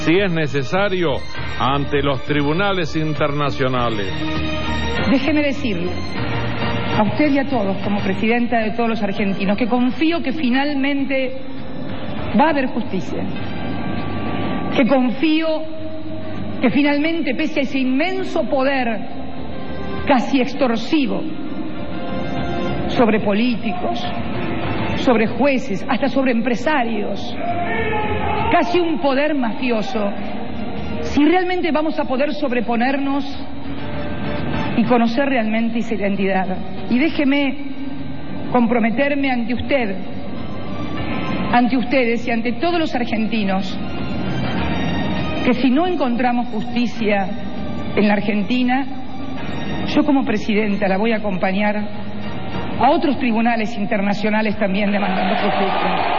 si es necesario, ante los tribunales internacionales. Déjeme decirle a usted y a todos, como presidenta de todos los argentinos, que confío que finalmente va a haber justicia, que confío que finalmente, pese a ese inmenso poder casi extorsivo sobre políticos, sobre jueces, hasta sobre empresarios, casi un poder mafioso, si realmente vamos a poder sobreponernos y conocer realmente esa identidad. Y déjeme comprometerme ante usted, ante ustedes y ante todos los argentinos, que si no encontramos justicia en la Argentina, yo como presidenta la voy a acompañar a otros tribunales internacionales también demandando justicia.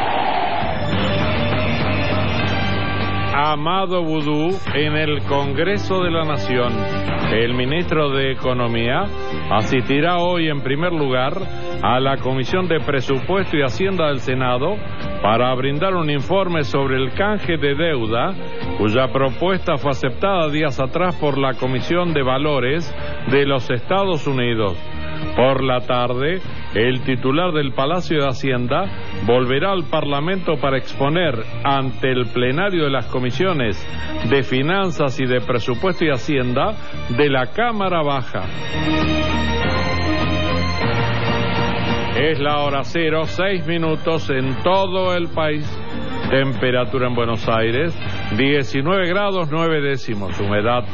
Amado Boudou en el Congreso de la Nación. El ministro de Economía asistirá hoy en primer lugar a la Comisión de Presupuesto y Hacienda del Senado para brindar un informe sobre el canje de deuda, cuya propuesta fue aceptada días atrás por la Comisión de Valores de los Estados Unidos. Por la tarde, el titular del Palacio de Hacienda volverá al Parlamento para exponer ante el plenario de las comisiones de Finanzas y de Presupuesto y Hacienda de la Cámara Baja. Es la hora 0, 6 minutos en todo el país. Temperatura en Buenos Aires, 19 grados 9 décimos. Humedad,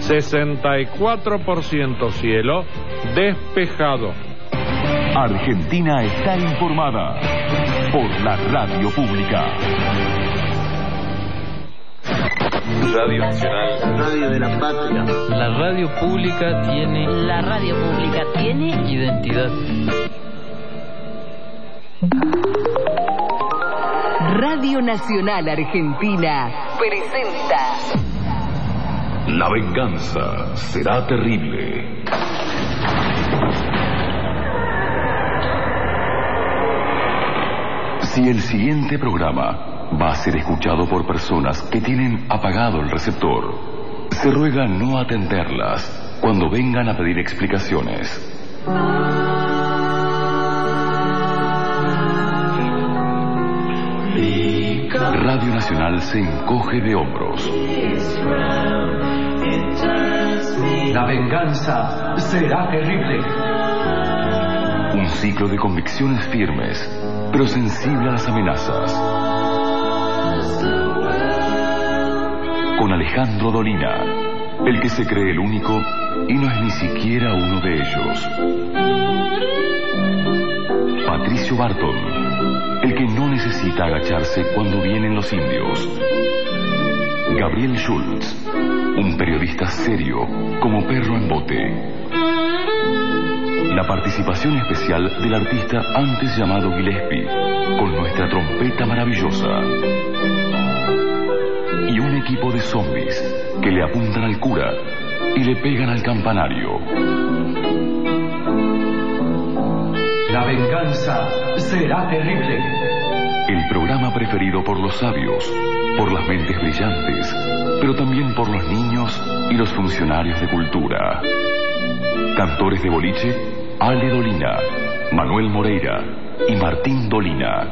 64%. Cielo despejado. Argentina está informada por la radio pública. Radio Nacional, Radio de la Patria. La radio pública tiene... La radio pública tiene... identidad. Radio Nacional Argentina presenta... La venganza será terrible. Si el siguiente programa va a ser escuchado por personas que tienen apagado el receptor, se ruega no atenderlas cuando vengan a pedir explicaciones. Radio Nacional se encoge de hombros. La venganza será terrible. Un ciclo de convicciones firmes, pero sensible a las amenazas. Con Alejandro Dolina, el que se cree el único y no es ni siquiera uno de ellos. Patricio Barton, el que no necesita agacharse cuando vienen los indios. Gabriel Schultz, un periodista serio como perro en bote. La participación especial del artista antes llamado Gillespie, con nuestra trompeta maravillosa. Y un equipo de zombies que le apuntan al cura y le pegan al campanario. La venganza será terrible. El programa preferido por los sabios, por las mentes brillantes, pero también por los niños y los funcionarios de cultura. Cantores de boliche, Ale Dolina, Manuel Moreira y Martín Dolina.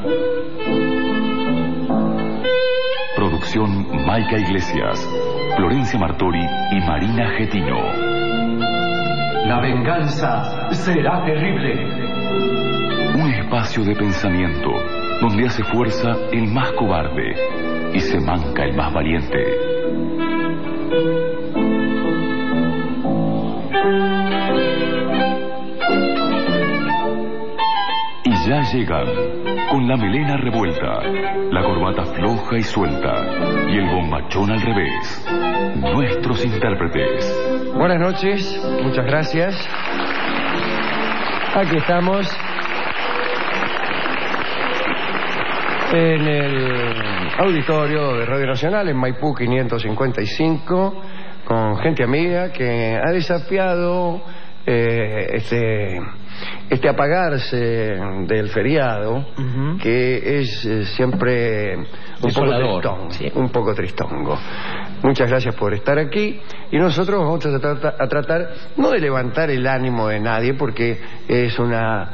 Producción Maica Iglesias, Florencia Martori y Marina Getino. La venganza será terrible. Un espacio de pensamiento donde hace fuerza el más cobarde y se manca el más valiente. Y ya llegan, con la melena revuelta, la corbata floja y suelta y el bombachón al revés, nuestros intérpretes. Buenas noches, muchas gracias. Aquí estamos en el auditorio de Radio Nacional en Maipú 555 con gente amiga que ha desafiado este apagarse del feriado, que es siempre un poco tristongo. Muchas gracias por estar aquí, y nosotros vamos a tratar no de levantar el ánimo de nadie, porque es una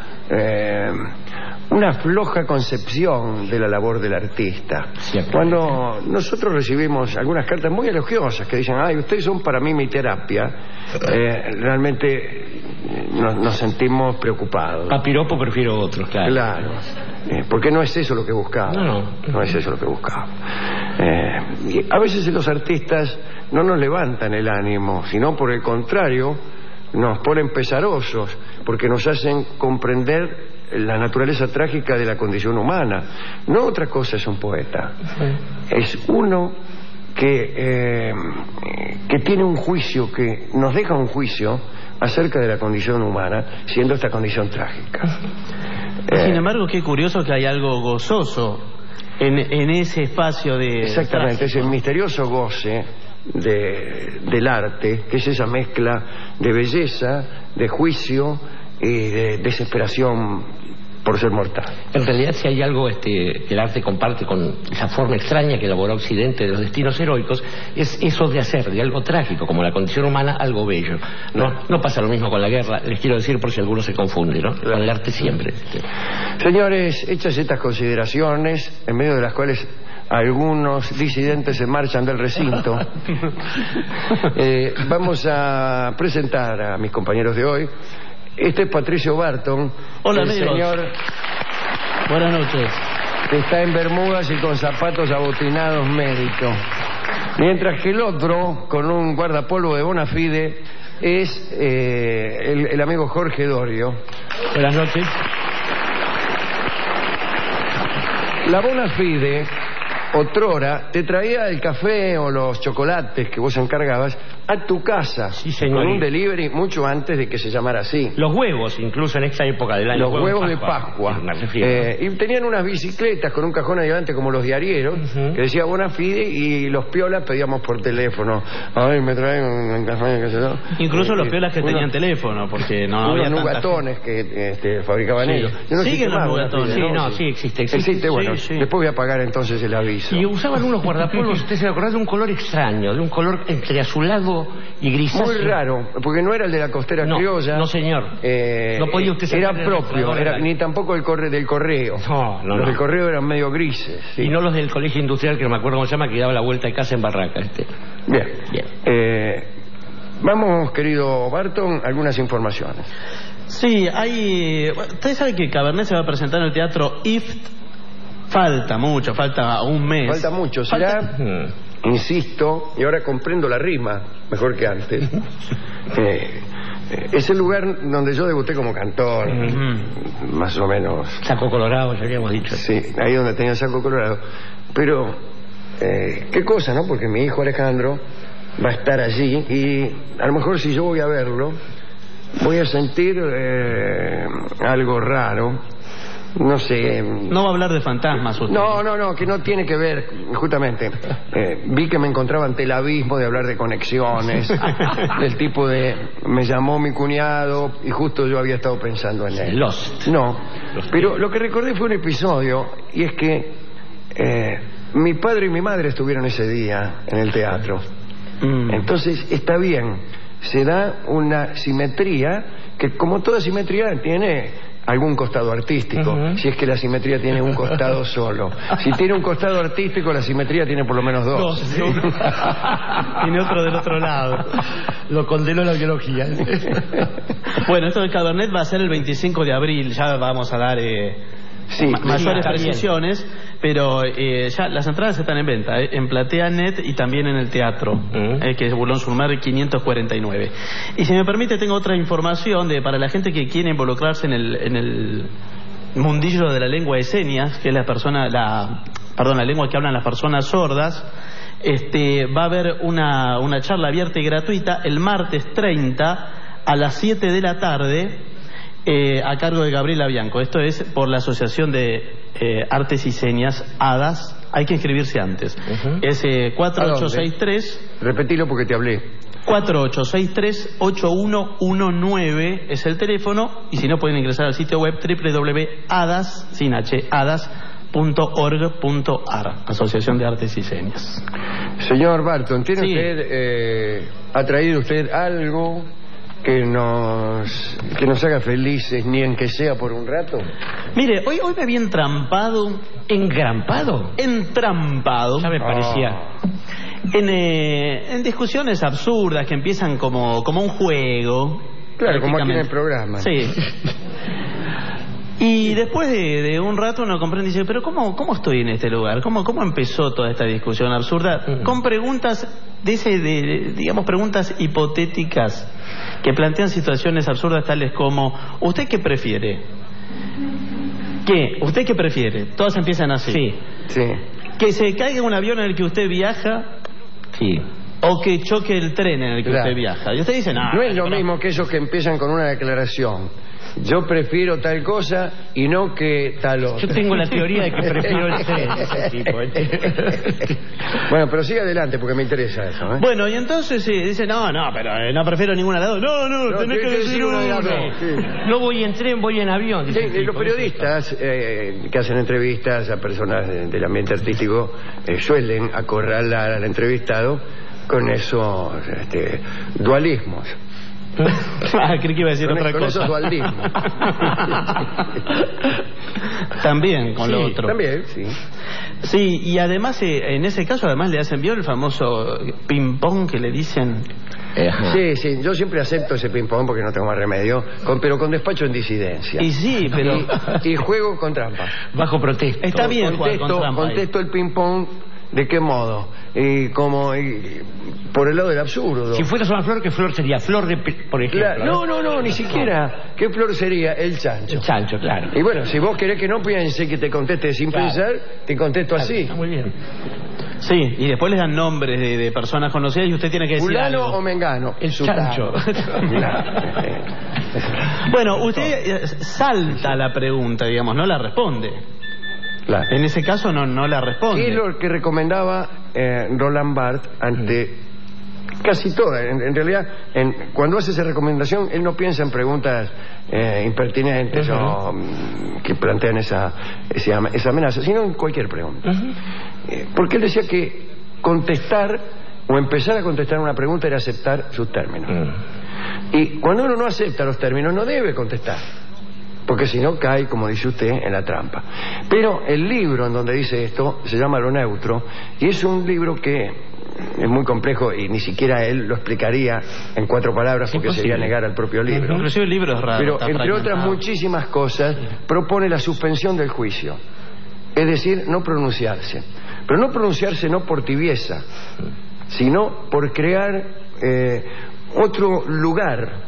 floja concepción de la labor del artista. Cuando nosotros recibimos algunas cartas muy elogiosas que dicen: ay, ustedes son para mí mi terapia, realmente nos sentimos preocupados. A piropo prefiero otros, claro. Claro, porque no es eso lo que buscamos. No es eso lo que buscamos. Y a veces los artistas no nos levantan el ánimo, sino por el contrario, nos ponen pesarosos, porque nos hacen comprender la naturaleza trágica de la condición humana. No otra cosa es un poeta. Es uno que tiene un juicio, que nos deja un juicio acerca de la condición humana, siendo esta condición trágica. Sin embargo, qué curioso que hay algo gozoso en ese espacio de... Exactamente, es el misterioso goce del arte, que es esa mezcla de belleza, de juicio y de desesperación por ser mortal. En realidad, si hay algo que el arte comparte con esa forma extraña que elaboró Occidente de los destinos heroicos, es eso de hacer de algo trágico como la condición humana algo bello. No pasa lo mismo con la guerra, les quiero decir por si alguno se confunde, ¿no? Con el arte siempre. Señores, hechas estas consideraciones, en medio de las cuales algunos disidentes se marchan del recinto, vamos a presentar a mis compañeros de hoy. Este es Patricio Barton. Hola, el amigos. Señor Buenas noches. que está en bermudas y con zapatos abotinados médicos. Mientras que el otro, con un guardapolvo de bona fide, es el amigo Jorge Dorio. Buenas noches. La bona fide, otrora, te traía el café o los chocolates que vos encargabas a tu casa, sí, señor, con un delivery mucho antes de que se llamara así. Los huevos, incluso en esta época del año. Los huevos de Pascua. Y tenían unas bicicletas con un cajón adelante como los diarieros, que decía bona fide, y los piolas pedíamos por teléfono: ay, me traen un café, qué sé yo. Incluso los piolas que tenían teléfono, porque no había unos nugatones que fabricaban ellos. Siguen los nugatones. Sí, existe. Bueno, después voy a pagar entonces el aviso. Y usaban unos guardapolvos, usted se acordás, de un color extraño, de un color entre azulado y grisáceo. Muy raro, porque no era el de la costera criolla. No, señor. No podía usted sacar. Era propio, ni tampoco del correo. Los del correo eran medio grises. Sí. Y no los del colegio industrial, que no me acuerdo cómo se llama, que daba la vuelta de casa en barraca. Bien. Vamos, querido Barton, algunas informaciones. Sí, hay... Ustedes saben que Cabernet se va a presentar en el Teatro IFT. Falta un mes. Falta mucho, será, insisto, y ahora comprendo la rima mejor que antes. Es el lugar donde yo debuté como cantor, más o menos. Saco colorado, ya habíamos dicho. Sí, ahí donde tenía saco colorado. Pero, qué cosa, ¿no? Porque mi hijo Alejandro va a estar allí, y a lo mejor si yo voy a verlo, voy a sentir algo raro. No sé. No va a hablar de fantasmas usted. No, que no tiene que ver, justamente. Vi que me encontraba ante el abismo de hablar de conexiones, del tipo de: me llamó mi cuñado y justo yo había estado pensando en él. Lost. No, pero lo que recordé fue un episodio, y es que mi padre y mi madre estuvieron ese día en el teatro. Entonces está bien, se da una simetría que, como toda simetría, tiene algún costado artístico, si es que la simetría tiene un costado solo. Si tiene un costado artístico, la simetría tiene por lo menos dos. ¿Sí? Tiene otro del otro lado. Lo condenó la biología. Bueno, esto del Cabernet va a ser el 25 de abril. Ya vamos a dar mayores precisiones, pero ya las entradas están en venta, en Platea.net y también en el teatro, que es Boulogne-sur-Mer 549. Y si me permite, tengo otra información para la gente que quiere involucrarse en el mundillo de la lengua de señas, que es la lengua que hablan las personas sordas. Va a haber una charla abierta y gratuita el martes 30 a las 7 de la tarde, a cargo de Gabriela Bianco. Esto es por la Asociación de Artes y Señas, ADAS. Hay que inscribirse antes. Es 4863. Repetilo porque te hablé. 4863-8119 es el teléfono, y si no pueden ingresar al sitio web www.adas.org.ar, Asociación de Artes y Señas. Señor Barton, ¿tiene usted, ha traído usted algo que nos haga felices, ni en que sea por un rato? Mire, hoy me había entrampado. ¿Engrampado? Entrampado. Ya me parecía. En discusiones absurdas que empiezan como un juego. Claro, como aquí en el programa. Sí. Y después de un rato uno comprende y dice, pero ¿cómo estoy en este lugar? ¿Cómo empezó toda esta discusión absurda? Con preguntas digamos, preguntas hipotéticas que plantean situaciones absurdas tales como, ¿usted qué prefiere? ¿Usted qué prefiere? Todas empiezan así. Sí. ¿Que se caiga un avión en el que usted viaja? Sí. ¿O que choque el tren en el que usted viaja? Y usted dice, no es lo mismo que esos que empiezan con una declaración. Yo prefiero tal cosa y no que tal otra. Yo tengo la teoría de que prefiero el tren, ese tipo. Bueno, pero sigue adelante porque me interesa eso, ¿eh? Bueno, y entonces dice, no, pero no prefiero ninguna de las dos. No, tenés que decir una de las dos. No voy en tren, voy en avión. Los periodistas que hacen entrevistas a personas del ambiente artístico suelen acorralar al entrevistado con esos dualismos. Creí que iba a decir otra cosa. Esos dualismos. También con lo otro. También, sí. Sí, y además, en ese caso, además le hacen, ¿vio el famoso ping-pong que le dicen? Sí, yo siempre acepto ese ping-pong porque no tengo más remedio, pero con despacho en disidencia. Y sí, pero... y juego con trampa. Bajo protesta. Está bien jugar con trampa. Contesto el ping-pong. ¿De qué modo? Por el lado del absurdo. Si fueras una flor, ¿qué flor sería? Flor de, por ejemplo. No, ni siquiera. ¿Qué flor sería? El chancho. El chancho, claro. Y bueno, si vos querés que no piense que te conteste sin pensar, te contesto así. Está muy bien. Sí, y después les dan nombres de personas conocidas y usted tiene que decir ¿Fulano algo. o Mengano? El chancho. Bueno, usted salta la pregunta, digamos, no la responde. Claro. En ese caso no la responde. ¿Qué es lo que recomendaba Roland Barthes ante casi todas? En realidad, cuando hace esa recomendación, él no piensa en preguntas impertinentes o que plantean esa amenaza, sino en cualquier pregunta. Porque él decía que contestar o empezar a contestar una pregunta era aceptar sus términos. Y cuando uno no acepta los términos, no debe contestar, porque si no cae, como dice usted, en la trampa. Pero el libro en donde dice esto se llama Lo Neutro, y es un libro que es muy complejo y ni siquiera él lo explicaría en 4 palabras porque sería negar al propio libro. Inclusive el libro es raro. Pero entre otras muchísimas cosas propone la suspensión del juicio, es decir, no pronunciarse. Pero no pronunciarse no por tibieza, sino por crear otro lugar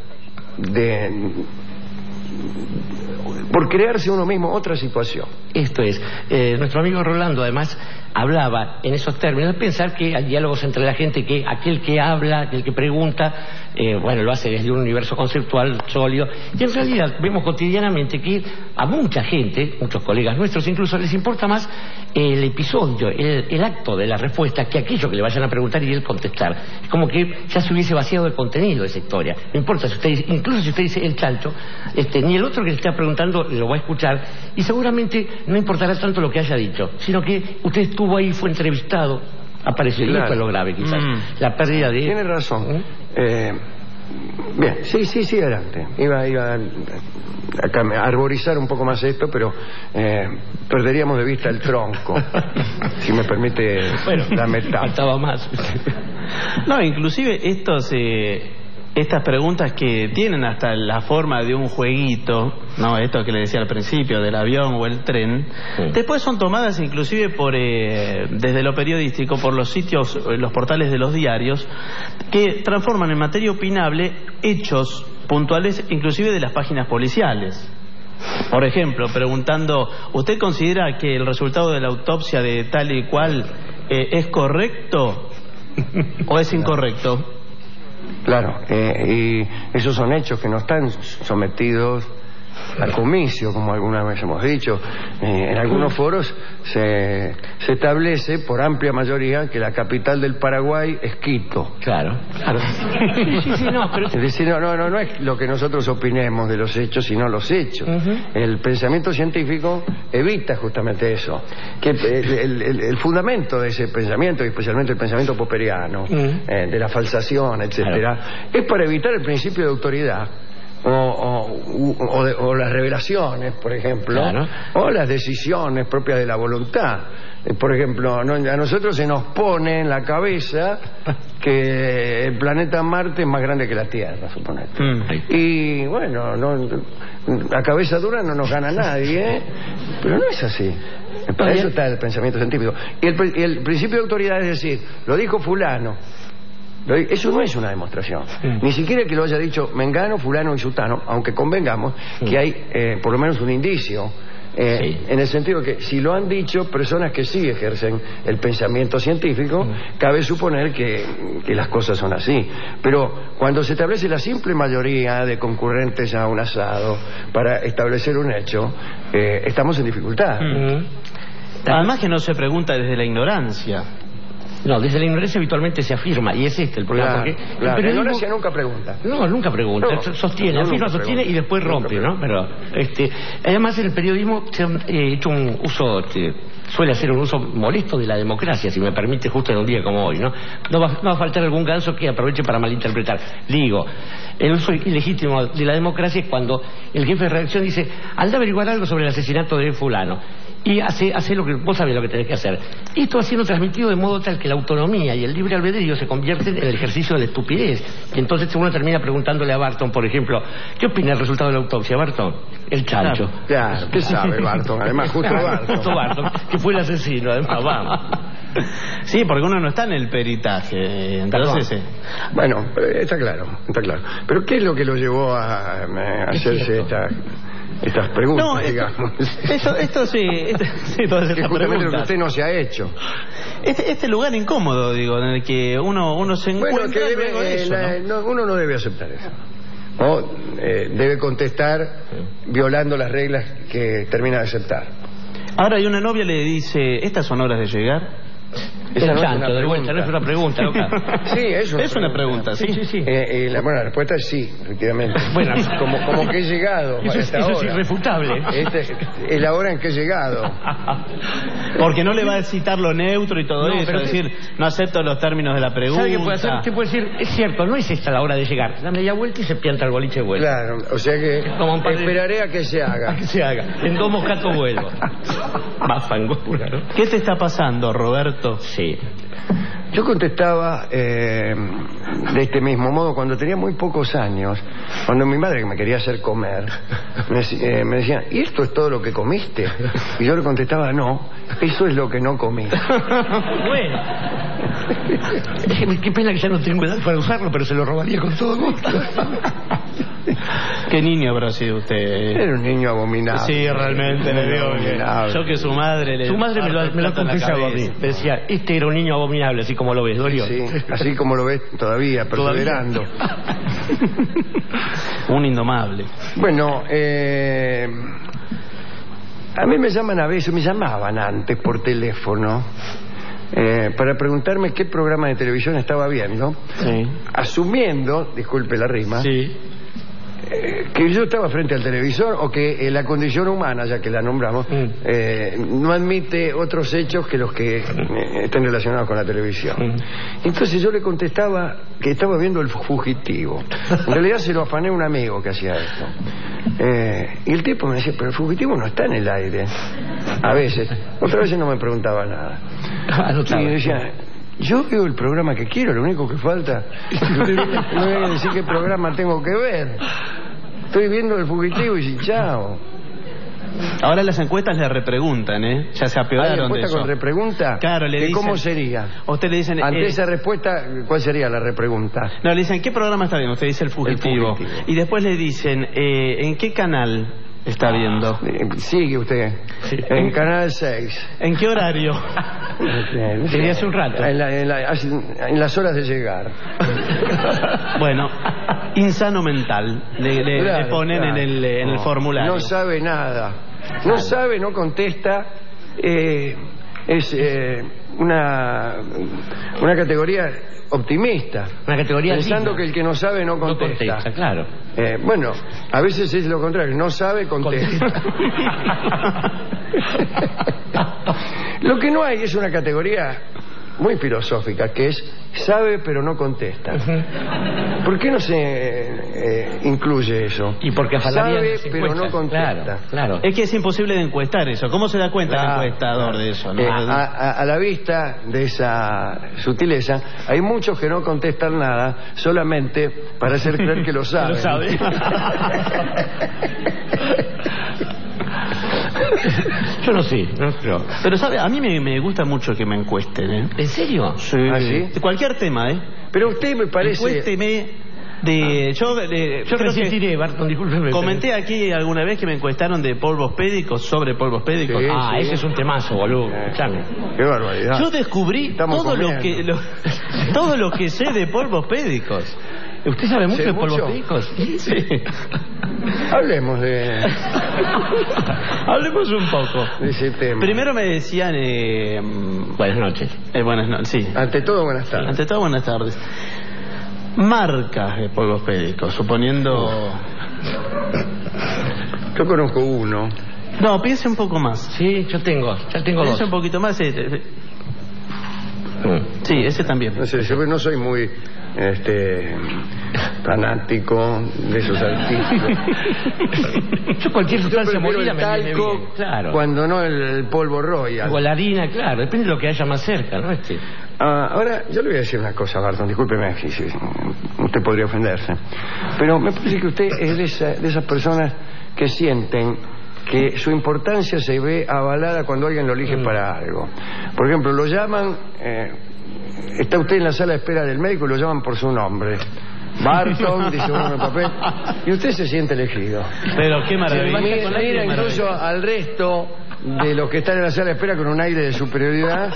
por crearse uno mismo otra situación. Esto es, nuestro amigo Rolando además hablaba en esos términos de pensar que hay diálogos entre la gente, que aquel que habla, aquel que pregunta, lo hace desde un universo conceptual sólido, y en realidad vemos cotidianamente que a mucha gente, muchos colegas nuestros incluso, les importa más el episodio, el acto de la respuesta que aquello que le vayan a preguntar y él contestar. Es como que ya se hubiese vaciado el contenido de esa historia. No importa si usted dice, incluso si usted dice el chancho, ni el otro que le está preguntando lo va a escuchar, y seguramente no importará tanto lo que haya dicho, sino que usted estuvo ahí, fue entrevistado, apareció. Claro. Y esto es lo grave quizás, la pérdida de... Tiene razón. Bien, sí, adelante. Iba a arborizar un poco más esto, pero perderíamos de vista el tronco, si me permite la metáfora. Faltaba más. No, inclusive estas preguntas que tienen hasta la forma de un jueguito, no, esto que le decía al principio del avión o el tren, después son tomadas inclusive desde lo periodístico por los sitios, los portales de los diarios, que transforman en materia opinable hechos puntuales inclusive de las páginas policiales. Por ejemplo, preguntando, ¿usted considera que el resultado de la autopsia de tal y cual es correcto o es incorrecto? Claro, y esos son hechos que no están sometidos a comicio, como alguna vez hemos dicho. En algunos foros se establece por amplia mayoría que la capital del Paraguay es Quito. Claro. Es decir, no es lo que nosotros opinemos de los hechos, sino los hechos. El pensamiento científico evita justamente eso, que el fundamento de ese pensamiento, y especialmente el pensamiento popperiano, de la falsación, etcétera, es para evitar el principio de autoridad. O las revelaciones, por ejemplo, o las decisiones propias de la voluntad. Por ejemplo, a nosotros se nos pone en la cabeza que el planeta Marte es más grande que la Tierra, suponete. Y bueno, a cabeza dura no nos gana nadie, pero no es así. Para eso está el pensamiento científico. Y el principio de autoridad es decir, lo dijo fulano. Eso no es una demostración. Ni siquiera que lo haya dicho Mengano, fulano y sutano, aunque convengamos que hay por lo menos un indicio, en el sentido que si lo han dicho personas que sí ejercen el pensamiento científico, cabe suponer que las cosas son así. Pero cuando se establece la simple mayoría de concurrentes a un asado para establecer un hecho, estamos en dificultad. Además que no se pregunta desde la ignorancia. No, desde la ignorancia habitualmente se afirma, y es el problema. La ignorancia nunca pregunta. No, nunca pregunta, sostiene, afirma, sostiene y después rompe, ¿no? Pero, además en el periodismo se ha hecho un uso, suele hacer un uso molesto de la democracia, si me permite, justo en un día como hoy, ¿no? No va a faltar algún ganso que aproveche para malinterpretar. Digo, el uso ilegítimo de la democracia es cuando el jefe de redacción dice, anda a averiguar algo sobre el asesinato de fulano. Y hace lo que vos sabés lo que tenés que hacer. Y esto va siendo transmitido de modo tal que la autonomía y el libre albedrío se convierten en el ejercicio de la estupidez. Y entonces uno termina preguntándole a Barton, por ejemplo, ¿qué opina del resultado de la autopsia, Barton? El chancho. Claro, ¿qué sabe Barton? Además, justo Barton, que fue el asesino, además, vamos. Sí, porque uno no está en el peritaje, entonces... Bueno, está claro. Pero ¿qué es lo que lo llevó a hacerse estas preguntas, digamos? Esto sí, todas estas justamente lo que usted no se ha hecho. Este lugar incómodo, digo, en el que uno se encuentra... Bueno, que luego de eso, uno no debe aceptar eso. O debe contestar violando las reglas que termina de aceptar. Ahora, y una novia le dice, ¿estas son horas de llegar? El chancho, de vuelta, no es una pregunta, loca. Sí, es una pregunta, sí. La respuesta es sí, efectivamente. Bueno, como que he llegado a esta hora. Eso es irrefutable. Es la hora en que he llegado. Porque no le va a citar lo neutro y todo eso, es decir, no acepto los términos de la pregunta. ¿Sabe qué puede hacer? Usted puede decir, es cierto, no es esta la hora de llegar. Da media vuelta y se pianta el boliche y vuelve. Claro, o sea que esperaré a que se haga. En 2 moscatos vuelvo. Más fangura, ¿no? ¿Qué te está pasando, Roberto? Sí. Yo contestaba de este mismo modo cuando tenía muy pocos años, cuando mi madre, que me quería hacer comer, me decía, ¿y esto es todo lo que comiste? Y yo le contestaba, no, eso es lo que no comí. Bueno, qué pena que ya no tengo edad para usarlo, pero se lo robaría con todo gusto. ¿Qué niño habrá sido usted? Era un niño abominable. Sí, realmente le digo que yo que su madre me lo confesaba a mí. Decía, este era un niño abominable, así como lo ves, Dorio. Sí, así como lo ves todavía, perseverando. Un indomable. Bueno, a mí me llamaban antes por teléfono para preguntarme qué programa de televisión estaba viendo, asumiendo, disculpe la rima, que yo estaba frente al televisor o que la condición humana, ya que la nombramos, no admite otros hechos que los que estén relacionados con la televisión. Entonces yo le contestaba que estaba viendo El Fugitivo. En realidad se lo afané a un amigo que hacía esto. Y el tipo me decía, pero El Fugitivo no está en el aire. A veces. Otras veces no me preguntaba nada. Y decía, yo veo el programa que quiero, lo único que falta no me voy a decir qué programa tengo que ver. Estoy viendo El Fugitivo y chao. Ahora las encuestas le repreguntan, ya se apeoraron de eso. ¿Con repregunta? Claro, le dicen, ¿cómo sería? Usted le dicen, ante esa respuesta, ¿cuál sería la repregunta? No, le dicen, ¿qué programa está viendo? Usted dice El Fugitivo. Y después le dicen, ¿en qué canal está viendo? Sigue usted. Sí. En Canal 6. ¿En qué horario? Tenía hace un rato. En las horas de llegar. Bueno, insano mental, le ponen en el formulario. No sabe nada. No sabe, no contesta. Es una categoría optimista. Una categoría pensando digna. que el que no sabe no contesta. No contesta, claro. Bueno, a veces es lo contrario. No sabe, contesta. Lo que no hay es una categoría muy filosófica, que es sabe pero no contesta. ¿Por qué no se incluye eso? Y porque sabe pero no contesta. Claro. Es que es imposible de encuestar eso. ¿Cómo se da cuenta el encuestador de eso? ¿No? A la vista de esa sutileza, hay muchos que no contestan nada solamente para hacer creer que lo saben. Lo sabe. Yo no sé, no creo. Pero sabe, a mí me gusta mucho que me encuesten, ¿eh? ¿En serio? Sí. ¿Ah, sí? De cualquier tema, ¿eh? Pero usted me parece... Encuésteme de... Yo resistiré, Barton, discúlpeme. Comenté aquí alguna vez que me encuestaron de polvos pédicos, sobre polvos pédicos. Sí, ese es un temazo, boludo. Qué barbaridad. Yo descubrí todo lo que sé de polvos pédicos. ¿Usted sabe mucho de polvos mucho? pédicos? Sí. Hablemos de... Hablemos un poco de ese tema. Primero me decían... buenas noches. Buenas noches, sí. Ante todo, buenas tardes. Ante todo, buenas tardes. Marcas de polvos pédicos, suponiendo... Yo conozco uno. No, piense un poco más. Sí, ya tengo dos. Piense un poquito más. Sí, ese también. No sé, yo no soy muy fanático de esos artículos. Yo cualquier sustancia molida el me viene talco, bien, claro. Cuando no el polvo Royal. O la harina, claro, depende de lo que haya más cerca, ¿no? Ahora, yo le voy a decir una cosa, Barton, discúlpeme, si usted podría ofenderse, pero me parece que usted es de esas personas que sienten que su importancia se ve avalada cuando alguien lo elige para algo. Por ejemplo, lo llaman, está usted en la sala de espera del médico y lo llaman por su nombre. Barton, dice uno en el papel, y usted se siente elegido. Pero qué maravilla. Mira incluso al resto de los que están en la sala de espera con un aire de superioridad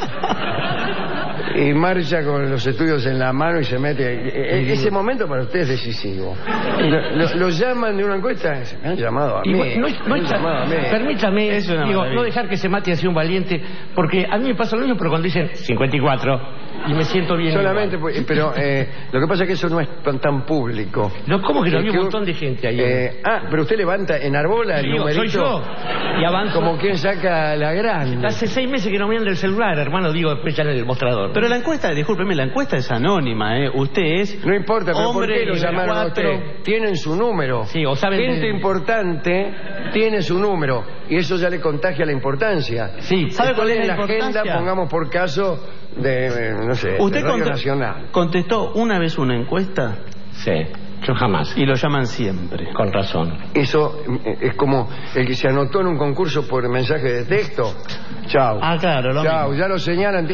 y marcha con los estudios en la mano y se mete. Ese momento para usted es decisivo. Lo llaman de una encuesta, me han llamado a mí. Permítame, no dejar que se mate así un valiente, porque a mí me pasa lo mismo, pero cuando dicen 54 y me siento bien. Solamente, pero lo que pasa es que eso no es tan público. No, ¿cómo que no? Hay un montón de gente ahí. Pero usted levanta, enarbola el numerito. Soy yo. Y avanzo. Como quien saca la grande. Hace 6 meses que no miran del celular, hermano, después ya en el mostrador. Pero la encuesta, discúlpeme, la encuesta es anónima, ¿eh? Usted es... No importa, pero ¿por qué lo llamaron a 4? usted? Tienen su número. Sí, o saben... Gente importante tiene su número. Y eso ya le contagia la importancia. Sí, ¿sabe cuál es la importancia? Agenda, pongamos por caso de, no sé, ¿usted de Radio Nacional. ¿Contestó una vez una encuesta? Sí, yo jamás. Y lo llaman siempre. Con razón. Eso es como el que se anotó en un concurso por mensaje de texto. Chau. Ah, claro, lo chau, mismo. Ya lo señalan.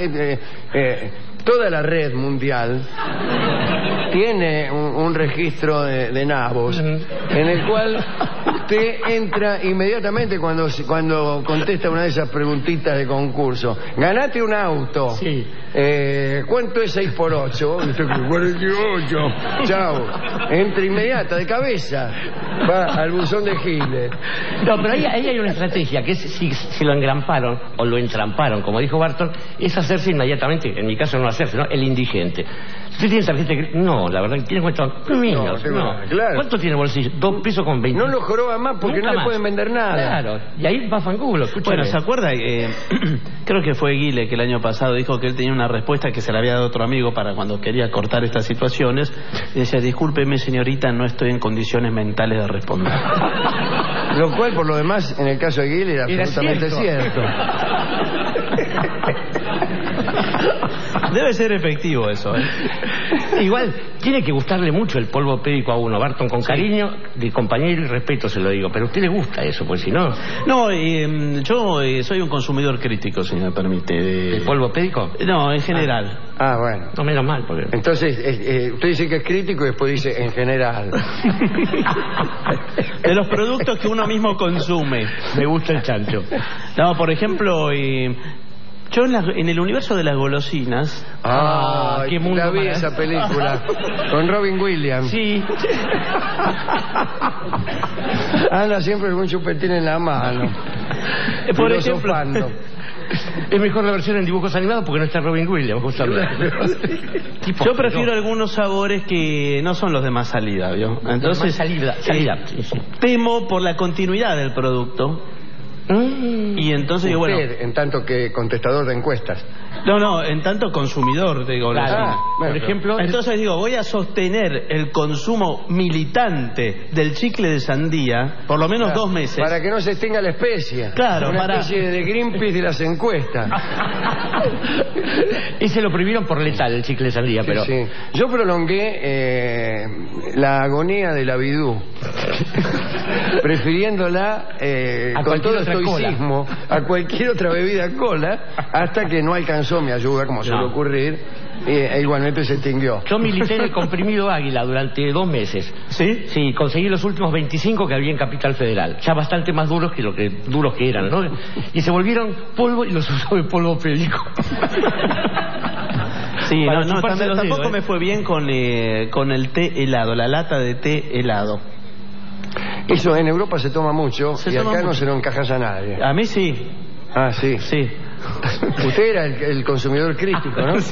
Toda la red mundial tiene un registro de nabos en el cual usted entra inmediatamente cuando contesta una de esas preguntitas de concurso. Ganate un auto. Sí. ¿Cuánto es 6 por 8? 48. Chao. Entra inmediata, de cabeza. Va al buzón de Giles. No, pero ahí hay una estrategia, que es si lo engramparon o lo entramparon, como dijo Barton, es hacerse inmediatamente, en mi caso no hacerse, ¿no? El indigente. ¿Usted tiene tarjeta? No, la verdad, tiene cuenta menos. No. Claro. ¿Cuánto tiene bolsillo? 2 pesos con 20. No lo joroba más porque nunca no le más pueden vender nada. Claro, y ahí va fangulo. Bueno, ¿se acuerda? Creo que fue Guile que el año pasado dijo que él tenía una respuesta que se le había dado a otro amigo para cuando quería cortar estas situaciones. Y decía, discúlpeme señorita, no estoy en condiciones mentales de responder. Lo cual, por lo demás, en el caso de Guile era absolutamente cierto. Debe ser efectivo eso, ¿eh? Igual, tiene que gustarle mucho el polvo pédico a uno, Barton, con cariño, de compañero y respeto se lo digo, pero a usted le gusta eso, pues si no... No, yo soy un consumidor crítico, si me permite. ¿El polvo pédico? No, en general. Ah, bueno. No, menos mal, porque... Entonces, usted dice que es crítico y después dice en general. De los productos que uno mismo consume. Me gusta el chancho. No, por ejemplo... Yo en el universo de las golosinas... qué mundo la vi esa película con Robin Williams. Sí. Anda siempre con un chupetín en la mano. Por ejemplo... Es mejor la versión en dibujos animados porque no está Robin Williams, justamente. Yo prefiero algunos sabores que no son los de más salida, ¿vio? Entonces, salida. Temo por la continuidad del producto. Y entonces digo, bueno, en tanto que contestador de encuestas. No, en tanto consumidor de golosinas. Por ejemplo, entonces digo, voy a sostener el consumo militante del chicle de sandía por lo menos 2 meses. Para que no se extinga la especie. Claro, una especie de Greenpeace de las encuestas. Y se lo prohibieron por letal el chicle de sandía, pero... Sí. Yo prolongué la agonía de la bidú, prefiriéndolo con todo estoicismo a cualquier otra bebida cola, hasta que no alcanzó mi ayuda, como suele ocurrir, e igualmente se extinguió. Yo milité en el comprimido Águila durante 2 meses. ¿Sí? Sí, conseguí los últimos 25 que había en Capital Federal, ya bastante más duros que duros que eran, ¿no? Y se volvieron polvo y los usó de polvo pélico. Sí, tampoco me fue bien con el té helado, la lata de té helado. Eso en Europa se toma mucho y acá no se lo encajas a nadie. A mí sí. Ah, sí. Sí. Usted era el consumidor crítico, ¿no?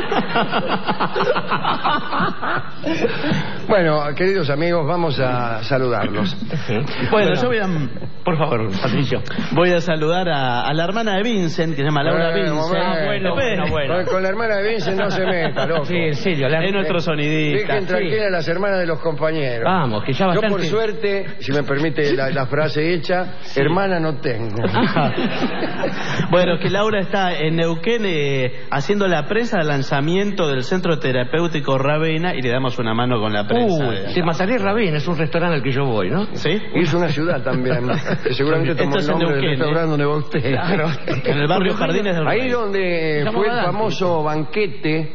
Bueno, queridos amigos, vamos a saludarlos. Bueno, yo voy a... Por favor, Patricio. Voy a saludar a la hermana de Vincent, que se llama Laura Vincent. Bueno. Con la hermana de Vincent no se meta, loco. Sí, en serio. Es nuestro sonidista. Dejen tranquila a las hermanas de los compañeros. Vamos, que ya bastante... Yo, por suerte, si me permite la frase hecha, hermana no tengo. Bueno, que Laura está en Neuquén haciendo la prensa de lanzamiento del Centro Terapéutico Ravena y le damos una mano con la prensa. De Mazaré Ravena es un restaurante al que yo voy, ¿no? Sí. Y es una ciudad también, que seguramente tomó el nombre del restaurante donde va usted. Claro. En el barrio Jardines del Rey. Ahí donde fue el famoso banquete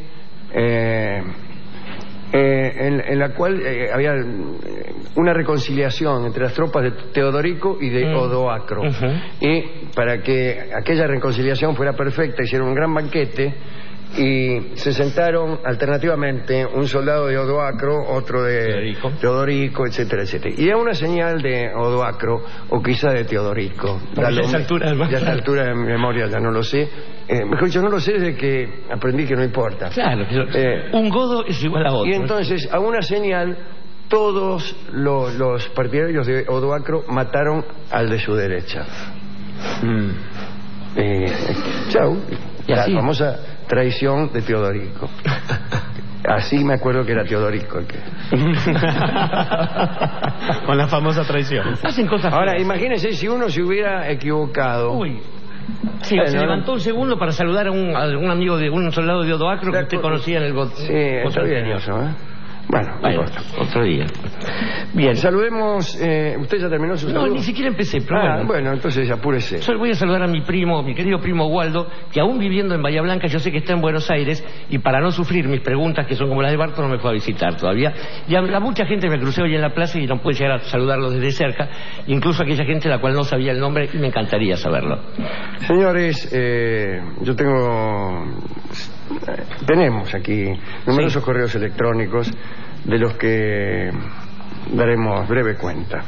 en la cual había una reconciliación entre las tropas de Teodorico y de Odoacro. Y para que aquella reconciliación fuera perfecta, hicieron un gran banquete y se sentaron alternativamente un soldado de Odoacro, otro de Teodorico, etcétera, etcétera. Y era una señal de Odoacro o quizá de Teodorico. Ya a esta altura de memoria ya no lo sé. Mejor dicho, no lo sé desde que aprendí que no importa. Claro, un godo es igual a otro. Y entonces, a una señal, todos los partidarios de Odoacro mataron al de su derecha. Chau. La famosa traición de Teodorico. Así me acuerdo que era Teodorico el que... Con la famosa traición. Hacen cosas. Ahora, imagínense si uno se hubiera equivocado. Sí, se levantó un segundo para saludar a un amigo de un soldado de Odoacro que usted conocía en el Sí, está bien eso, ¿eh? Bueno, otro día. Bien. Saludemos. ¿Usted ya terminó su saludo? No, ni siquiera empecé, pero bueno, entonces apúrese. Yo voy a saludar a mi querido primo Waldo, que aún viviendo en Bahía Blanca, yo sé que está en Buenos Aires, y para no sufrir mis preguntas, que son como las de Barto, no me fue a visitar todavía. Y a mucha gente me crucé hoy en la plaza y no pude llegar a saludarlo desde cerca, incluso aquella gente a la cual no sabía el nombre y me encantaría saberlo. Señores, tenemos aquí numerosos correos electrónicos de los que daremos breve cuenta.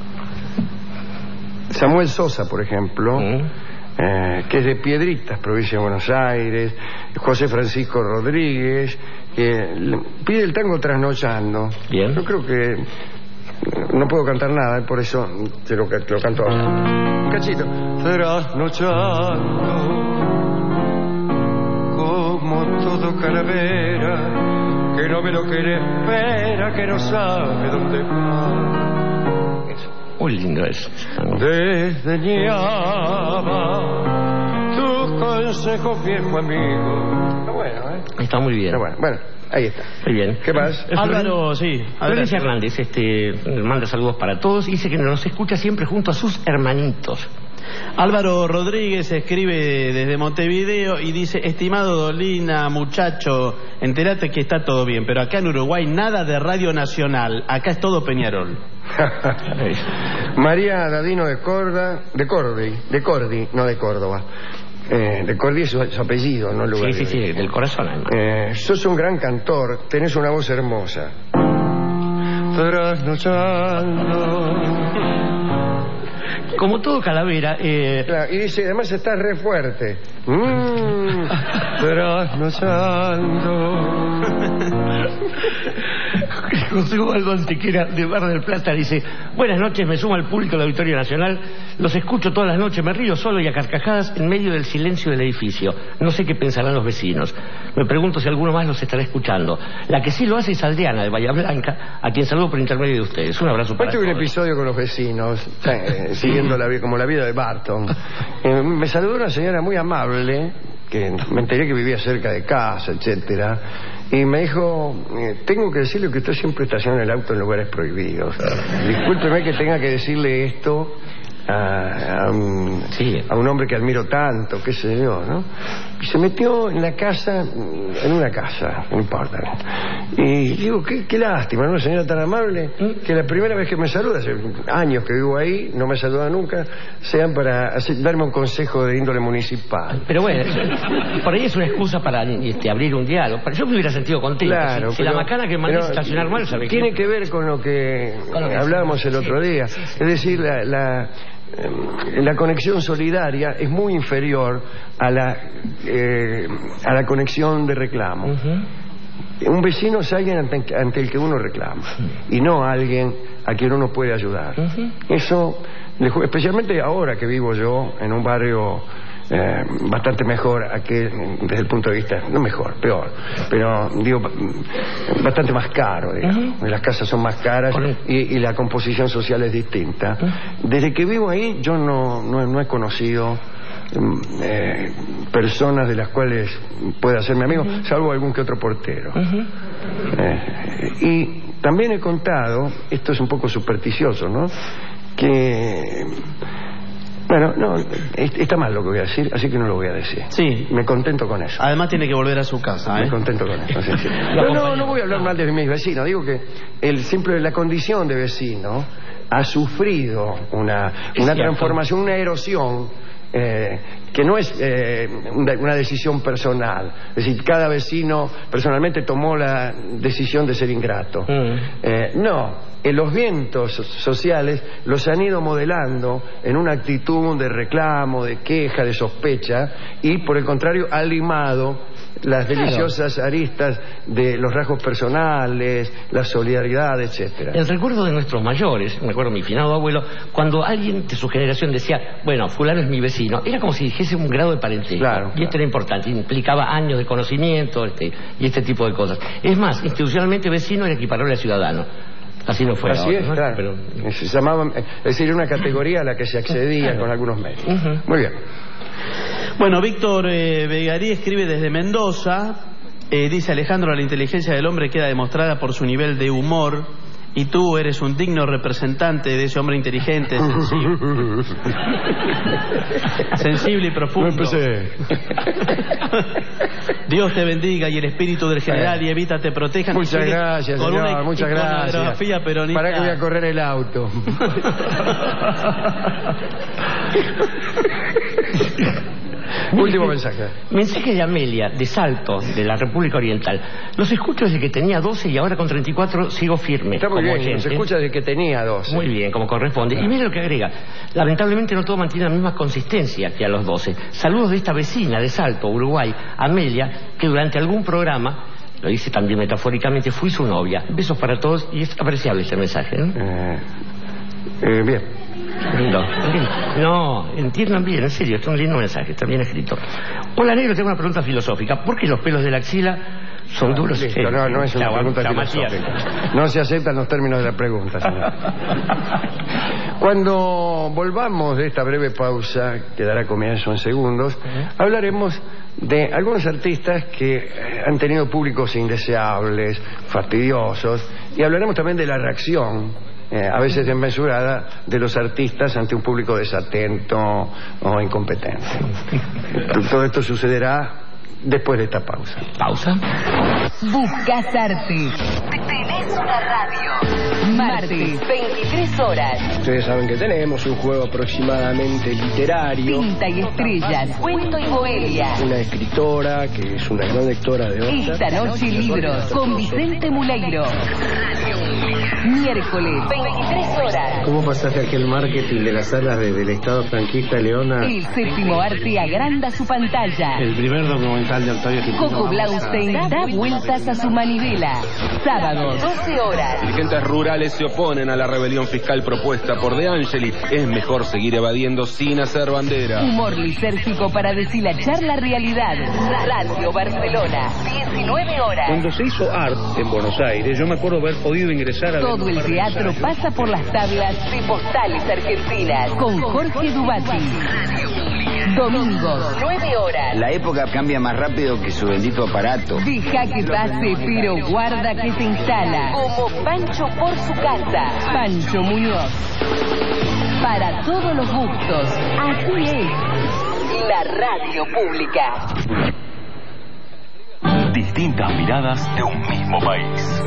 Samuel Sosa, por ejemplo, que es de Piedritas, provincia de Buenos Aires. José Francisco Rodríguez, que pide el tango Trasnochando. Bien. Yo creo que no puedo cantar nada, por eso te lo canto ahora. Un cachito. Trasnochando como todo calavera, que no ve lo que le espera, que no sabe dónde va. Muy lindo eso. Desdeñaba tus consejos, viejo amigo. Está bueno, ¿eh? Está muy bien. Está bueno, ahí está. Muy bien. ¿Qué más? Álvaro, sí. Florencia Hernández manda saludos para todos y dice que nos escucha siempre junto a sus hermanitos. Álvaro Rodríguez escribe desde Montevideo y dice: estimado Dolina, muchacho, entérate que está todo bien, pero acá en Uruguay nada de Radio Nacional, acá es todo Peñarol. María Dadino de Cordi, no de Córdoba. recordé su apellido, no el lugar. Sí, del corazón además. Sos un gran cantor, tenés una voz hermosa. Trasnochando. Como todo Calavera. Claro, y dice, además estás re fuerte. Trasnochando. José Ubaldo Antequera de Mar del Plata dice: buenas noches, me sumo al público del Auditorio Nacional, los escucho todas las noches, me río solo y a carcajadas en medio del silencio del edificio. No sé qué pensarán los vecinos. Me pregunto si alguno más los estará escuchando. La que sí lo hace es Aldeana de Bahía Blanca, a quien saludo por intermedio de ustedes. Un abrazo para todos. Tuve un episodio con los vecinos, siguiendo como la vida de Barton. Me saludó una señora muy amable, que me enteré que vivía cerca de casa, etcétera, y me dijo, tengo que decirle que usted siempre estaciona el auto en lugares prohibidos. Discúlpeme que tenga que decirle esto a un hombre que admiro tanto, qué sé yo, ¿no? Y se metió en la casa, en una casa, no importa. Y digo, qué lástima, ¿no? Una señora tan amable, que la primera vez que me saluda, hace años que vivo ahí, no me saluda nunca, sean para darme un consejo de índole municipal. Pero bueno, por ahí es una excusa para abrir un diálogo. Yo me hubiera sentido contento. Claro, si la macana que mandé estacionar mal, ¿sabe qué? Tiene que ver con lo que hablábamos el otro día. Es decir, la conexión solidaria es muy inferior a la conexión de reclamo. Un vecino es alguien ante el que uno reclama y no alguien a quien uno puede ayudar. Eso, especialmente ahora que vivo yo en un barrio bastante mejor desde el punto de vista, no mejor, peor, pero digo bastante más caro, digamos. Las casas son más caras y la composición social es distinta. Desde que vivo ahí yo no he conocido personas de las cuales pueda hacerme amigo, salvo algún que otro portero. Y también he contado, esto es un poco supersticioso, ¿no?, que bueno, no, está mal lo que voy a decir, así que no lo voy a decir. Sí. Me contento con eso. Además tiene que volver a su casa, Me contento con eso, sí. No voy a hablar mal de mis vecinos. Digo que la condición de vecino ha sufrido una transformación, una erosión, que no es una decisión personal. Es decir, cada vecino personalmente tomó la decisión de ser ingrato. Los vientos sociales los han ido modelando en una actitud de reclamo, de queja, de sospecha, y por el contrario ha limado las deliciosas aristas de los rasgos personales, la solidaridad, etcétera. El recuerdo de nuestros mayores, me acuerdo mi finado abuelo, cuando alguien de su generación decía, bueno, fulano es mi vecino, era como si dijese un grado de parentesco. Claro, y esto era importante, implicaba años de conocimiento y este tipo de cosas. Es más, institucionalmente vecino era equiparable a ciudadano. Así no fue. Así es, ¿no? Claro. Pero se llamaba, es decir, una categoría a la que se accedía con algunos medios. Muy bien. Bueno, Víctor Vegarí escribe desde Mendoza. Dice Alejandro, la inteligencia del hombre queda demostrada por su nivel de humor, y tú eres un digno representante de ese hombre inteligente, sensible y profundo. Dios te bendiga y el espíritu del general y Evita te protejan. Muchas gracias, con señor, muchas gracias. Peronista. ¿Para qué voy a correr el auto? Último mensaje. Mensaje de Amelia, de Salto, de la República Oriental. Los escucho desde que tenía 12 y ahora con 34 sigo firme. Está muy bien, oyente. se escucha desde que tenía 12. Muy bien, como corresponde. Y mira lo que agrega. Lamentablemente no todo mantiene la misma consistencia que a los 12. Saludos de esta vecina de Salto, Uruguay, Amelia, que durante algún programa, lo dice también metafóricamente, fui su novia. Besos para todos y es apreciable este mensaje, ¿no? Bien. Lindo. No, entiendan bien, en serio, es un lindo mensaje, está bien escrito. Hola, negro, tengo una pregunta filosófica. ¿Por qué los pelos de la axila son duros? Listo, no es una pregunta filosófica. No se aceptan los términos de la pregunta, señor. Cuando volvamos de esta breve pausa, que dará comienzo en segundos, hablaremos de algunos artistas que han tenido públicos indeseables, fastidiosos, y hablaremos también de la reacción a veces desmesurada de los artistas ante un público desatento o incompetente. Todo esto sucederá después de esta pausa. ¿Pausa? Buscas arte. Tenés una radio. Martes, 23 horas. Ustedes saben que tenemos un juego aproximadamente literario. Tinta y estrellas, cuento y bohemia. Una escritora que es una gran lectora de otras. Esta noche libros con Vicente Muleiro. Miércoles, 23 horas. ¿Cómo pasaste aquel marketing de las salas del Estado franquista, Leona? El Séptimo Arte agranda su pantalla. El primer documental de Octavio Gitano. Coco Blaustein da vueltas a su manivela. Sábado, 12 horas. Dirigentes rurales se oponen a la rebelión fiscal propuesta por De Angeli. Es mejor seguir evadiendo sin hacer bandera. Humor lisérgico para deshilachar la realidad. Radio Barcelona, 19 horas. Cuando se hizo ART en Buenos Aires, yo me acuerdo haber podido ingresar a... Todo el teatro pasa por las tablas de Postales Argentinas con Jorge Dubati. Domingos, 9 horas. La época cambia más rápido que su bendito aparato. Deja que pase, pero guarda que se instala. Como Pancho por su casa. Pancho Muñoz. Para todos los gustos. Así es. La radio pública. Distintas miradas de un mismo país.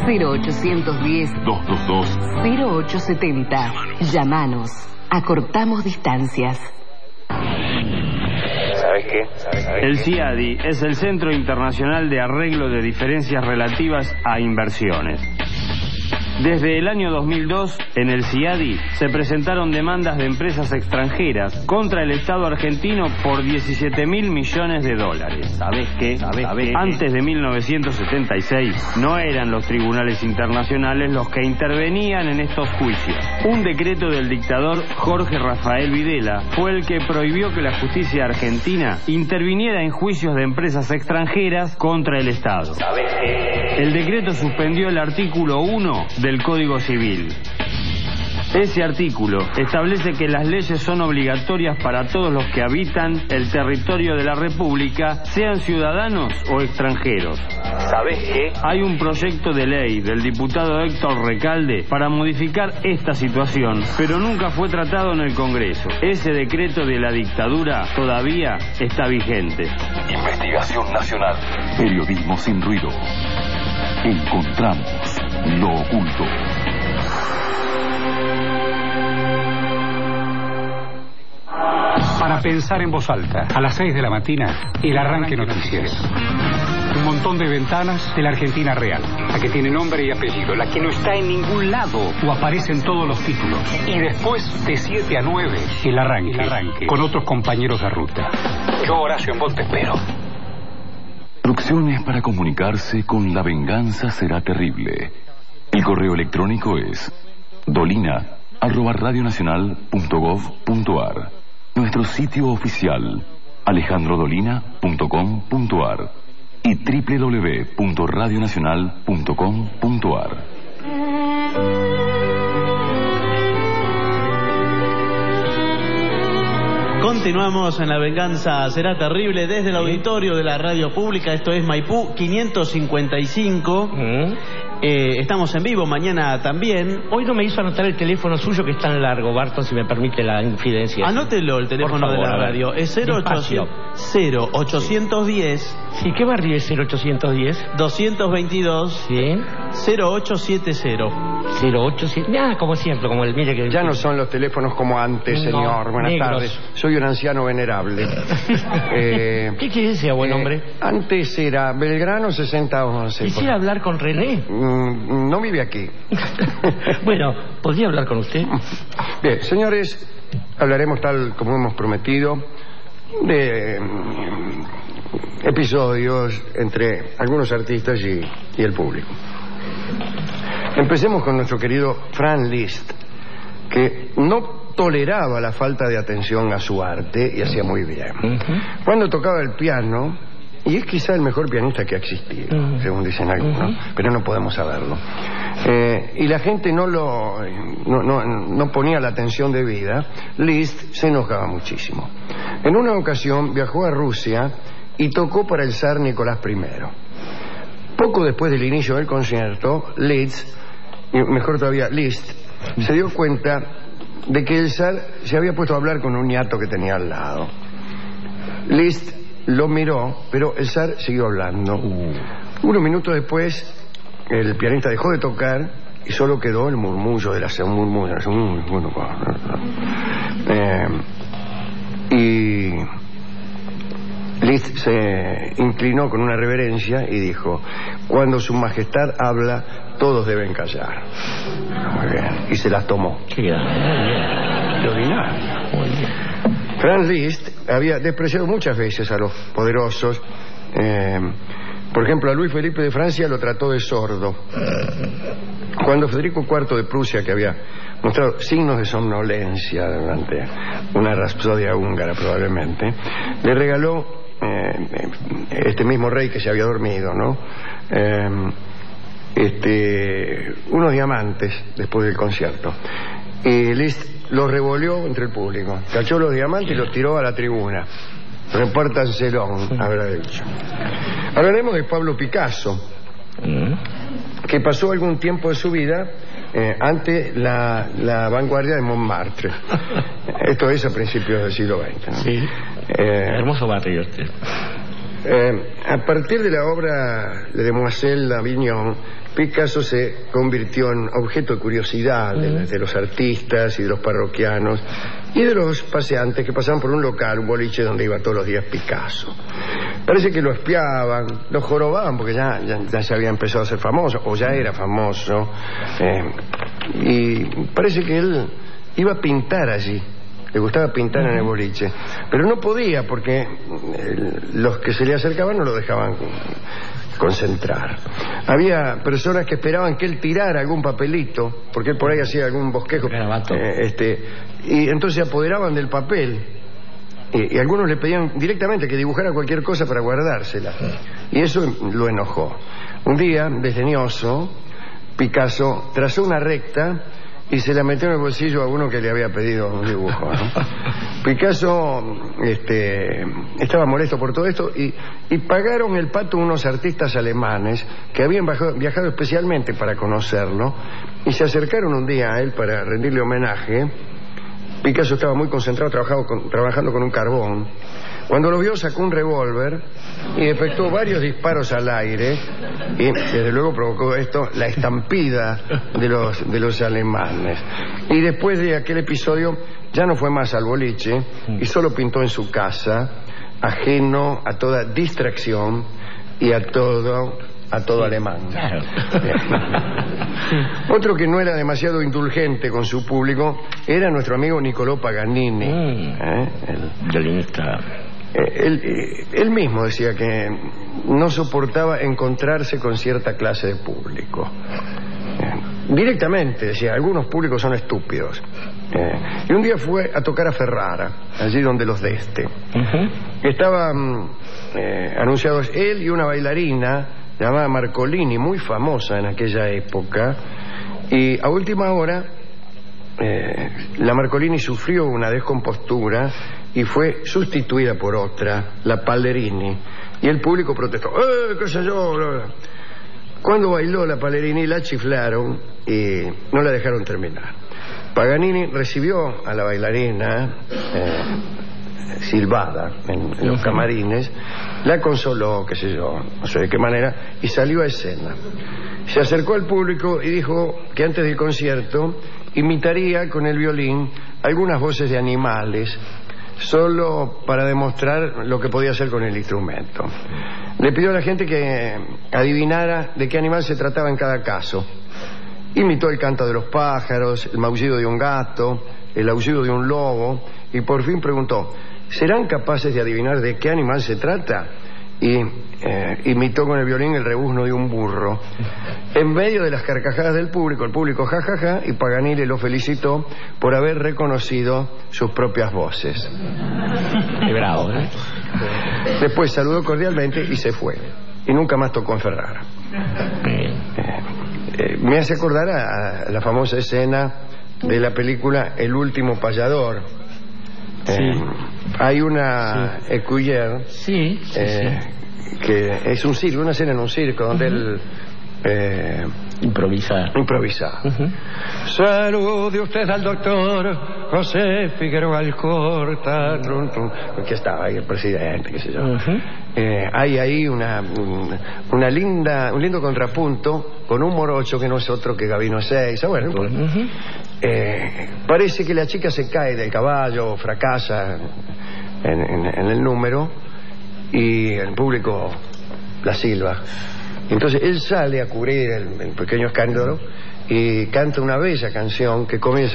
0810-222-0870. Llámanos. Acortamos distancias. ¿Sabes qué? El CIADI es el Centro Internacional de Arreglo de Diferencias Relativas a Inversiones. Desde el año 2002, en el CIADI se presentaron demandas de empresas extranjeras contra el Estado argentino por 17.000 millones de dólares. ¿Sabés qué? Antes de 1976, no eran los tribunales internacionales los que intervenían en estos juicios. Un decreto del dictador Jorge Rafael Videla fue el que prohibió que la justicia argentina interviniera en juicios de empresas extranjeras contra el Estado. ¿Sabés qué? El decreto suspendió el artículo 1 del Código Civil. Ese artículo establece que las leyes son obligatorias para todos los que habitan el territorio de la República, sean ciudadanos o extranjeros. ¿Sabés qué? Hay un proyecto de ley del diputado Héctor Recalde para modificar esta situación, pero nunca fue tratado en el Congreso. Ese decreto de la dictadura todavía está vigente. Investigación Nacional. Periodismo sin ruido. Encontramos lo oculto. Para pensar en voz alta, a las 6 de la mañana, el arranque noticiero. Un montón de ventanas de la Argentina real, la que tiene nombre y apellido, la que no está en ningún lado o aparece en todos los títulos. Y después, de 7 a 9, el arranque, con otros compañeros de ruta. Yo, Horacio, en vos te espero. Instrucciones para comunicarse con La Venganza Será Terrible. El correo electrónico es dolina@radionacional.gov.ar. Nuestro sitio oficial alejandrodolina.com.ar y www.radionacional.com.ar. Continuamos en La Venganza Será Terrible desde el auditorio de la radio pública. Esto es Maipú 555. Estamos en vivo mañana también. Hoy no me hizo anotar el teléfono suyo, que es tan largo, Barton, si me permite la infidencia. Anótelo, el teléfono de la radio. Es 0810. Sí, ¿qué barrio es 0810? 222. Sí. 0870. 0870. Como siempre, como el mire que... Ya no son los teléfonos como antes, señor. Buenas tardes. Soy un anciano venerable. ¿Qué quiere decir, buen hombre? Antes era Belgrano 6011. ¿Quisiera hablar con René? No vive aquí. Bueno, ¿podría hablar con usted? Bien, señores, hablaremos tal como hemos prometido de episodios entre algunos artistas y el público. Empecemos con nuestro querido Franz Liszt, que no toleraba la falta de atención a su arte y hacía muy bien. Cuando tocaba el piano, y es quizá el mejor pianista que ha existido, según dicen algunos, pero no podemos saberlo, y la gente no ponía la atención debida, Liszt se enojaba muchísimo. En una ocasión viajó a Rusia y tocó para el zar Nicolás I. Poco después del inicio del concierto, Liszt se dio cuenta de que el zar se había puesto a hablar con un ñato que tenía al lado. Liszt lo miró, pero el zar siguió hablando. Unos minutos después, el pianista dejó de tocar y solo quedó el murmullo de las murmullas. Y Liszt se inclinó con una reverencia y dijo: cuando su majestad habla, todos deben callar. Muy bien. Y se las tomó. Qué ordinario. Franz Liszt había despreciado muchas veces a los poderosos. Por ejemplo, a Luis Felipe de Francia lo trató de sordo. Cuando Federico IV de Prusia, que había mostrado signos de somnolencia durante una rapsodia húngara probablemente, le regaló este mismo rey que se había dormido, ¿no? Unos diamantes después del concierto. Y Liszt los revolvió entre el público, cachó los diamantes y los tiró a la tribuna. Repártanselo, habrá dicho. Hablaremos de Pablo Picasso, que pasó algún tiempo de su vida ante la vanguardia de Montmartre. Esto es a principios del siglo XX, ¿no? Sí. Hermoso barrio este. A partir de la obra de Demoiselle d'Avignon, Picasso se convirtió en objeto de curiosidad de los artistas y de los parroquianos y de los paseantes que pasaban por un local, un boliche donde iba todos los días Picasso. Parece que lo espiaban, lo jorobaban porque ya se había empezado a ser famoso, o ya era famoso, y parece que él iba a pintar allí. Le gustaba pintar en el boliche, pero no podía porque los que se le acercaban no lo dejaban concentrar. Había personas que esperaban que él tirara algún papelito, porque él por ahí hacía algún bosquejo, y entonces se apoderaban del papel, y algunos le pedían directamente que dibujara cualquier cosa para guardársela, y eso lo enojó. Un día, desdeñoso, Picasso trazó una recta y se la metió en el bolsillo a uno que le había pedido un dibujo, ¿no? Picasso estaba molesto por todo esto y pagaron el pato unos artistas alemanes que habían viajado especialmente para conocerlo y se acercaron un día a él para rendirle homenaje. Picasso estaba muy concentrado trabajando con un carbón. Cuando lo vio, sacó un revólver y efectuó varios disparos al aire y desde luego provocó esto la estampida de los alemanes. Y después de aquel episodio ya no fue más al boliche y solo pintó en su casa, ajeno a toda distracción y a todo alemán. Claro. Otro que no era demasiado indulgente con su público era nuestro amigo Niccolò Paganini. El violinista. Él mismo decía que no soportaba encontrarse con cierta clase de público. Directamente decía, algunos públicos son estúpidos. Y un día fue a tocar a Ferrara, allí donde los de Estaban anunciados él y una bailarina llamada Marcolini, muy famosa en aquella época, y a última hora la Marcolini sufrió una descompostura y fue sustituida por otra, la Pallerini, y el público protestó, qué sé yo. Cuando bailó la Pallerini la chiflaron y no la dejaron terminar. Paganini recibió a la bailarina silbada en los camarines, la consoló, qué sé yo, no sé de qué manera, y salió a escena. Se acercó al público y dijo que antes del concierto imitaría con el violín algunas voces de animales, solo para demostrar lo que podía hacer con el instrumento. Le pidió a la gente que adivinara de qué animal se trataba en cada caso. Imitó el canto de los pájaros, el maullido de un gato, el aullido de un lobo, y por fin preguntó, ¿serán capaces de adivinar de qué animal se trata? Y imitó con el violín el rebuzno de un burro. En medio de las carcajadas del público, el público jajaja, y Paganini lo felicitó por haber reconocido sus propias voces. Qué bravo, ¿eh? Después saludó cordialmente y se fue. Y nunca más tocó en Ferrara. Me hace acordar a la famosa escena de la película El último payador. Hay una écuyère que es un circo, una escena en un circo donde él improvisa. Salude usted al doctor José Figueroa Alcorta. Que estaba ahí el presidente, qué sé yo. hay ahí un lindo contrapunto con un morocho que no es otro que Gabino Ezeiza. Bueno, parece que la chica se cae del caballo, fracasa en el número y el público la silba. Entonces él sale a cubrir el pequeño escándalo y canta una bella canción que comienza.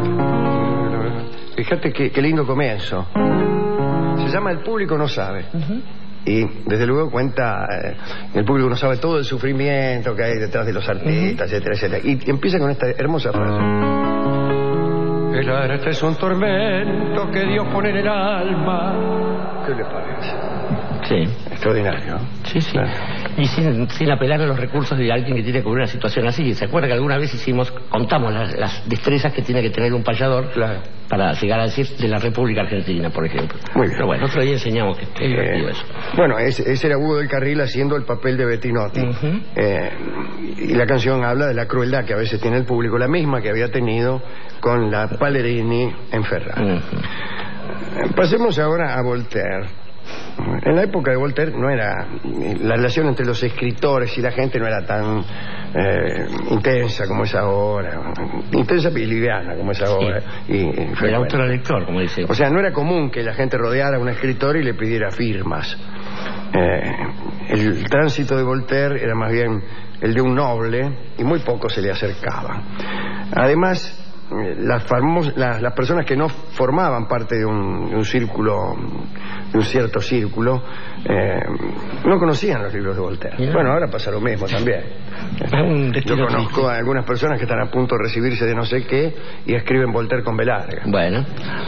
Fíjate qué lindo comienzo. Se llama El público no sabe. Y desde luego cuenta, el público no sabe todo el sufrimiento que hay detrás de los artistas, etcétera, etcétera. Y empieza con esta hermosa frase. El arte es un tormento que Dios pone en el alma. ¿Qué le parece? Sí. Extraordinario. Sí, sí. Y sin apelar a los recursos de alguien que tiene que cubrir una situación así. ¿Se acuerda que alguna vez contamos las destrezas que tiene que tener un payador para llegar a decir de la República Argentina, por ejemplo? Muy bien. Pero bueno, otro día enseñamos que es divertido eso. Bueno, ese era Hugo del Carril haciendo el papel de Bettinotti. Y la canción habla de la crueldad que a veces tiene el público, la misma que había tenido con la Palerini en Ferrara. Pasemos ahora a Voltaire. En la época de Voltaire no era la relación entre los escritores y la gente no era tan intensa como es ahora, intensa y liviana como es ahora. El autor-lector, como dice. O sea, no era común que la gente rodeara a un escritor y le pidiera firmas. El tránsito de Voltaire era más bien el de un noble y muy poco se le acercaba. Además, las personas que no formaban parte de un círculo, de un cierto círculo, no conocían los libros de Voltaire. Bueno, ahora pasa lo mismo también. Yo conozco a algunas personas que están a punto de recibirse de no sé qué y escriben Voltaire con B larga. Bueno.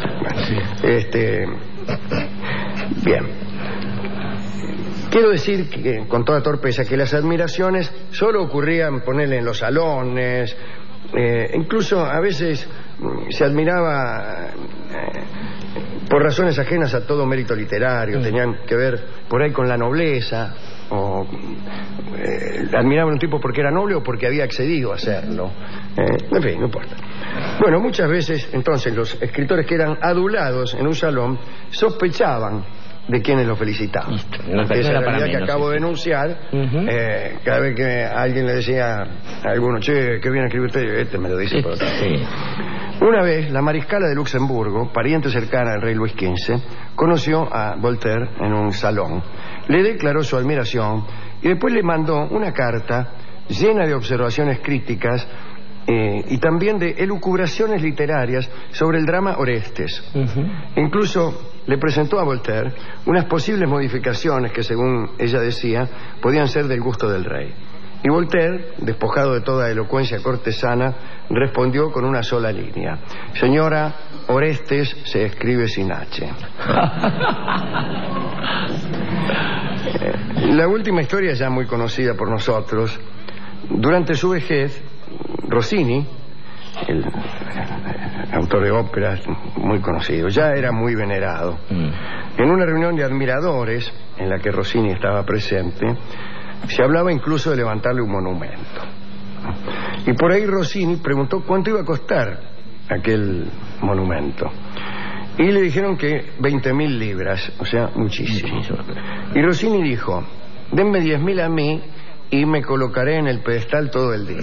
Bien. Quiero decir que, con toda torpeza, que las admiraciones solo ocurrían, ponerle en los salones. Incluso a veces se admiraba por razones ajenas a todo mérito literario, tenían que ver por ahí con la nobleza, o admiraban a un tipo porque era noble o porque había accedido a serlo. En fin, no importa. Bueno, muchas veces entonces los escritores que eran adulados en un salón sospechaban de quienes lo felicitaban. Esa realidad que acabo de denunciar. Cada vez que alguien le decía a alguno, che, qué bien escribe usted, este me lo dice por otra. Una vez la mariscala de Luxemburgo, pariente cercana del rey Luis XV, conoció a Voltaire en un salón, le declaró su admiración y después le mandó una carta llena de observaciones críticas y también de elucubraciones literarias sobre el drama Orestes. Incluso le presentó a Voltaire unas posibles modificaciones que, según ella decía, podían ser del gusto del rey. Y Voltaire, despojado de toda elocuencia cortesana, respondió con una sola línea: señora, Orestes se escribe sin H. La última historia es ya muy conocida por nosotros. Durante su vejez, Rossini, el autor de óperas muy conocido, ya era muy venerado. En una reunión de admiradores en la que Rossini estaba presente, se hablaba incluso de levantarle un monumento. Y por ahí Rossini preguntó cuánto iba a costar aquel monumento. Y le dijeron que 20.000 libras, o sea, muchísimo. Y Rossini dijo: denme 10.000 a mí y me colocaré en el pedestal todo el día.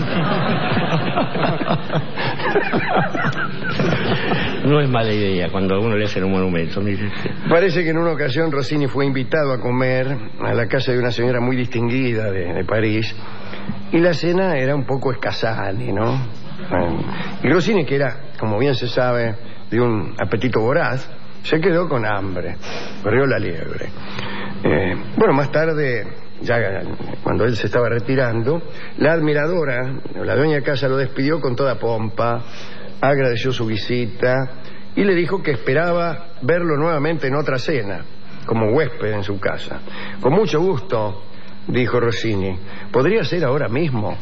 No es mala idea cuando a uno le hacen un monumento. Parece que en una ocasión Rossini fue invitado a comer a la casa de una señora muy distinguida de París, y la cena era un poco escasani, ¿no? Y Rossini, que era, como bien se sabe, de un apetito voraz, se quedó con hambre, corrió la liebre. Bueno, más tarde, ya cuando él se estaba retirando, la admiradora, la dueña de casa, lo despidió con toda pompa, agradeció su visita y le dijo que esperaba verlo nuevamente en otra cena, como huésped en su casa. Con mucho gusto, dijo Rossini. ¿Podría ser ahora mismo?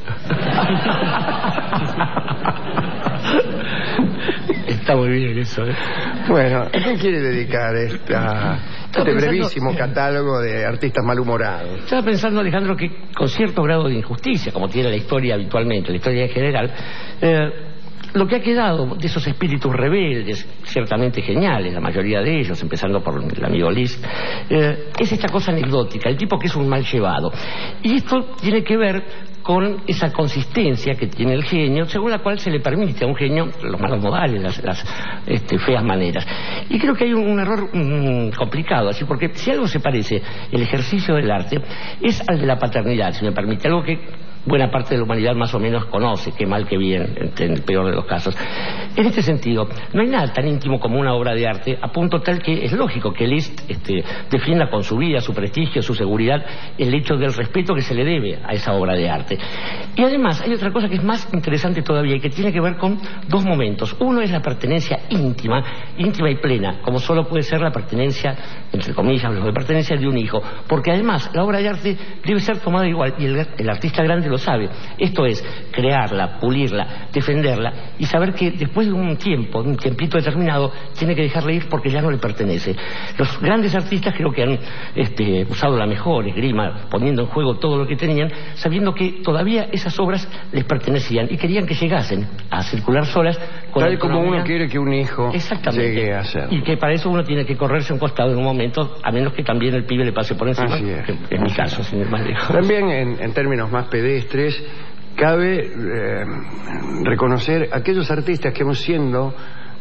Está muy bien eso, ¿eh? Bueno, ¿a quién quiere dedicar este brevísimo catálogo de artistas malhumorados? Estaba pensando, Alejandro, que con cierto grado de injusticia, como tiene la historia habitualmente, la historia en general, lo que ha quedado de esos espíritus rebeldes, ciertamente geniales, la mayoría de ellos, empezando por el amigo Liszt, es esta cosa anecdótica, el tipo que es un mal llevado. Y esto tiene que ver con esa consistencia que tiene el genio, según la cual se le permite a un genio los malos modales, las feas maneras. Y creo que hay un error complicado, así, porque si algo se parece el ejercicio del arte es al de la paternidad, si me permite, algo que buena parte de la humanidad más o menos conoce, que mal que bien, en el peor de los casos. En este sentido, no hay nada tan íntimo como una obra de arte, a punto tal que es lógico que Liszt defienda con su vida, su prestigio, su seguridad, el hecho del respeto que se le debe a esa obra de arte. Y además hay otra cosa que es más interesante todavía y que tiene que ver con dos momentos. Uno es la pertenencia íntima y plena, como solo puede ser la pertenencia, entre comillas, la pertenencia de un hijo, porque además la obra de arte debe ser tomada igual, y el artista grande lo sabe. Esto es, crearla, pulirla, defenderla y saber que después de un tiempito determinado, tiene que dejarla ir porque ya no le pertenece. Los grandes artistas creo que han usado la mejor esgrima, poniendo en juego todo lo que tenían, sabiendo que todavía esas obras les pertenecían y querían que llegasen a circular solas con tal como uno quiere que un hijo llegue a ser. Y que para eso uno tiene que correrse un costado en un momento, a menos que también el pibe le pase por encima. Así es. Que en mi caso, sin ir más lejos. También en términos más pedestres, cabe reconocer aquellos artistas que, siendo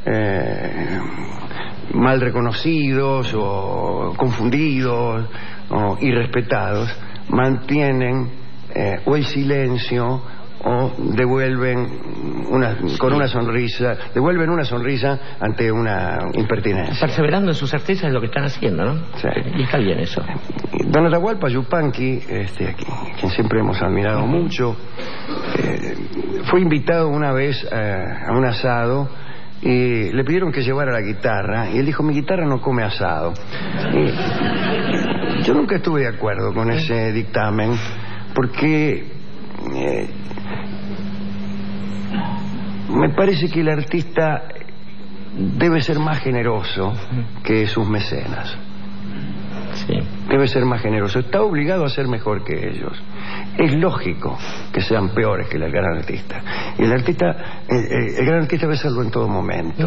mal reconocidos o confundidos o irrespetados, mantienen o el silencio o devuelven una sonrisa ante una impertinencia. Perseverando en su certeza de lo que están haciendo, ¿no? Sí. Y está bien eso. Don Atahualpa Yupanqui, quien siempre hemos admirado mucho, fue invitado una vez a un asado y le pidieron que llevara la guitarra y él dijo: mi guitarra no come asado. Y yo nunca estuve de acuerdo con ese dictamen, porque me parece que el artista debe ser más generoso que sus mecenas. Sí. Debe ser más generoso. Está obligado a ser mejor que ellos. Es lógico que sean peores que el gran artista. Y el gran artista debe serlo en todo momento.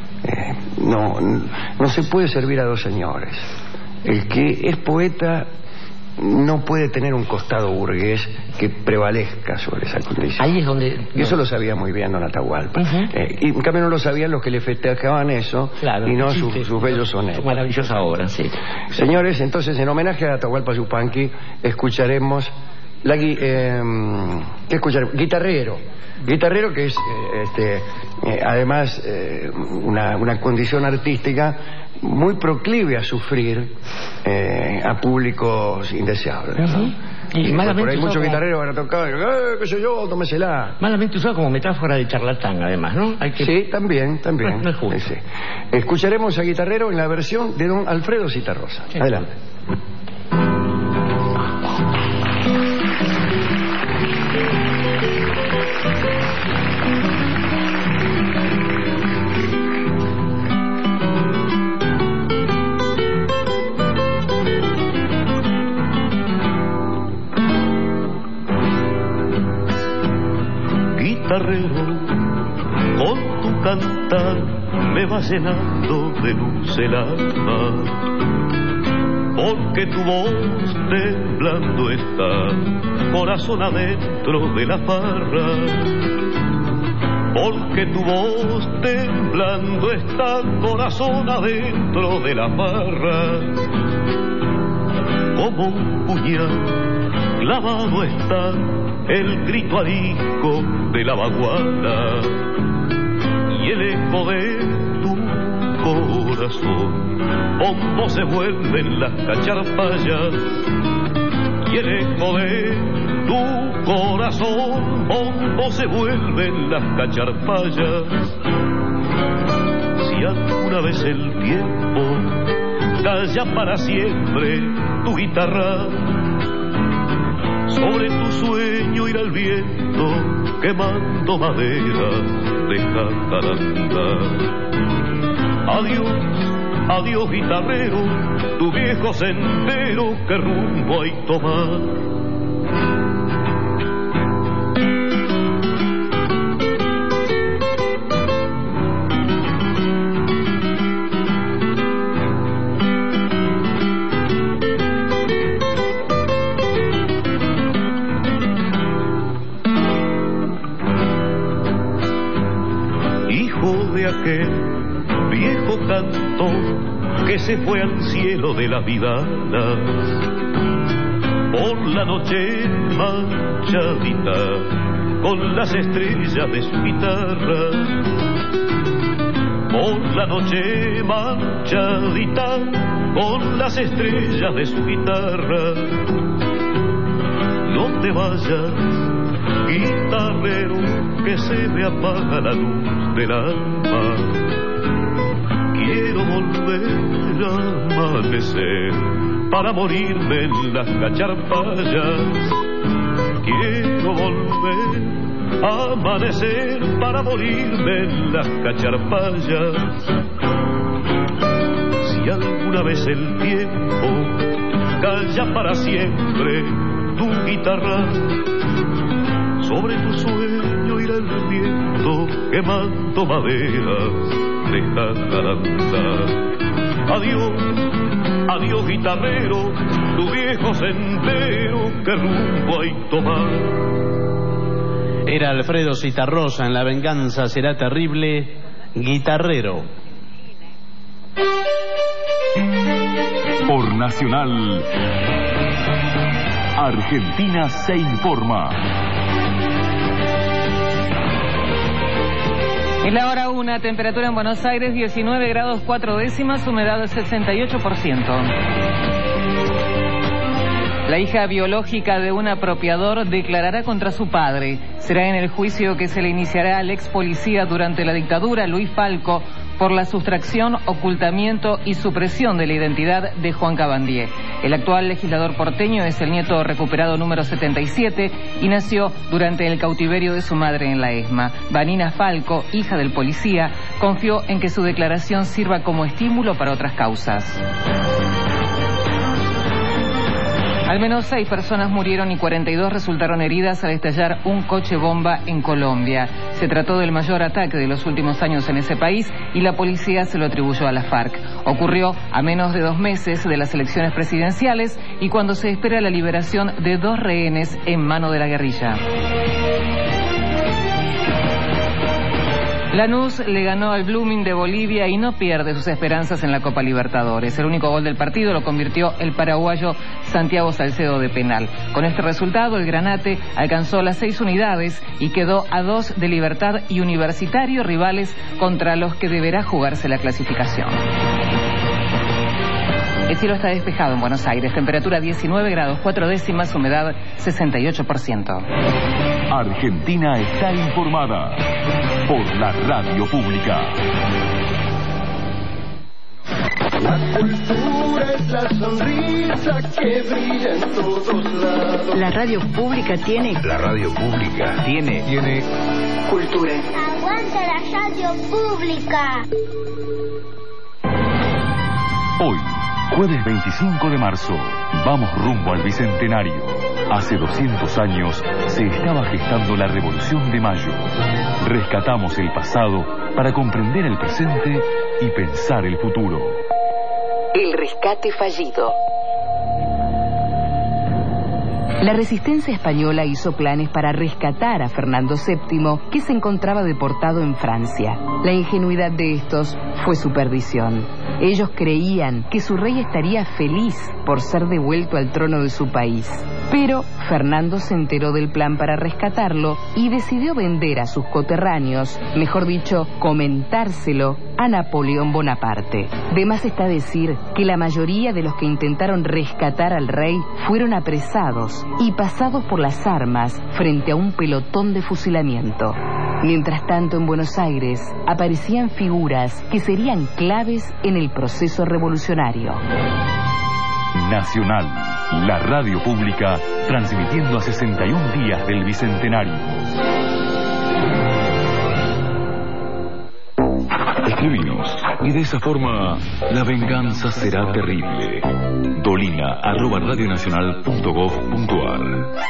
No se puede servir a dos señores. El que es poeta no puede tener un costado burgués que prevalezca sobre esa condición. Ahí es donde... Y eso lo sabía muy bien don Atahualpa. Y en cambio no lo sabían los que le festejaban eso, claro, y no sus bellos sonetos. Su maravillosa obra, sí. Señores, entonces, en homenaje a Atahualpa Yupanqui, escucharemos ¿qué escucharemos? Guitarrero, que es además una condición artística muy proclive a sufrir a públicos indeseables, ¿no? Y por ahí muchos guitarreros van a tocar, qué sé yo, tómesela. Malamente usado como metáfora de charlatán, además, ¿no? Sí, también. No es justo. Sí. Escucharemos a Guitarrero en la versión de don Alfredo Zitarrosa. Sí. Adelante. Guitarrero, con tu cantar me vas llenando de luz el alma, porque tu voz temblando está, corazón adentro de la farra, porque tu voz temblando está, corazón adentro de la farra, como un puñal clavado está el grito arisco de la vaguada y el eco de tu corazón. Bombo se vuelven las cacharpayas y el eco de tu corazón. Bombo se vuelven las cacharpayas. Si alguna vez el tiempo calla para siempre tu guitarra, sobre tu sueño irá el viento quemando madera de jacaranda. Adiós, adiós guitarrero, tu viejo sendero que rumbo hay tomar. eco de aquel viejo canto que se fue al cielo de la vida. Por la noche manchadita con las estrellas de su guitarra. Por la noche manchadita con las estrellas de su guitarra. No te vayas, guitarrero, que se me apaga la luz del alma. Quiero volver a amanecer para morirme en las cacharpallas. Quiero volver a amanecer para morirme en las cacharpallas. Si alguna vez el tiempo calla para siempre tu guitarra, sobre tu sueño irá el viento quemando maderas dejando andar. Adiós, adiós guitarrero, tu viejo sendero, que rumbo hay tomar. Era Alfredo Citarrosa en La venganza será terrible, Guitarrero. Por Nacional, Argentina se informa. En la hora 1, temperatura en Buenos Aires 19 grados 4 décimas, humedad del 68%. La hija biológica de un apropiador declarará contra su padre. Será en el juicio que se le iniciará al ex policía durante la dictadura, Luis Falco, por la sustracción, ocultamiento y supresión de la identidad de Juan Cabandier. El actual legislador porteño es el nieto recuperado número 77 y nació durante el cautiverio de su madre en la ESMA. Vanina Falco, hija del policía, confió en que su declaración sirva como estímulo para otras causas. Al menos 6 personas murieron y 42 resultaron heridas al estallar un coche bomba en Colombia. Se trató del mayor ataque de los últimos años en ese país y la policía se lo atribuyó a la FARC. Ocurrió a menos de 2 meses de las elecciones presidenciales y cuando se espera la liberación de 2 rehenes en mano de la guerrilla. Lanús le ganó al Blooming de Bolivia y no pierde sus esperanzas en la Copa Libertadores. El único gol del partido lo convirtió el paraguayo Santiago Salcedo de penal. Con este resultado, el Granate alcanzó las 6 unidades y quedó a 2 de Libertad y Universitario, rivales contra los que deberá jugarse la clasificación. El cielo está despejado en Buenos Aires, temperatura 19 grados 4 décimas, humedad 68%. Argentina está informada por la radio pública. La cultura es la sonrisa que brilla en todos lados. La radio pública tiene. La radio pública tiene Cultura. Aguanta la radio pública. Hoy, jueves 25 de marzo, vamos rumbo al Bicentenario. Hace 200 años se estaba gestando la Revolución de Mayo. Rescatamos el pasado para comprender el presente y pensar el futuro. El rescate fallido. La resistencia española hizo planes para rescatar a Fernando VII, que se encontraba deportado en Francia. La ingenuidad de estos fue su perdición. Ellos creían que su rey estaría feliz por ser devuelto al trono de su país. Pero Fernando se enteró del plan para rescatarlo y decidió vender a sus coterráneos, mejor dicho, comentárselo a Napoleón Bonaparte. De más está decir que la mayoría de los que intentaron rescatar al rey fueron apresados y pasados por las armas frente a un pelotón de fusilamiento. Mientras tanto, en Buenos Aires aparecían figuras que serían claves en el proceso revolucionario. Nacional, la radio pública, transmitiendo a 61 días del Bicentenario. Escribinos, y de esa forma, la venganza será terrible. dolina@radionacional.gov.ar.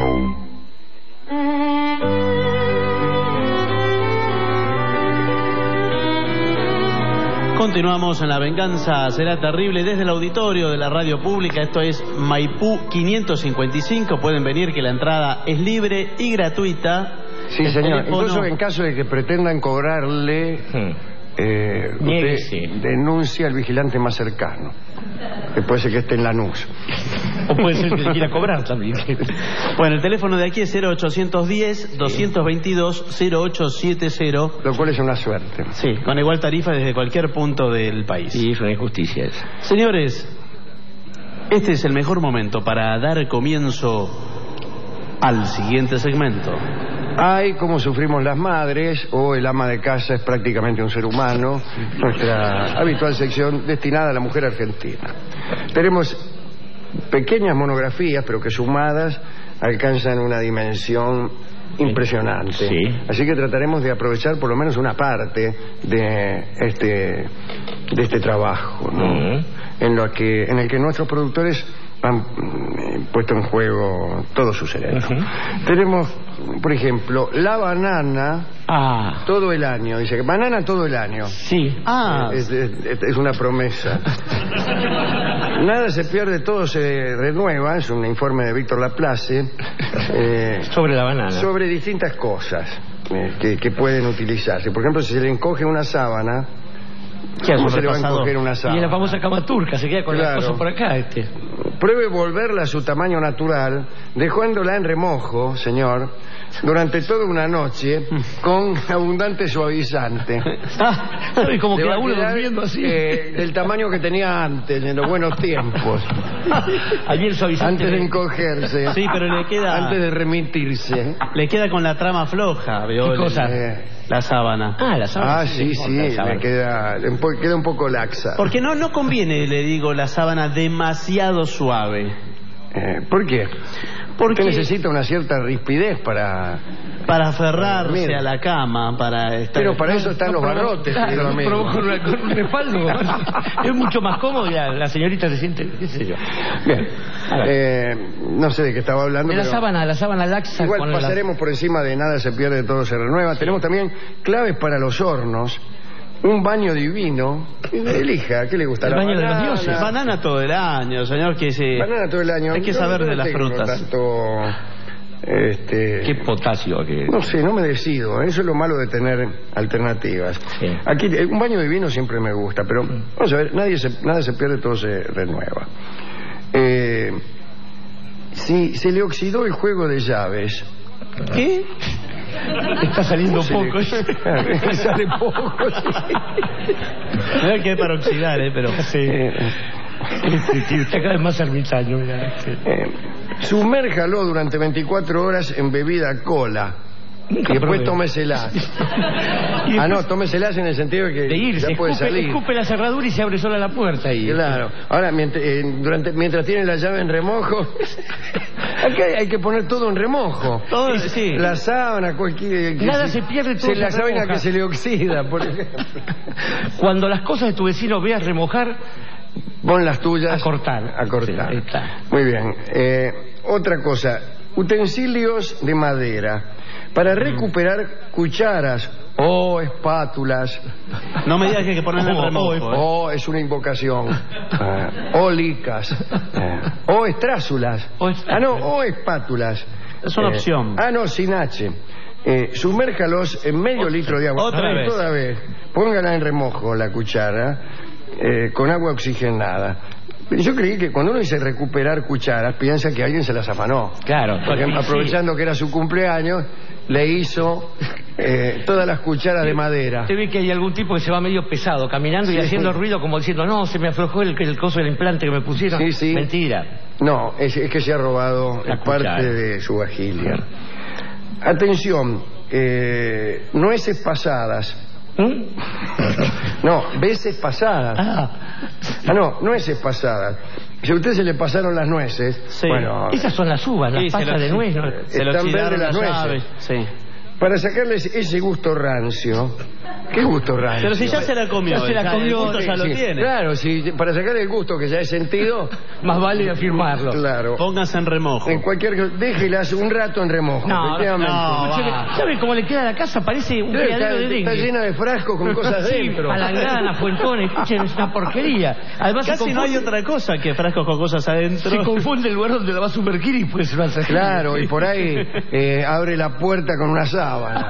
Continuamos en La venganza será terrible desde el auditorio de la radio pública. Esto es Maipú 555. Pueden venir, que la entrada es libre y gratuita. Sí, señor. Incluso en caso de que pretendan cobrarle, usted denuncia al vigilante más cercano, que puede ser que esté en Lanús. O puede ser que le quiera cobrar también. Bueno, el teléfono de aquí es 0810-222-0870. Lo cual es una suerte. Sí, con igual tarifa desde cualquier punto del país. Sí, es una injusticia eso. Señores, este es el mejor momento para dar comienzo al siguiente segmento. Ay, cómo sufrimos las madres, o el ama de casa es prácticamente un ser humano, nuestra habitual sección destinada a la mujer argentina. Tenemos pequeñas monografías, pero que sumadas alcanzan una dimensión impresionante. Sí. Así que trataremos de aprovechar por lo menos una parte de este trabajo, ¿no? En el que nuestros productores han puesto en juego todo su cerebro. Tenemos, por ejemplo, la banana todo el año. Dice que banana todo el año. Sí. Es una promesa. Nada se pierde, todo se renueva. Es un informe de Víctor Laplace sobre la banana, sobre distintas cosas que pueden utilizarse. Por ejemplo, si se le encoge una sábana, ¿cómo se le va a encoger una sábana? Y la famosa cama turca, se queda con las cosas por acá. Pruebe volverla a su tamaño natural, dejándola en remojo, señor, durante toda una noche, con abundante suavizante. ¿Sabes cómo queda uno durmiendo así? Del tamaño que tenía antes, en los buenos tiempos. Allí el suavizante. Antes de encogerse. Sí, pero le queda... Antes de remitirse. Le queda con la trama floja, ¿veo? ¿Qué cosa? La sábana. La sábana. Sí, le queda un poco laxa. Porque no conviene, le digo, la sábana demasiado suave. ¿Por qué? Porque usted necesita una cierta rispidez para aferrarse a la cama, pero para eso están los barrotes. Claro, con un respaldo. Es mucho más cómodo y la señorita se siente, qué sé yo. Bien. No sé de qué estaba hablando. De la sábana laxa. Igual pasaremos por encima de nada se pierde, todo se renueva. Sí. Tenemos también claves para los hornos. Un baño divino. Elija, ¿qué le gusta? El baño de los dioses. Banana todo el año, señor. Banana todo el año. Hay que saber de las frutas. Qué potasio que... No sé, no me decido. Eso es lo malo de tener alternativas. Sí. Aquí un baño divino siempre me gusta, pero vamos a ver, nada se pierde, todo se renueva. Si se le oxidó el juego de llaves. ¿Qué? Está saliendo poco. Sale poco. No hay que para oxidar, pero... Sí. Está cada vez más ermitaño. Sumérjalo durante 24 horas en bebida cola. Y después tómeselas. Tómeselas en el sentido de que irse, ya puede salir. Escupe la cerradura y se abre sola la puerta. Claro. Ahora, mientras tiene la llave en remojo, aquí hay que poner todo en remojo. Todo, sí. La sábana, nada se pierde, todo la sábana que se le oxida, por ejemplo. Cuando las cosas de tu vecino veas remojar, pon las tuyas a cortar. Sí, muy bien. Otra cosa, utensilios de madera. Para recuperar cucharas o espátulas. No me digas que hay que ponerle en remojo. Es una invocación. O licas. O estrázulas. O espátulas. Es una opción. Sin H. Sumérjalos en medio litro de agua. Otra vez. Póngala en remojo la cuchara con agua oxigenada. Yo creí que cuando uno dice recuperar cucharas, piensa que alguien se las afanó. Claro. Porque aprovechando que era su cumpleaños, le hizo todas las cucharas de madera. Usted ve que hay algún tipo que se va medio pesado, caminando y haciendo ruido como diciendo, no, se me aflojó el coso del implante que me pusieron. Sí. Mentira. No, es que se ha robado parte de su vajilla. Atención, nueces pasadas. No, veces pasadas. Nueces pasadas. Si a usted se le pasaron las nueces, bueno, esas son las uvas, las pasas de nuez, ¿no? Están verdes las nueces. Sí. Para sacarles ese gusto rancio ¿Qué gusto rancio? Pero si ya se la comió, ya el gusto ya lo tiene. Claro, si para sacar el gusto que ya he sentido, más vale afirmarlo. Claro. Póngase en remojo. En déjelas un rato en remojo. ¿Sabe cómo le queda a la casa? Parece un criadero de dengue. Está llena de frascos con cosas dentro. Palangana, fuentones, escuchen, es una porquería. Además, casi no hay otra cosa que frascos con cosas adentro. Se confunde el lugar donde la va a sumergir y puede ser una tragedia. Claro, y por ahí abre la puerta con una sábana.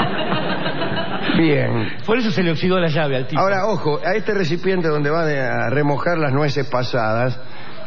Bien. Por eso se le oxidó la llave al tipo. Ahora, ojo, a este recipiente donde va a remojar las nueces pasadas,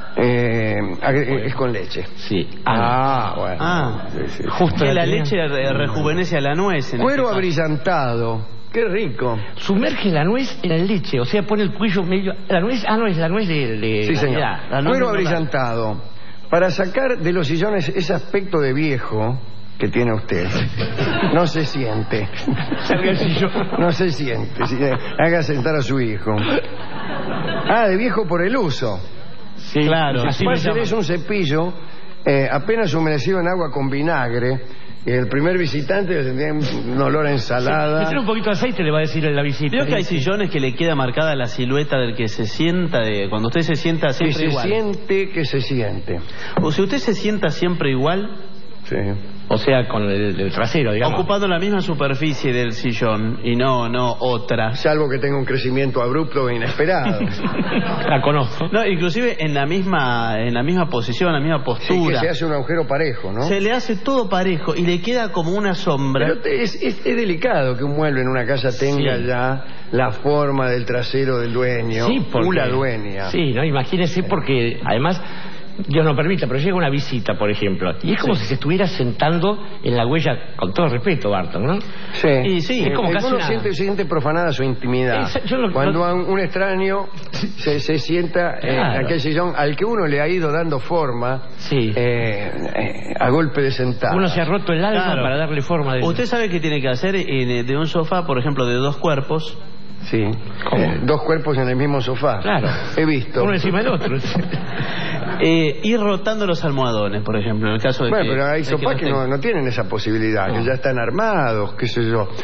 es con leche. Sí. Bueno. Sí. Justo la leche rejuvenece a la nuez. Cuero abrillantado. Qué rico. Sumerge la nuez en la leche, o sea, pone el cuello medio... La nuez, no, es la nuez de sí, señor. Cuero abrillantado. Para sacar de los sillones ese aspecto de viejo que tiene usted. No se siente. Salga el sillón. No se siente. Haga sentar a su hijo. De viejo por el uso. Sí, claro. Es un cepillo apenas humedecido en agua con vinagre. Y el primer visitante tiene un olor a ensalada. Meter un poquito de aceite, le va a decir en la visita. Veo que hay sillones que le queda marcada la silueta del que se sienta, cuando usted se sienta siempre igual. Que se siente. O si usted se sienta siempre igual... Sí. O sea, con el trasero, digamos. Ocupando la misma superficie del sillón y no otra. Salvo que tenga un crecimiento abrupto e inesperado. La conozco. No, inclusive en la misma posición, en la misma postura. Sí, que se hace un agujero parejo, ¿no? Se le hace todo parejo y le queda como una sombra. Pero es delicado que un mueble en una casa tenga ya la forma del trasero del dueño. Sí, porque... la dueña. Sí, ¿no? Imagínese porque además... Dios no permita, pero llega una visita, por ejemplo, y es como si se estuviera sentando en la huella, con todo respeto, Barton, ¿no? Sí. Y sí, es como casi uno siente profanada su intimidad. Cuando un extraño se sienta en aquel sillón al que uno le ha ido dando forma a golpe de sentado. Uno se ha roto el alma para darle forma. Usted sabe qué tiene que hacer de un sofá, por ejemplo, de 2 cuerpos. Sí. 2 cuerpos en el mismo sofá. Claro. He visto. Uno encima del otro. Ir rotando los almohadones, por ejemplo, en el caso de pero hay sofás que no tienen esa posibilidad, que ya están armados, qué sé yo.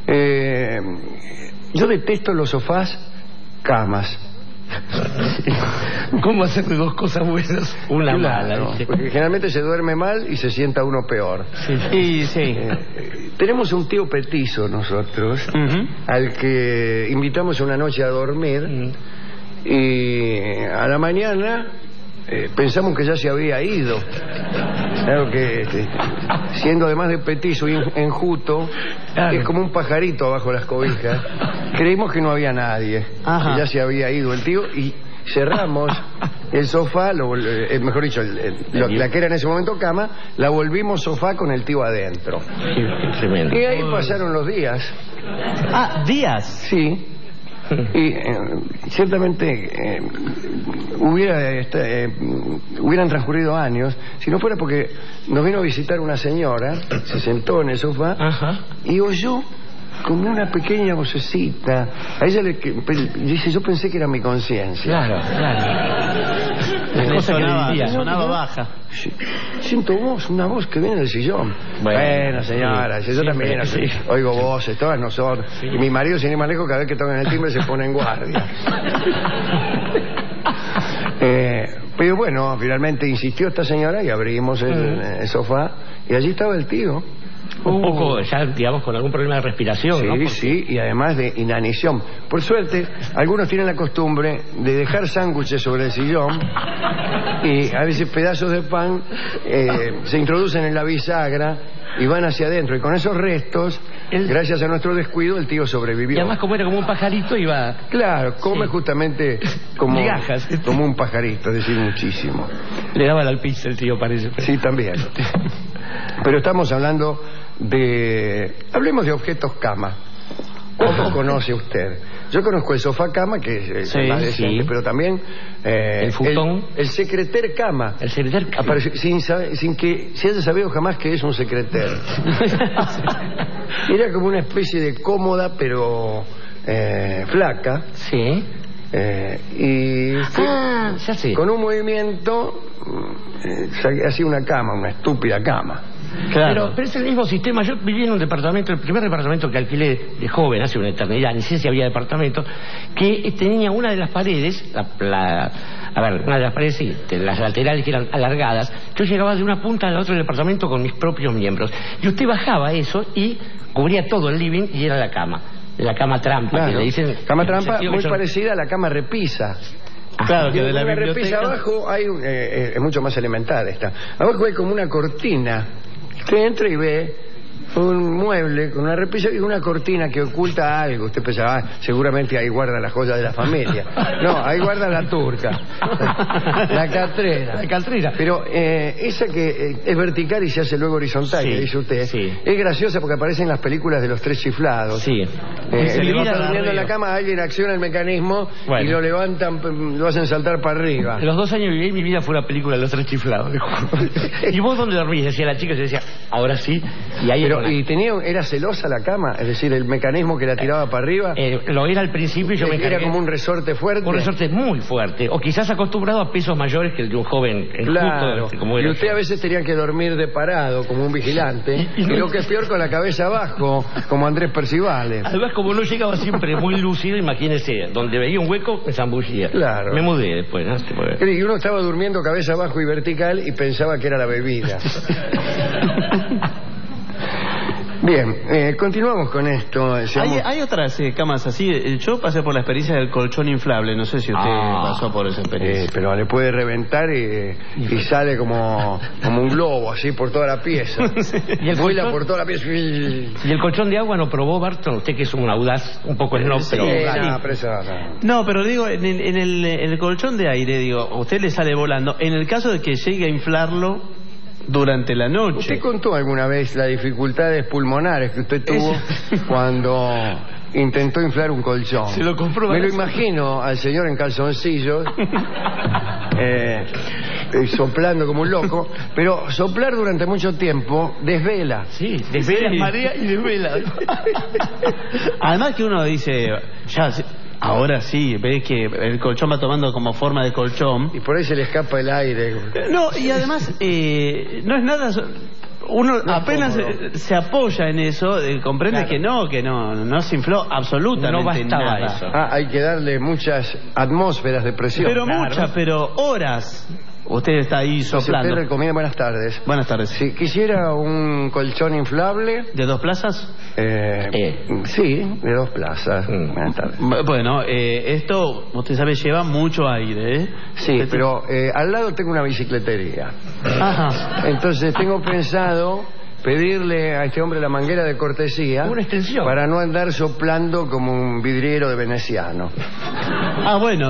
Yo detesto los sofás camas. ¿Cómo hacer de 2 cosas buenas una mala? Porque generalmente se duerme mal y se sienta uno peor. Sí. Tenemos un tío petizo nosotros, al que invitamos una noche a dormir, y a la mañana pensamos que ya se había ido. Claro que siendo además de petizo y enjuto, es como un pajarito abajo de las cobijas. Creímos que no había nadie, que ya se había ido el tío, y cerramos el sofá, mejor dicho, la que era en ese momento cama, la volvimos sofá con el tío adentro. Y ahí pasaron los días. ¿Días? Sí. Y ciertamente hubieran transcurrido años si no fuera porque nos vino a visitar una señora, se sentó en el sofá y oyó como una pequeña vocecita. A ella dice, yo pensé que era mi conciencia. Claro. Sonaba baja. Siento una voz que viene del sillón. Bueno, señora, yo también oigo voces, todas nosotros. Y mi marido, sin ir más lejos, cada vez que tocan el timbre se pone en guardia. Pero bueno, finalmente insistió esta señora y abrimos el sofá y allí estaba el tío. Un poco, ya digamos, con algún problema de respiración, sí, ¿no? Sí, y además de inanición. Por suerte, algunos tienen la costumbre de dejar sándwiches sobre el sillón y a veces pedazos de pan se introducen en la bisagra y van hacia adentro. Y con esos restos, gracias a nuestro descuido, el tío sobrevivió. Y además, como era como un pajarito, iba... Claro, come justamente como un pajarito, es decir, muchísimo. Le daba la alpizza el tío, parece. Sí, también. Pero estamos hablando hablemos de objetos cama. ¿Cuánto conoce usted? Yo conozco el sofá cama, que es más decente, pero también el futón, el secreter cama. El secreter cama. Sin que se haya sabido jamás que es un secreter. Era como una especie de cómoda, pero flaca. Sí. Y ya sé. Con un movimiento hacía una cama, una estúpida cama. Claro. Pero es el mismo sistema. Yo viví en un departamento, el primer departamento que alquilé de joven, hace una eternidad, ni sé si había departamento, que tenía una de las paredes, una de las paredes, sí, las laterales que eran alargadas. Yo llegaba de una punta al otro del departamento con mis propios miembros. Y usted bajaba eso y cubría todo el living y era la cama trampa, claro, que le dicen. Cama trampa muy parecida a la cama repisa. Claro, que de la biblioteca. Repisa abajo hay es mucho más elemental esta. Abajo hay como una cortina. Usted entra y ve un mueble con una repisa y una cortina que oculta algo. Usted pensaba, seguramente ahí guarda la joya de la familia. No, ahí guarda la turca, la catrera. Pero esa que es vertical y se hace luego horizontal, que dice usted, es graciosa porque aparece en las películas de los tres chiflados. Sí. Se levanta durmiendo en la cama, alguien acciona el mecanismo y lo levantan, lo hacen saltar para arriba. Los 2 años que viví, mi vida fue la película de los tres chiflados. ¿Y vos dónde dormís? Decía la chica, se decía, ahora sí. Y ahí ¿era celosa la cama? Es decir, el mecanismo que la tiraba para arriba. Lo era al principio y yo me encargué. Era como un resorte fuerte. Un resorte muy fuerte. O quizás acostumbrado a pesos mayores que el de un joven claro. Como y usted a veces tenía que dormir de parado, como un vigilante. Y lo que es peor, con la cabeza abajo, como Andrés Percivale. Además, como no llegaba siempre muy lúcido, imagínese, donde veía un hueco, me zambullía. Claro. Me mudé después, ¿no? Y uno estaba durmiendo cabeza abajo y vertical y pensaba que era la bebida. Bien, continuamos con esto. Hay otras camas así. Yo pasé por la experiencia del colchón inflable. No sé si usted pasó por esa experiencia. Pero le puede reventar y sale como un globo, así por toda la pieza. ¿Y el vuela por toda la pieza? ¿Y el colchón de agua no probó, Barton? Usted que es un audaz, un poco snob, No, pero digo, en el colchón de aire, digo, usted le sale volando. En el caso de que llegue a inflarlo durante la noche. ¿Usted contó alguna vez las dificultades pulmonares que usted tuvo cuando intentó inflar un colchón? Se lo compró. Me lo imagino al señor en calzoncillos soplando como un loco, pero soplar durante mucho tiempo desvela. Sí, desvela, marea y desvela. Además que uno dice, ya... Ahora sí, ve que el colchón va tomando como forma de colchón. Y por ahí se le escapa el aire. No, y además no es nada... Uno no apenas se apoya en eso, comprende que no se infló absolutamente nada. Eso. Hay que darle muchas atmósferas de presión. Pero muchas, pero horas. Usted está ahí soplando. Usted recomienda, buenas tardes. Buenas tardes. Si quisiera un colchón inflable. ¿De 2 plazas? Sí, de 2 plazas. Buenas tardes. Bueno, esto, usted sabe, lleva mucho aire, ¿eh? Sí, pero al lado tengo una bicicletería. Ajá. Entonces tengo pensado pedirle a este hombre la manguera de cortesía. Una extensión. Para no andar soplando como un vidriero de veneciano. Bueno,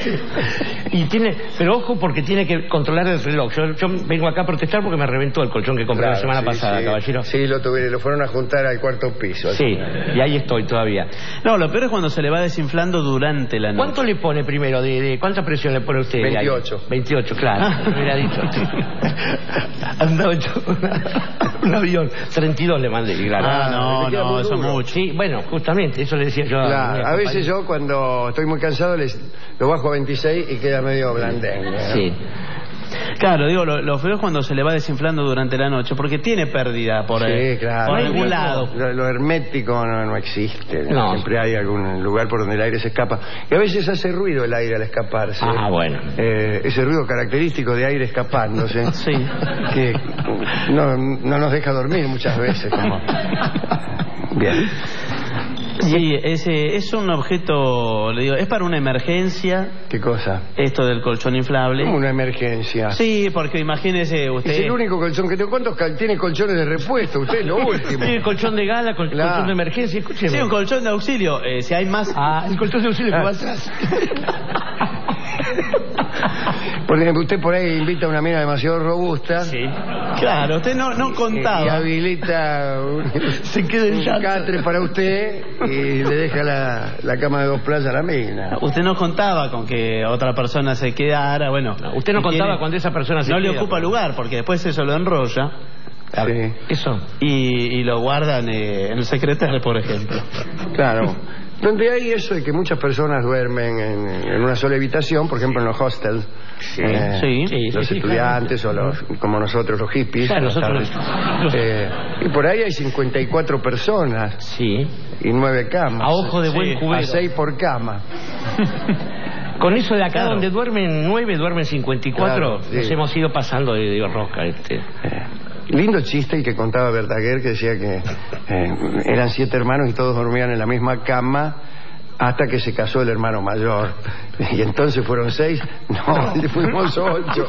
pero ojo, porque tiene que controlar el reloj. Yo vengo acá a protestar porque me reventó el colchón que compré la semana pasada, caballero. Sí, lo fueron a juntar al 4º piso. Sí, y ahí estoy todavía. No, lo peor es cuando se le va desinflando durante la noche. ¿Cuánto le pone primero? ¿Cuánta presión le pone usted? 28. 28, claro. Me hubiera dicho. Andaba yo un avión. 32 le mandé. Claro. No, eso es mucho. Sí, bueno, justamente, eso le decía yo a veces yo cuando estoy muy cansado lo bajo a 26 y queda medio blandengue, ¿no? Sí. Claro, digo, lo feo es cuando se le va desinflando durante la noche, porque tiene pérdida por algún lado. Lo hermético no existe. Siempre hay algún lugar por donde el aire se escapa. Y a veces hace ruido el aire al escaparse. Bueno. Ese ruido característico de aire escapándose. Sí. Que no nos deja dormir muchas veces. Bien. Sí, es un objeto, le digo, es para una emergencia. ¿Qué cosa? Esto del colchón inflable. ¿Cómo una emergencia? Sí, porque imagínese usted. Es el único colchón que tengo. ¿Cuántos tiene colchones de repuesto? Usted es lo último. Tiene colchón de gala, colchón de emergencia. Escúcheme. Sí, un colchón de auxilio. Si hay más. El colchón de auxilio que va atrás. Por ejemplo, usted por ahí invita a una mina demasiado robusta. Sí. Claro, usted no contaba. Y habilita un catre para usted y le deja la cama de 2 plazas a la mina. Usted no contaba con que otra persona se quedara, bueno. Usted no contaba cuando esa persona se no queda, le ocupa lugar, porque después eso lo enrolla. Sí. Eso. Y lo guardan en el secretario, por ejemplo. Claro. donde hay eso de que muchas personas duermen en una sola habitación, por ejemplo en los hostels. Los estudiantes o los, como nosotros, los hippies. Claro, nosotros y por ahí hay 54 personas y 9 camas. A ojo de buen cubero. A 6 por cama. Con eso de acá donde duermen 9, duermen 54, Claro, nos hemos ido pasando de rosca. Lindo chiste el que contaba Verdaguer, que decía que eran 7 hermanos y todos dormían en la misma cama hasta que se casó el hermano mayor. Y entonces fueron 6. No, fuimos 8.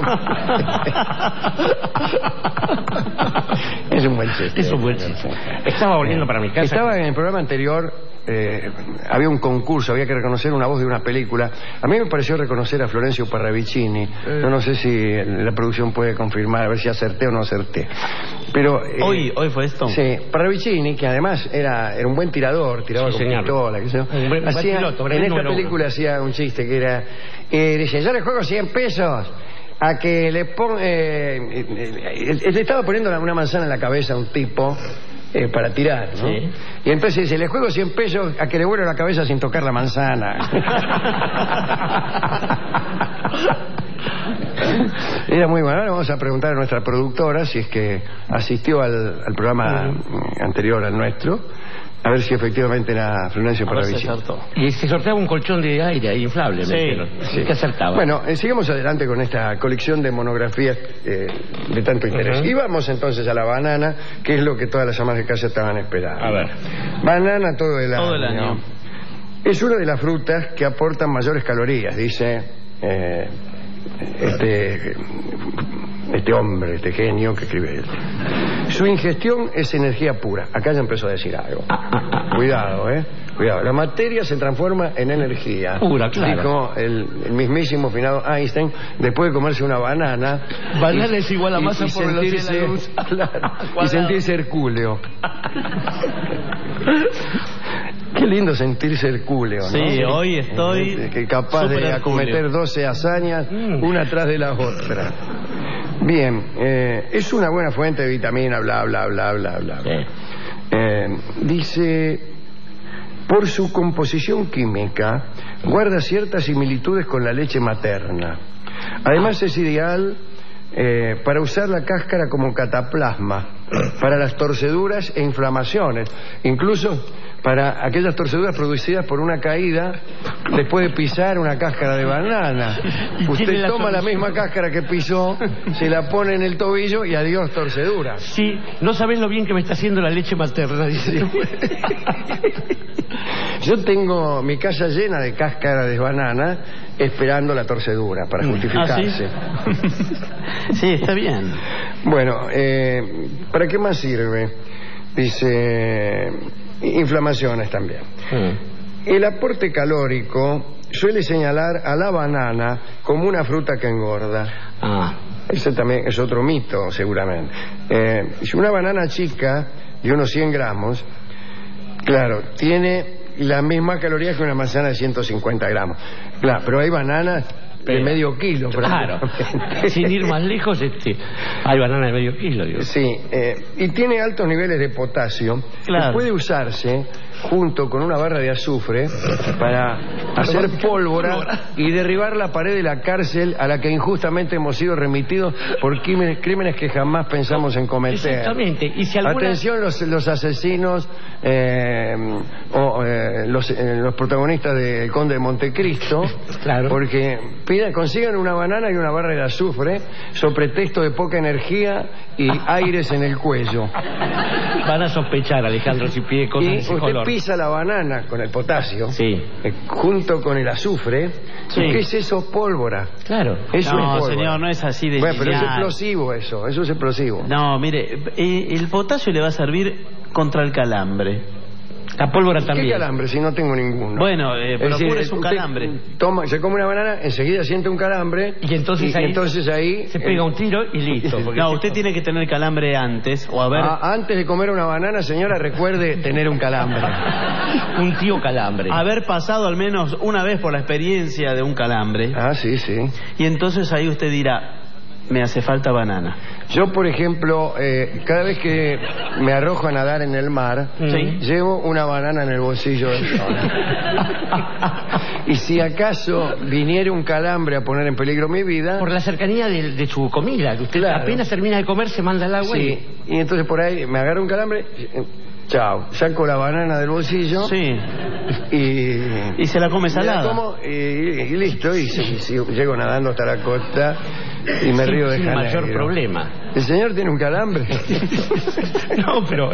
Es un buen chiste. Es un buen chiste. Estaba volviendo para mi casa. Estaba en el programa anterior, había un concurso, había que reconocer una voz de una película. A mí me pareció reconocer a Florencio Parravicini. Yo no sé si la producción puede confirmar, a ver si acerté o no acerté. Pero hoy fue esto. Sí, Parravicini, que además era un buen tirador, tiraba con pistola, qué sé yo. En esta película hacía un chiste que era, dice, yo le juego 100 pesos a que le ponga... le estaba poniendo una manzana en la cabeza a un tipo para tirar, ¿no? Sí. Y entonces dice, le juego 100 pesos a que le vuelo la cabeza sin tocar la manzana. Era muy bueno. Ahora vamos a preguntar a nuestra productora si es que asistió al programa anterior al nuestro, a ver si efectivamente era Florencio Parravicini. Y se sorteaba un colchón de aire inflable. Sí. Que acertaba. Bueno, sigamos adelante con esta colección de monografías de tanto interés. Y vamos entonces a la banana, que es lo que todas las amas de casa estaban esperando. A ver. Banana todo el año. Todo el año. Es una de las frutas que aportan mayores calorías, dice este hombre, este genio que escribe esto. Su ingestión es energía pura. Acá ya empezó a decir algo. Cuidado, cuidado. La materia se transforma en energía pura, claro. Dijo el mismísimo finado Einstein después de comerse una banana. Banana es igual a masa por velocidad de la luz. Claro, y sentirse hercúleo. Qué lindo sentirse hercúleo, ¿no? Sí, hoy estoy capaz de acometer 12 hazañas una tras de la otra. Bien, es una buena fuente de vitamina, bla, bla, bla, bla, bla. Dice, por su composición química, guarda ciertas similitudes con la leche materna. Además es ideal para usar la cáscara como cataplasma, para las torceduras e inflamaciones, incluso para aquellas torceduras producidas por una caída después de pisar una cáscara de banana. Usted toma la misma cáscara que pisó, se la pone en el tobillo y adiós torcedura. Sí, no sabés lo bien que me está haciendo la leche materna, dice. Yo tengo mi casa llena de cáscara de banana esperando la torcedura para justificarse. Sí, está bien. Bueno, ¿para qué más sirve? Dice, inflamaciones también. El aporte calórico suele señalar a la banana como una fruta que engorda. Ese también es otro mito, seguramente. Una banana chica de unos 100 gramos, claro, tiene la misma caloría que una manzana de 150 gramos. Claro, pero hay bananas de medio kilo. Claro. Sin ir más lejos, hay bananas de medio kilo. Digo. Sí, y tiene altos niveles de potasio. Claro. Que puede usarse junto con una barra de azufre para hacer pólvora y derribar la pared de la cárcel a la que injustamente hemos sido remitidos por crímenes que jamás pensamos en cometer. Exactamente. Y si alguna... Atención los asesinos los protagonistas de El Conde de Montecristo. Claro. Porque consigan una banana y una barra de azufre sobre pretexto de poca energía y aires en el cuello. Van a sospechar, Alejandro, si pide cosas de ese color. Pisa la banana con el potasio, junto con el azufre. ¿Qué es eso? Pólvora. Claro. Eso no, es pólvora. Señor, no es así de Bueno, pero es explosivo eso es explosivo. No, mire, el potasio le va a servir contra el calambre. La pólvora también. ¿Qué calambre si no tengo ninguno? Bueno, pero es un calambre. Se come una banana, enseguida siente un calambre y entonces ahí se pega un tiro y listo. No, usted tiene que tener calambre antes o antes de comer una banana, señora, recuerde tener un calambre. Un tío calambre. Haber pasado al menos una vez por la experiencia de un calambre. Sí. Y entonces ahí usted dirá, me hace falta banana. Yo, por ejemplo, cada vez que me arrojo a nadar en el mar, llevo una banana en el bolsillo del sol. Y si acaso viniera un calambre a poner en peligro mi vida... Por la cercanía de su comida, que usted apenas termina de comer, se manda al agua. Sí, y entonces por ahí me agarra un calambre... Chao, saco la banana del bolsillo y se la come salada. La como y listo, y llego nadando hasta la costa y me río de Janeiro. Sin mayor problema. ¿El señor tiene un calambre? No, pero...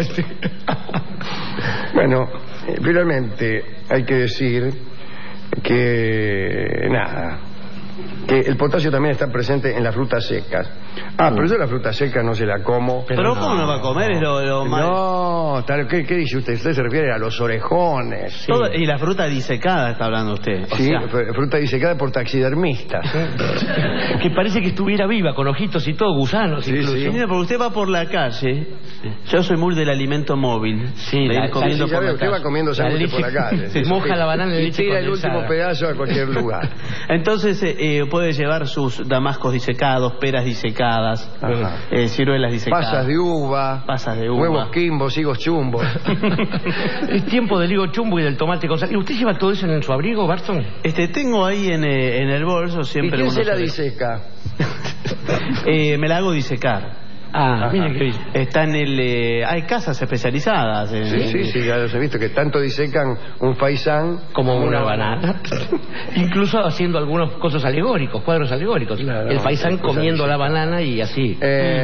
Bueno, finalmente hay que decir que... que el potasio también está presente en las frutas secas. Pero yo la fruta seca no se la como. ¿Pero cómo no va a comer? Es lo mal... No, ¿qué dice usted? Usted se refiere a los orejones. Sí. Y la fruta disecada está hablando usted. Fruta disecada por taxidermistas. Que parece que estuviera viva, con ojitos y todo, gusanos incluso. Sí. Mira, porque usted va por la calle. Yo soy muy del alimento móvil. Usted va comiendo sándwiches por la calle. Se moja la banana y tira el último pedazo a cualquier lugar. Entonces puede llevar sus damascos disecados, peras disecadas, ciruelas disecadas, pasas de uva, huevos quimbos, higos chumbos. Es tiempo del higo chumbo y del tomate con sal. ¿Y usted lleva todo eso en su abrigo, Barton? Tengo ahí en el bolso siempre. ¿Y quién se la diseca? Me la hago disecar. Mira que está en el... hay casas especializadas. Sí, ya los he visto, que tanto disecan un faisán como una banana. Incluso haciendo algunos cosas alegóricos, cuadros alegóricos. Claro, el faisán comiendo la banana y así.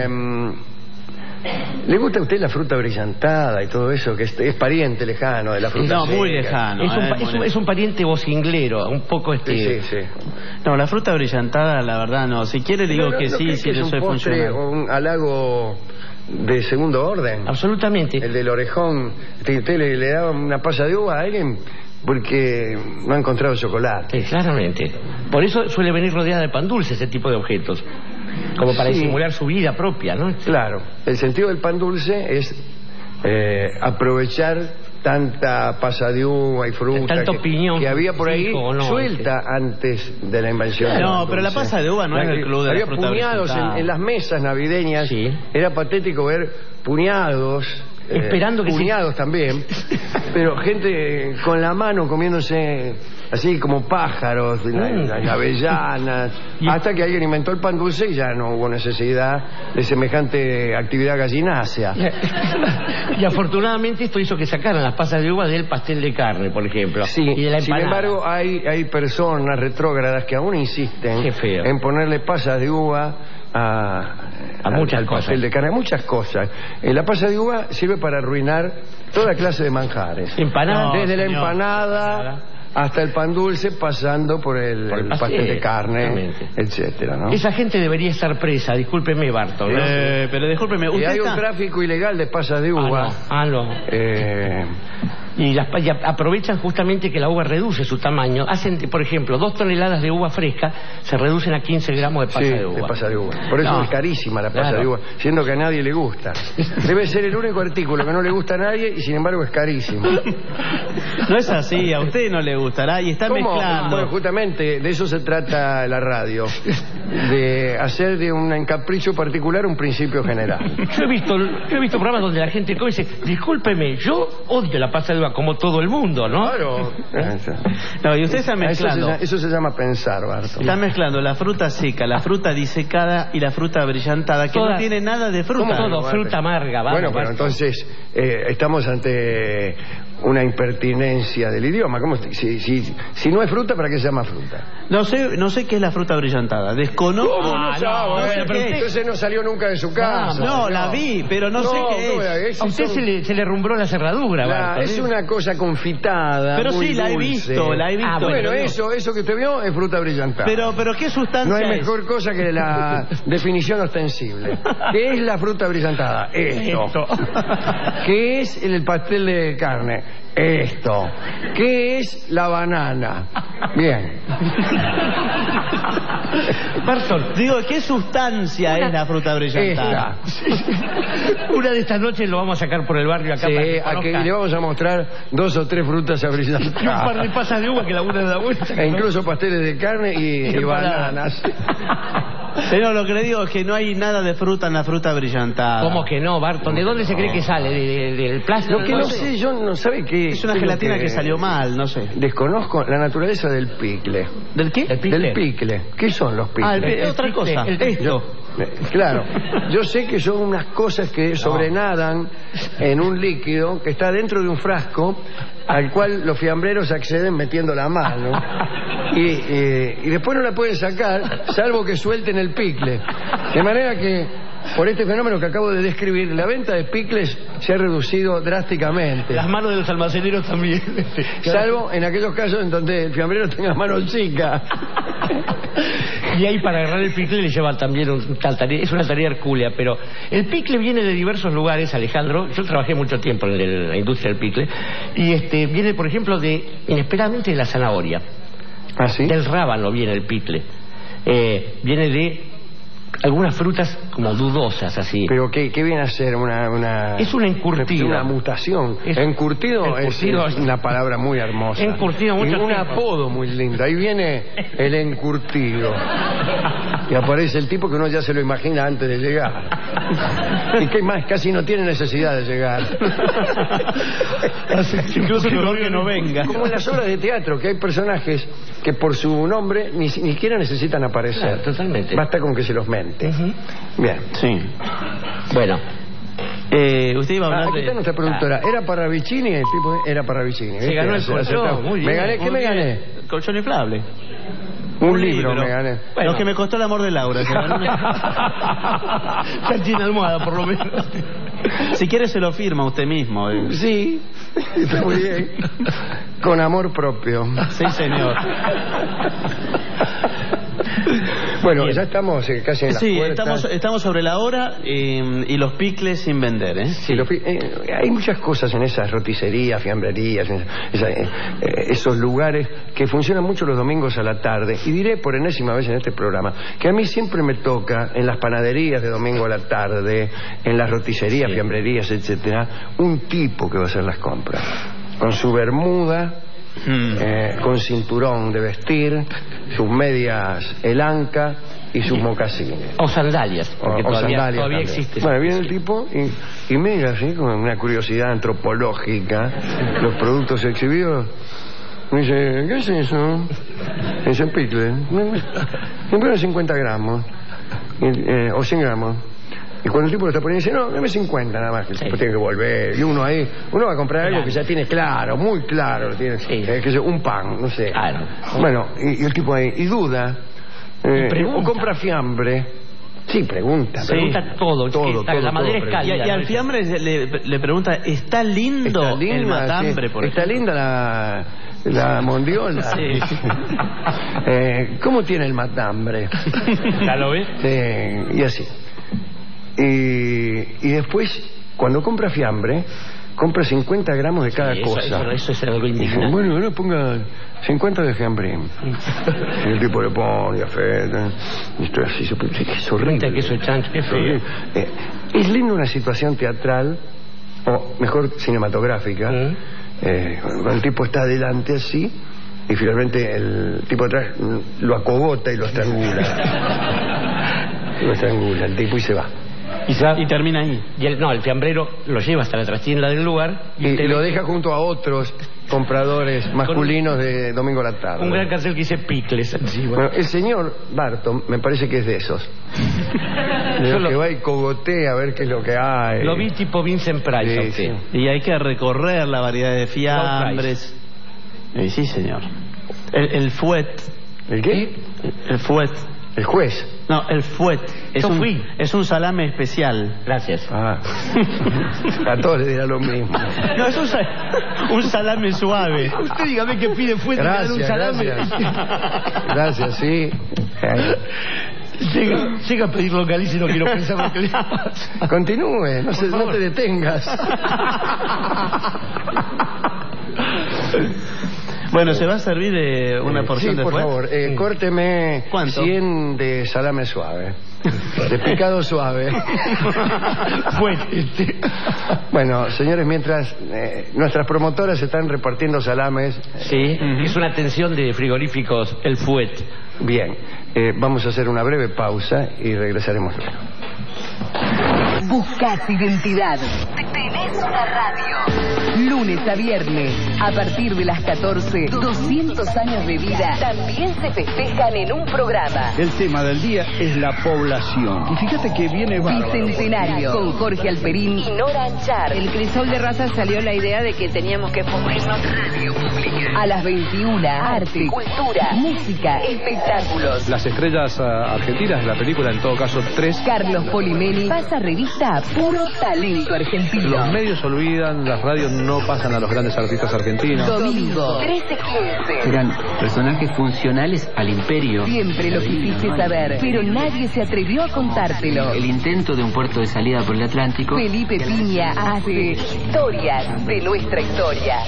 ¿Le gusta a usted la fruta brillantada y todo eso? Que es pariente lejano de la fruta seca. Muy lejano. Es un pariente vocinglero, un poco Sí. No, la fruta brillantada, la verdad, no. Si quiere digo que sí, si le soy funcional. O un halago de segundo orden. Absolutamente. El del orejón. ¿Usted le da una pasa de uva a alguien? Porque no ha encontrado chocolate. Claramente. Por eso suele venir rodeada de pan dulce ese tipo de objetos. Como para disimular su vida propia, ¿no? Claro. El sentido del pan dulce es aprovechar tanta pasa de uva y fruta que había por ahí suelta antes de la invención. No, pero la pasa de uva no es el club de la fruta. Había puñados en las mesas navideñas. Era patético ver puñados. Esperando que puñados también, pero gente con la mano comiéndose así como pájaros, las avellanas, hasta que alguien inventó el pan dulce y ya no hubo necesidad de semejante actividad gallinácea. Y afortunadamente esto hizo que sacaran las pasas de uva del pastel de carne, por ejemplo, y de la empanada. Sin embargo, hay personas retrógradas que aún insisten en ponerle pasas de uva a muchas cosas. Pastel de carne, muchas cosas. La pasa de uva sirve para arruinar toda clase de manjares. Desde la empanada hasta el pan dulce, pasando por el pastel de carne, etcétera, ¿no? Esa gente debería estar presa, discúlpeme, Barton, ¿no? Pero discúlpeme, y hay un tráfico ilegal de pasas de uva. Y aprovechan justamente que la uva reduce su tamaño. Hacen, por ejemplo, 2 toneladas de uva fresca se reducen a 15 gramos de pasa de uva. De pasa de uva. Por eso es carísima la pasa de uva, siendo que a nadie le gusta. Debe ser el único artículo que no le gusta a nadie y sin embargo es carísimo. No es así, a usted no le gustará y está mezclando. Bueno, justamente de eso se trata la radio, de hacer de un capricho particular un principio general. Yo he visto programas donde la gente dice, discúlpeme, yo odio la pasa de uva como todo el mundo, ¿no? Claro. No, y usted está mezclando. Eso se llama pensar, Barton. Está mezclando la fruta seca, la fruta disecada y la fruta brillantada, que no tiene nada de fruta. Todo, fruta amarga. Bueno, pero entonces estamos ante una impertinencia del idioma. ¿Cómo? Si no es fruta, ¿para qué se llama fruta? No sé qué es la fruta brillantada. Desconozco. ¿Cómo no sabe? Entonces no salió nunca de su casa. No, la vi, pero no sé qué es. A usted se le rumbró la cerradura. Es una cosa confitada. Pero muy sí, la he visto. Bueno, eso que usted vio es fruta brillantada. Pero ¿qué sustancia no hay mejor cosa que la definición ostensible. ¿Qué es la fruta brillantada? Esto. ¿Qué es el pastel de carne? Esto. ¿Qué es la banana? Bien. Barton, digo, ¿qué sustancia es la fruta brillantada? Una de estas noches lo vamos a sacar por el barrio acá. Aquí le vamos a mostrar 2 o 3 frutas abrillantadas. Y un par de pasas de uva que la una da vuelta. E incluso pasteles de carne y bananas. Señor, lo que le digo es que no hay nada de fruta en la fruta brillantada. ¿Cómo que no, Barton? ¿De dónde se cree que sale? ¿Del plástico? Lo que no sé, yo no sabe qué... Es una gelatina que salió mal, no sé. Desconozco la naturaleza del picle. ¿Del qué? Del picle. ¿Qué son los picles? Otra cosa. Claro, yo sé que son unas cosas que sobrenadan en un líquido que está dentro de un frasco al cual los fiambreros acceden metiendo la mano y después no la pueden sacar salvo que suelten el picle, de manera que por este fenómeno que acabo de describir, la venta de picles se ha reducido drásticamente. Las manos de los almaceneros también. Salvo en aquellos casos en donde el fiambrero tenga mano chica. Y ahí para agarrar el picle le llevan también es una tarea hercúlea, pero el picle viene de diversos lugares, Alejandro. Yo trabajé mucho tiempo en la industria del picle y viene, por ejemplo, inesperadamente de la zanahoria. ¿Ah, sí? Del rábano viene el picle. Viene de algunas frutas como dudosas, así. ¿Pero qué viene a ser? Es una encurtida. Una mutación. Encurtido es una palabra muy hermosa. Encurtido mucho. Y un apodo muy lindo. Ahí viene el encurtido. Y aparece el tipo que uno ya se lo imagina antes de llegar. Y que más, casi no tiene necesidad de llegar. Incluso mejor que no venga. Como en las obras de teatro, que hay personajes que por su nombre ni siquiera necesitan aparecer. Claro, totalmente. Basta con que se los mente. Bien. Sí. Bueno. Usted iba a hablar aquí está nuestra productora. ¿Era para Vicini? El tipo era para Vicini. Se ganó el colchón. Muy bien. ¿Me gané? ¿Qué me gané? Colchón inflable. Un libro me gané. Bueno. Lo que me costó el amor de Laura. Ya tiene almohada, por lo menos. Si quiere se lo firma usted mismo. Sí, está muy bien. Con amor propio. Sí, señor. Bueno, bien. Ya estamos casi en las puertas. Estamos sobre la hora y los picles sin vender, ¿eh? Sí. Hay muchas cosas en esas roticerías, fiambrerías, esos lugares que funcionan mucho los domingos a la tarde. Y diré por enésima vez en este programa que a mí siempre me toca en las panaderías de domingo a la tarde, en las roticerías, fiambrerías, etcétera, un tipo que va a hacer las compras con su bermuda, con cinturón de vestir, sus medias elanca y sus mocasines. O sandalias, porque todavía existe. Bueno, viene el tipo y mira así con una curiosidad antropológica los productos exhibidos. Me dice, ¿qué es eso? Es el picle. Siempre 50 gramos o 100 gramos. Y cuando el tipo lo está poniendo, dice, no, dame 50 nada más, que el tipo tiene que volver. Y uno va a comprar algo que ya tiene claro, muy claro, tiene, que es un pan, no sé. Claro. Bueno, y el tipo ahí, y duda, o compra fiambre. Sí, pregunta todo. La madera es cálida. Y al fiambre le pregunta, ¿está lindo el matambre? Sí. Está linda la mondiola. Sí. ¿Cómo tiene el matambre? ¿Ya lo ves? Sí, y así. Y después, cuando compra fiambre, compra 50 gramos de cada cosa. Eso es algo indignante. Bueno, ahora ponga 50 de fiambre. Y el tipo le pone afecta. Y estoy así, es horrible. Queso chancho, qué feo. Es lindo una situación teatral, o mejor cinematográfica, cuando el tipo está adelante así, y finalmente el tipo atrás lo acogota y lo estrangula. Lo estrangula el tipo y se va. Y termina ahí. Y el fiambrero lo lleva hasta la trastienda del lugar y lo deja junto a otros compradores masculinos de domingo a la tarde. Un gran cartel que dice picles encima. Bueno, el señor Barton me parece que es de esos. Que va y cogotea a ver qué es lo que hay. Lo vi tipo Vincent Price. Sí. Y hay que recorrer la variedad de fiambres. Sí, señor. El fuet. ¿El qué? El fuet. ¿El juez? No, el fuet. Es un salame especial. Gracias. A todos les dirá lo mismo. No, es un salame suave. Usted dígame que pide fuet. Gracias, sí. Llega a pedir localiza y no quiero pensar lo que le pasa. Continúe, no te detengas. Bueno, ¿se va a servir una porción de fuet? Sí, por favor. Córteme 100 de salame suave. De picado suave. Bueno, señores, mientras nuestras promotoras están repartiendo salames... Sí, es una atención de frigoríficos, el fuet. Bien. Vamos a hacer una breve pausa y regresaremos luego. Buscás identidad. Tenés una radio. Lunes a viernes, a partir de las 14, 200 años de vida también se festejan en un programa. El tema del día es la población. Y fíjate que viene bárbaro. Bicentenario, con Jorge Alperín y Nora Anchar. El Crisol de Raza salió la idea de que teníamos que formarnos radio pública. A las 21, arte, cultura, música, espectáculos. Las estrellas argentinas de la película, en todo caso 3. Carlos Polimeni pasa revista a puro talento argentino. Los medios olvidan, las radios no pasan a los grandes artistas argentinos. Domingo, 13:15. Eran personajes funcionales al imperio. Siempre lo quisiste saber, pero nadie se atrevió a contártelo. El intento de un puerto de salida por el Atlántico. Felipe Piña hace historias de nuestra historia.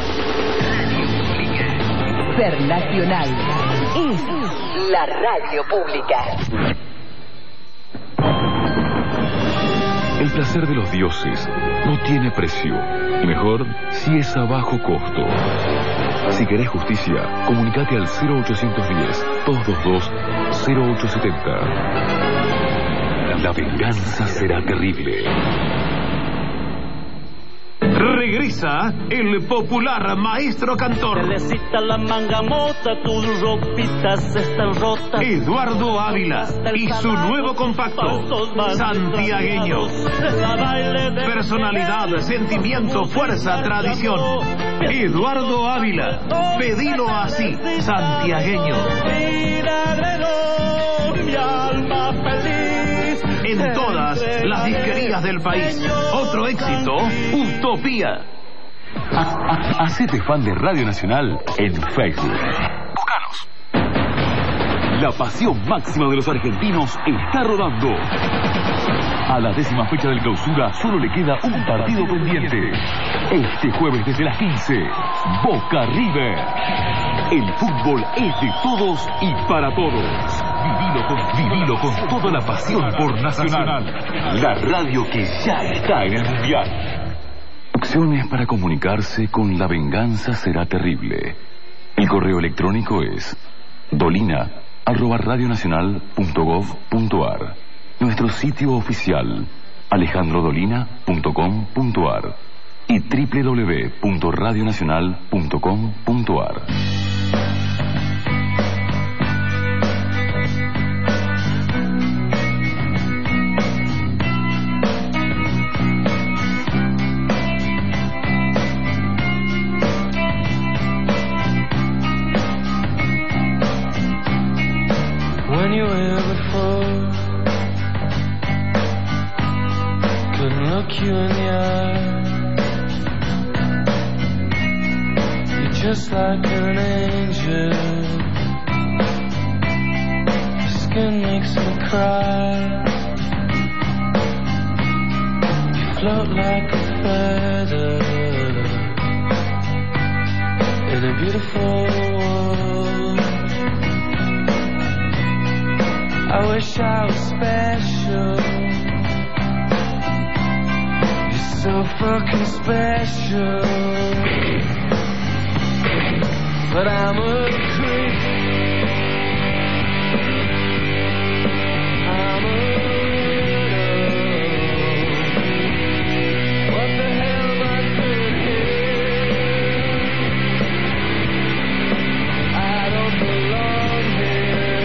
Ser nacional es la radio pública. El placer de los dioses no tiene precio. Y mejor si es a bajo costo. Si querés justicia, comunicate al 0810-222-0870. La venganza será terrible. Regresa el popular maestro cantor Telecita la mangamota, tus ropitas están rotas. Eduardo Ávila y su nuevo compacto Santiagueño. Personalidad, sentimiento, fuerza, tradición. Eduardo Ávila, pedilo así, Santiagueño. Mi alma feliz. En todas las disquerías del país. Otro éxito, Utopía. Hacete fan de Radio Nacional en Facebook. Búscanos. La pasión máxima de los argentinos está rodando. A la 10ª fecha del clausura solo le queda un partido pendiente. Este jueves desde las 15, Boca River. El fútbol es de todos y para todos. Vivilo con toda la pasión por Nacional. La radio que ya está en el Mundial. Opciones para comunicarse con La Venganza Será Terrible. El correo electrónico es dolina@radionacional.gov.ar. Nuestro sitio oficial alejandrodolina.com.ar y www.radionacional.com.ar. When you were here before, couldn't look you in the eye. You're just like an angel. Your skin makes me cry. You float like a feather in a beautiful world. I wish I was special. You're so fucking special. But I'm a creep. I'm a widow. What the hell am I doing here? I don't belong here.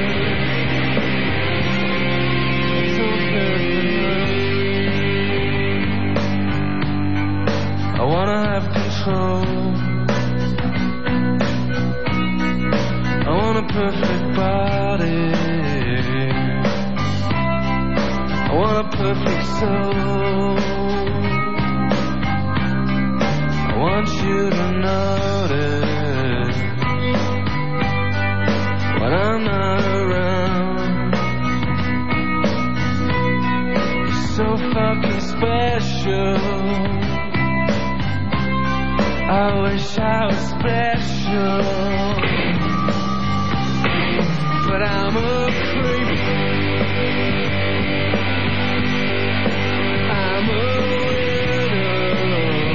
I wanna have control. I want a perfect body. I want a perfect soul. I want you to notice when I'm not around. You're so fucking special. I wish I was special, but I'm a creep. I'm a widow.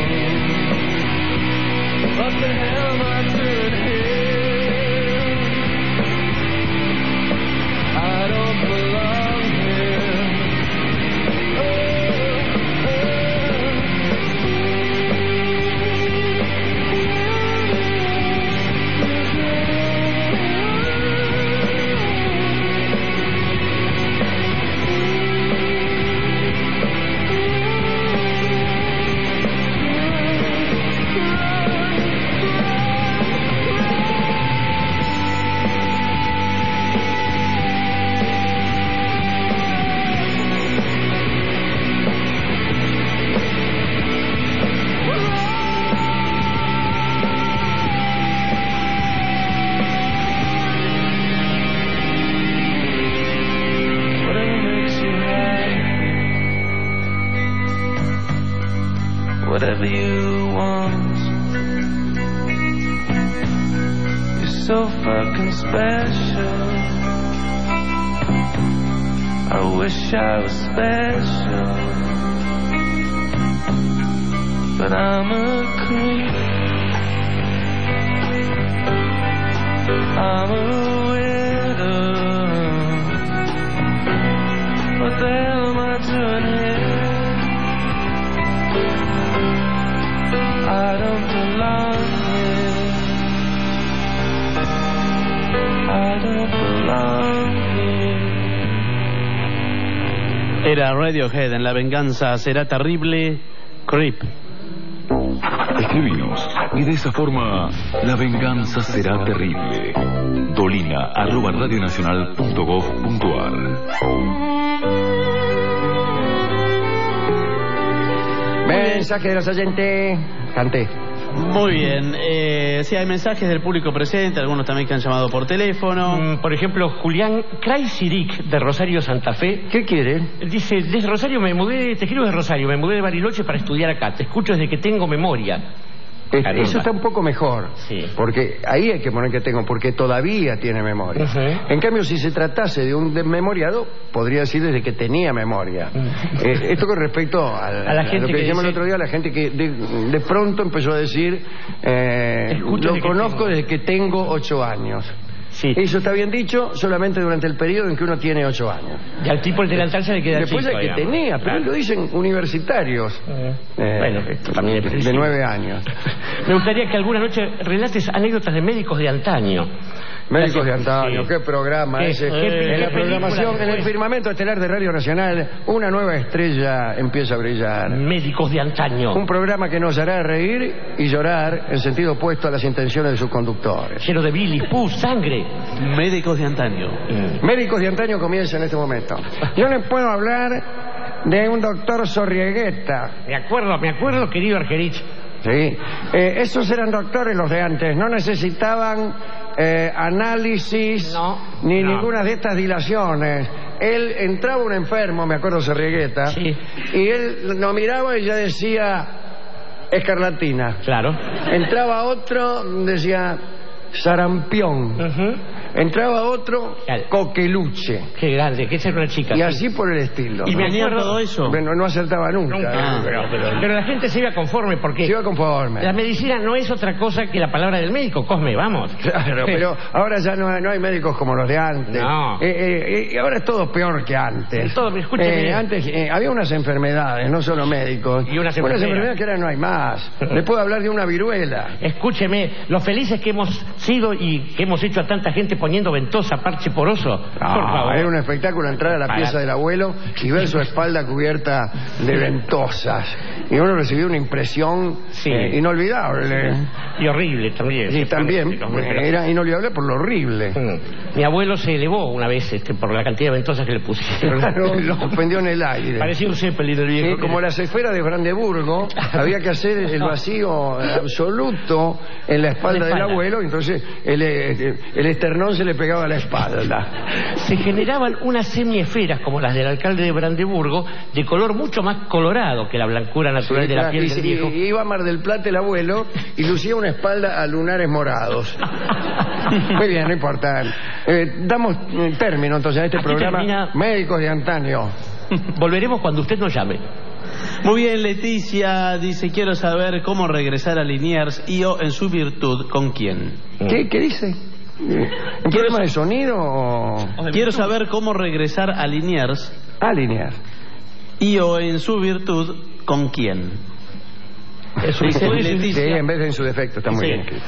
What the hell am I doing here? I so fucking special. I wish I was special, but I'm a creep. I'm a widow. What the hell am I doing here? I don't belong here. I don't belong here. Era Radiohead en La venganza será terrible. Creep. Escribinos y de esa forma la venganza será terrible. dolina@radionacional.gov.ar. Mensaje de los oyentes. Canté. Muy bien. Sí, hay mensajes del público presente, algunos también que han llamado por teléfono. Por ejemplo, Julián Kraisiric, de Rosario, Santa Fe. ¿Qué quiere? Dice, desde Rosario me mudé, te escribo de Rosario, me mudé de Bariloche para estudiar acá. Te escucho desde que tengo memoria. Eso está un poco mejor, sí. Porque ahí hay que poner que tengo, porque todavía tiene memoria. En cambio, si se tratase de un desmemoriado, podría decir desde que tenía memoria. Esto con respecto a la gente, lo que decíamos el otro día, a la gente que de pronto empezó a decir, lo conozco desde que tengo 8 años. Sí. Eso está bien dicho solamente durante el periodo en que uno tiene 8 años. Y al tipo el delantal se le queda después chico, de que digamos. tenía, pero lo dicen universitarios. Bueno, esto también es de 9 años. Me gustaría que alguna noche relates anécdotas de médicos de antaño. Médicos de antaño, qué programa ese. En la programación, película, en el firmamento estelar de Radio Nacional, una nueva estrella empieza a brillar. Médicos de antaño. Un programa que nos hará reír y llorar en sentido opuesto a las intenciones de sus conductores. Lleno de bilis, pus, sangre. Médicos de antaño. Médicos de antaño comienza en este momento. Yo les puedo hablar de un doctor Sorriegueta. Me acuerdo, querido Argerich. Sí. Esos eran doctores los de antes, no necesitaban análisis ni ninguna de estas dilaciones. Él entraba un enfermo, me acuerdo Sorriegueta, sí. Y él lo miraba y ya decía escarlatina. Claro. Entraba otro, decía sarampión. Entraba otro, coqueluche. Qué grande, que esa era una chica. Y así por el estilo. Y venía todo eso. Bueno, no acertaba nunca. Pero la gente se iba conforme porque... Se iba conforme. La medicina no es otra cosa que la palabra del médico. Cosme, vamos. Claro, pero ahora ya no hay médicos como los de antes. No. Ahora es todo peor que antes. Escúcheme. Antes había unas enfermedades, no solo médicos. Y unas enfermedades que ahora no hay más. Les puedo hablar de una viruela. Escúcheme, lo felices que hemos sido y que hemos hecho a tanta gente poniendo ventosa, parche poroso. Por favor. Era un espectáculo entrar a la pieza del abuelo y ver su espalda cubierta de ventosas. Y uno recibió una impresión inolvidable. Y horrible también. Y también era inolvidable por lo horrible. Mi abuelo se elevó una vez por la cantidad de ventosas que le pusieron. Claro, lo suspendió en el aire. Parecía un Zeppelin el viejo. Como las esferas de Brandeburgo, había que hacer el vacío absoluto en la espalda del abuelo, entonces el esternón se le pegaba a la espalda. Se generaban unas semiesferas como las del alcalde de Brandeburgo, de color mucho más colorado que la blancura natural de la piel del viejo. Y iba a Mar del Plata el abuelo y lucía una espalda a lunares morados. Muy bien, no importa. Damos término entonces a este programa. Termina... Médicos de antaño. Volveremos cuando usted nos llame. Muy bien, Leticia dice, quiero saber cómo regresar a Liniers y o en su virtud, ¿con quién? ¿Qué dice? ¿Un problema de sonido o...? Quiero saber cómo regresar a Liniers. A Liniers. Y o en su virtud, ¿con quién? Eso dice Leticia. Sí, en vez de en su defecto, está muy bien escrito.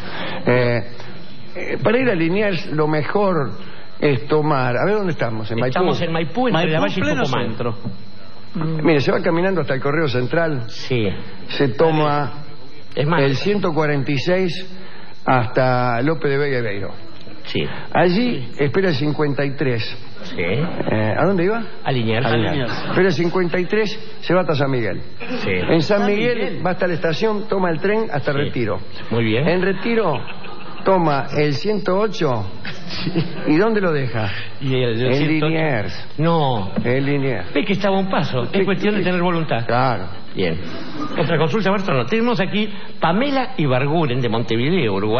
Para ir a Liniers, lo mejor es tomar... A ver, ¿dónde estamos? ¿En Maipú? Estamos en Maipú, en la Valle pleno Tucumán. centro. Mire, se va caminando hasta el Correo Central. Sí. Se toma el 146 hasta López de Vega y Beiro. Sí. Allí espera el 53. Sí. ¿A dónde iba? A Liniers. Espera el 53, se va hasta San Miguel. Sí. En San Miguel va hasta la estación, toma el tren hasta Retiro. Muy bien. En Retiro toma el 108. ¿Y dónde lo deja? En Liniers. No. En Liniers. Ve que estaba a un paso. Es cuestión de tener voluntad. Claro. Bien. Otra consulta, Bartolo. Tenemos aquí Pamela Ibarguren de Montevideo, Uruguay,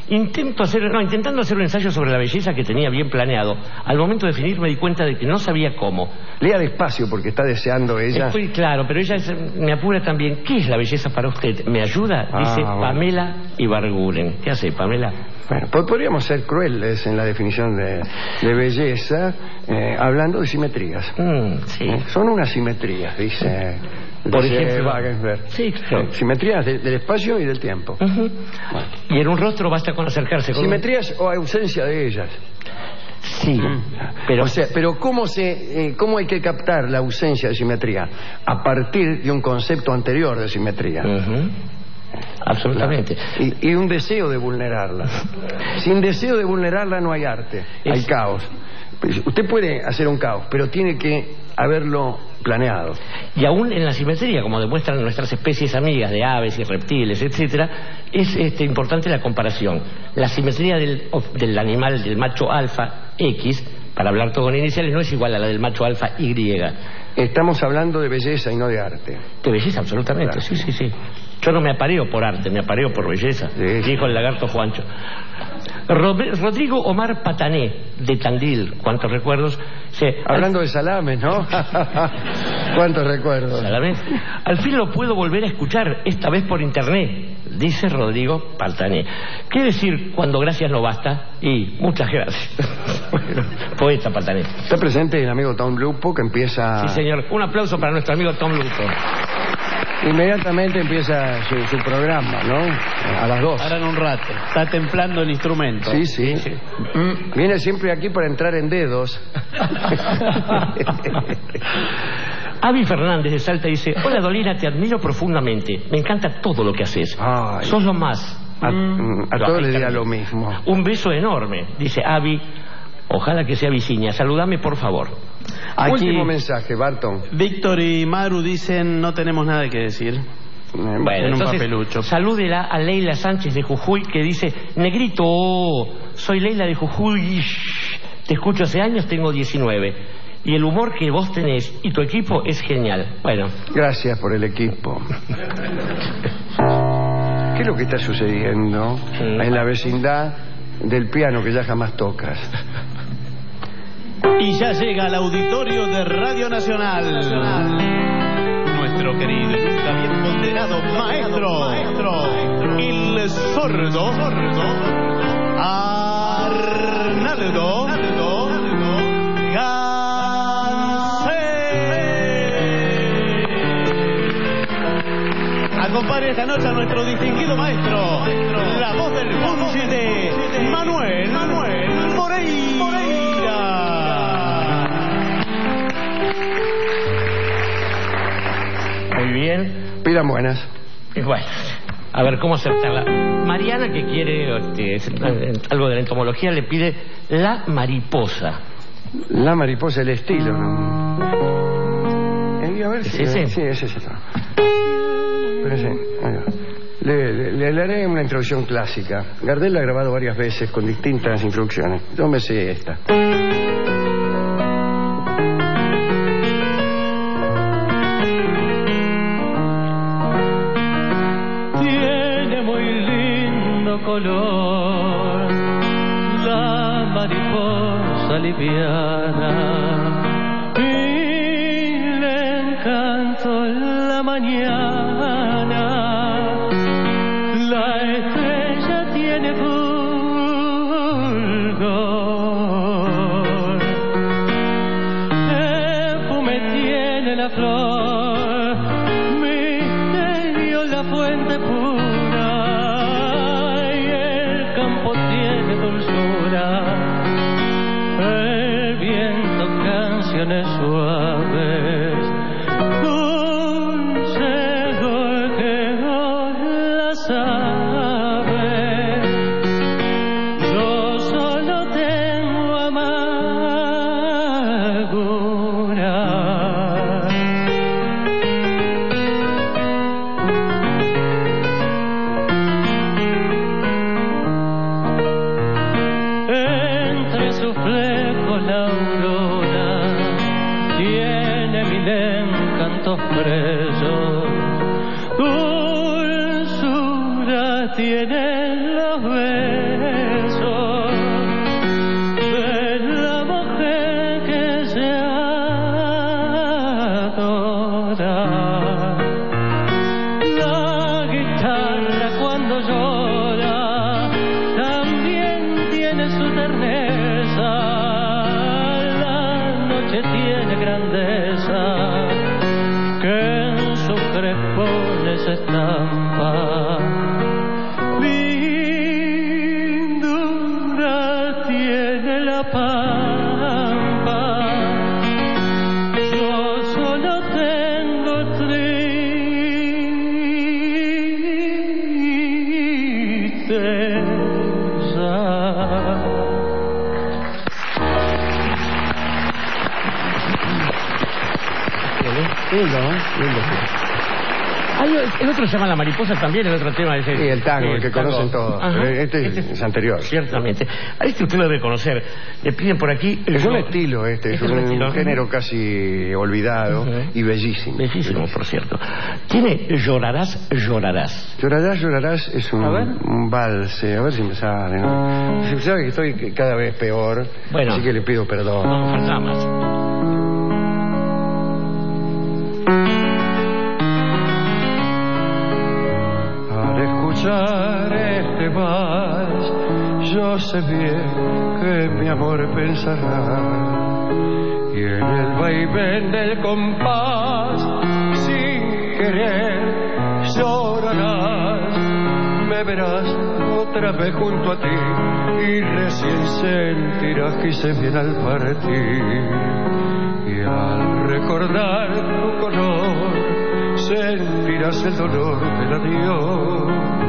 Intentando hacer un ensayo sobre la belleza que tenía bien planeado, al momento de definir me di cuenta de que no sabía cómo. Lea despacio porque está deseando ella. Claro, pero ella me apura también. ¿Qué es la belleza para usted? ¿Me ayuda? Dice Pamela Ibarguren. ¿Qué hace, Pamela? Bueno, pues podríamos ser crueles en la definición de belleza, hablando de simetrías. Sí. Son unas simetrías, dice... Por ejemplo, sí, claro. Simetrías del espacio y del tiempo. Bueno. Y en un rostro basta con acercarse. Simetrías o ausencia de ellas. Sí, pero... O sea, pero ¿cómo hay que captar la ausencia de simetría? A partir de un concepto anterior de simetría. Absolutamente. Y un deseo de vulnerarla. Sin deseo de vulnerarla no hay arte, hay caos. Usted puede hacer un caos, pero tiene que haberlo planeado. Y aún en la simetría, como demuestran nuestras especies amigas de aves y reptiles, etcétera, es importante la comparación. La simetría del animal, del macho alfa X, para hablar todo en iniciales, no es igual a la del macho alfa Y. Estamos hablando de belleza y no de arte. De belleza, absolutamente, claro. Sí. Yo no me apareo por arte, me apareo por belleza, dijo el lagarto Juancho. Rodrigo Omar Patané, de Tandil, ¿cuántos recuerdos? Hablando de salames, ¿no? ¿Cuántos recuerdos? Salames. Al fin lo puedo volver a escuchar, esta vez por internet, dice Rodrigo Patané. ¿Qué decir cuando gracias no basta? Y muchas gracias. Bueno, poeta Patané. Está presente el amigo Tom Lupo, que empieza... Sí, señor. Un aplauso para nuestro amigo Tom Lupo. Inmediatamente empieza su programa, ¿no? A las 2. Ahora en un rato. Está templando el instrumento. Sí. Viene siempre aquí para entrar en dedos. Avi Fernández de Salta dice: hola Dolina, te admiro profundamente. Me encanta todo lo que haces. Sos lo más. A todos les dirá lo mismo. Un beso enorme, dice Avi. Ojalá que sea Viciña. Saludame, por favor. Último mensaje, Barton. Víctor y Maru dicen: no tenemos nada que decir. Bueno, en un entonces, papelucho. Salúdela a Leila Sánchez de Jujuy, que dice: negrito, soy Leila de Jujuy. Te escucho hace años, tengo 19. Y el humor que vos tenés y tu equipo es genial. Bueno. Gracias por el equipo. ¿Qué es lo que está sucediendo en la vecindad del piano que ya jamás tocas? Y ya llega al auditorio de Radio Nacional nuestro querido y nunca bien ponderado maestro, el sordo Arnaldo Acompaña esta noche a nuestro distinguido maestro, la voz del punche de Manuel Moreira. Muy bien. Pidan buenas. Bueno, a ver cómo acertarla. Mariana, que quiere algo de la entomología, le pide la mariposa. La mariposa, el estilo, ¿no? A ver si... ¿Es ese? Sí, es ese. Le haré una introducción clásica. Gardel la ha grabado varias veces con distintas introducciones. Yo me sé esta. Tiene muy lindo color la mariposa liviana. La mañana, la estrella tiene fulgor, perfume tiene la flor, misterio la fuente pura, y el campo tiene dulzura, el viento canciones suaves. Yo solo tengo amargura. Entre sus flecos la aurora tiene mil encantos presos. Tienen los besos grandeza que en sus crespones estampa. Lindura tiene la pampa, yo solo tengo tristeza. Lindo, ¿eh? Lindo. El otro se llama La Mariposa también, el otro tema es el tango, el que tango. conocen todos. Este es anterior. Ciertamente. A este usted lo debe conocer. Le piden por aquí... Es un estilo es un género casi olvidado y bellísimo. Bellísimo, por cierto. Tiene Llorarás, llorarás. Llorarás, llorarás es un valse. A ver si me sale, ¿no? Se sabe que estoy cada vez peor, bueno, así que le pido perdón. No falta más. Este vals, yo sé bien que mi amor pensará, y en el vaivén del compás, sin querer, llorarás. Me verás otra vez junto a ti y recién sentirás que hice bien al partir, y al recordar tu color sentirás el dolor del adiós.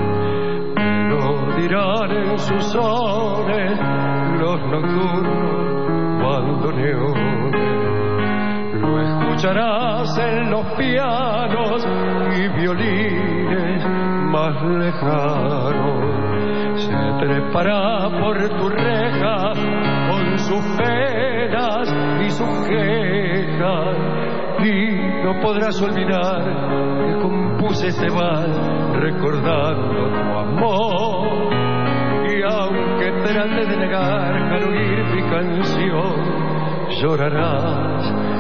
Dirán en sus sones los nocturnos bandoneones. Lo escucharás en los pianos y violines más lejanos. Se trepará por tu reja con sus penas y sus quejas, y no podrás olvidar que compuse este vals recordando tu amor. Y aunque trate de negar al oír mi canción, llorarás,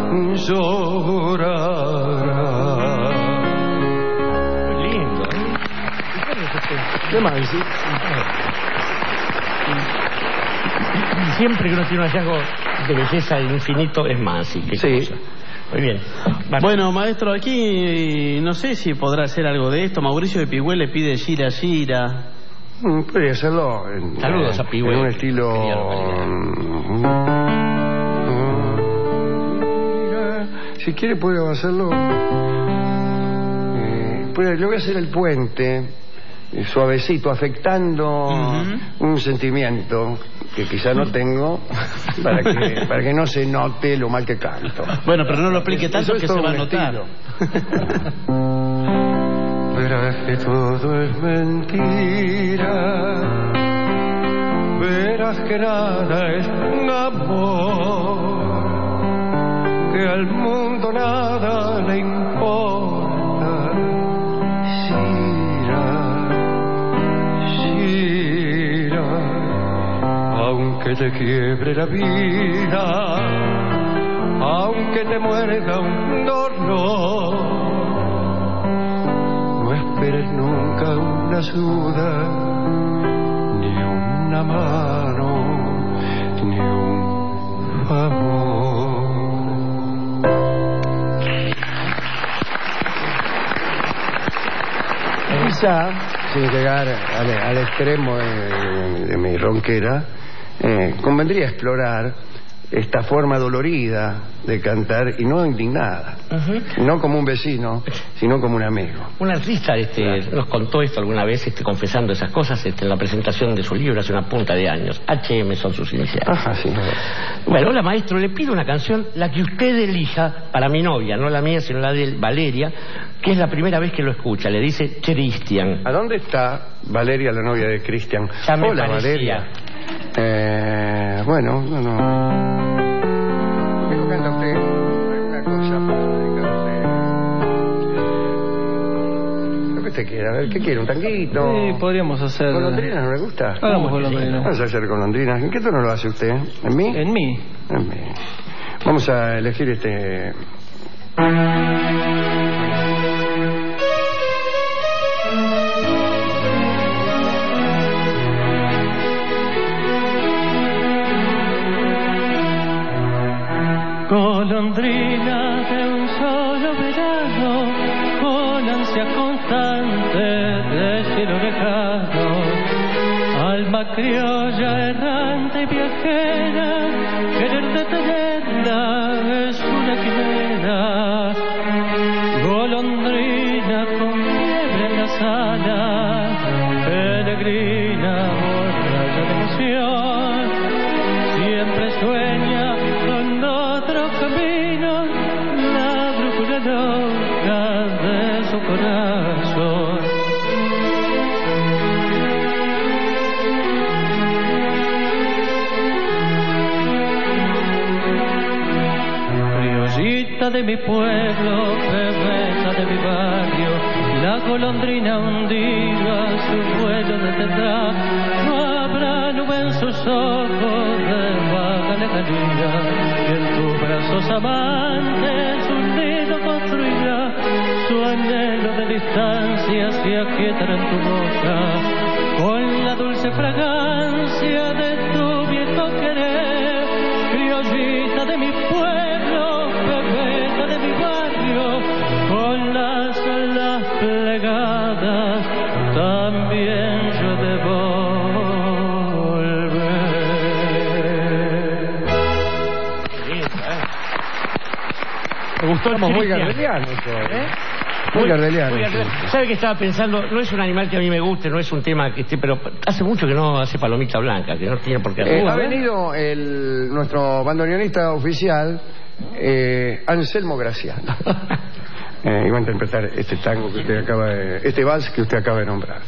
llorarás. Muy lindo, ¿eh? ¿Qué más decís? Siempre que uno tiene un hallazgo de belleza infinito es más, sí. Cosa. Muy bien. Bueno, maestro, aquí no sé si podrá hacer algo de esto. Mauricio de Pigüé le pide Gira Gira. Podría hacerlo saludos a Pigüé, en un estilo si quiere puedo hacerlo. Yo voy a hacer el puente suavecito, afectando un sentimiento que quizá no tengo, para que no se note lo mal que canto. Bueno, pero no lo explique tanto, que se va a notar. Verás que todo es mentira, verás que nada es un amor, que al mundo nada le importa. Shira, aunque te quiebre la vida, aunque te muerda un dolor, no esperes nunca una ayuda, ni una mano, ni un favor. Quizá, sin llegar al extremo de mi ronquera, convendría explorar esta forma dolorida de cantar y no indignada, no como un vecino, sino como un amigo. Un artista nos contó esto alguna vez, confesando esas cosas en la presentación de su libro hace una punta de años. H.M. son sus iniciales. Ajá, sí. Bueno, hola maestro, le pido una canción, la que usted elija, para mi novia, no la mía, sino la de Valeria, que es la primera vez que lo escucha. Le dice Cristian. ¿A dónde está Valeria, la novia de Cristian? Hola, Valeria. Bueno, no. ¿Qué canta usted? Una cosa para dedicarle. Lo que usted quiera. A ver, ¿qué quiere? ¿Un tanguito? Sí, podríamos hacer. ¿Golondrinas no le gusta? Hagamos golondrinas. Vamos a hacer golondrinas. ¿En qué tono lo hace usted? ¿En mí? En mí. En mí. Vamos a elegir este... Con golondrina de un solo verano, con ansia constante de cielo lejano, alma criolla errante y viajera, querer detenerla es una quimera. Golondrina con fiebre en las alas, peregrina borracha de emoción, siempre sueña con otro camino, la brújula loca de su corazón. Criollita de mi pueblo, bebeta de mi barrio, la golondrina un día su vuelo detendrá. No habrá nube en sus ojos de vaga lejanía, y en tus brazos amantes un nido construirá. Su anhelo de distancia se aquietará en tu boca, con la dulce fragancia de tu viejo querer. Criollita de mi pueblo, bebeta de mi barrio, con las alas plegadas, también yo debo volver. Me gustó. Estamos muy gardelianos hoy, ¿eh? Muy gardeliano. ¿Sabe qué estaba pensando? No es un animal que a mí me guste, no es un tema que esté, pero hace mucho que no hace palomita blanca, que no tiene por qué hacer. Ha venido nuestro bandoneonista oficial, Anselmo Graciano. Iba a interpretar este tango que usted acaba de... este vals que usted acaba de nombrar.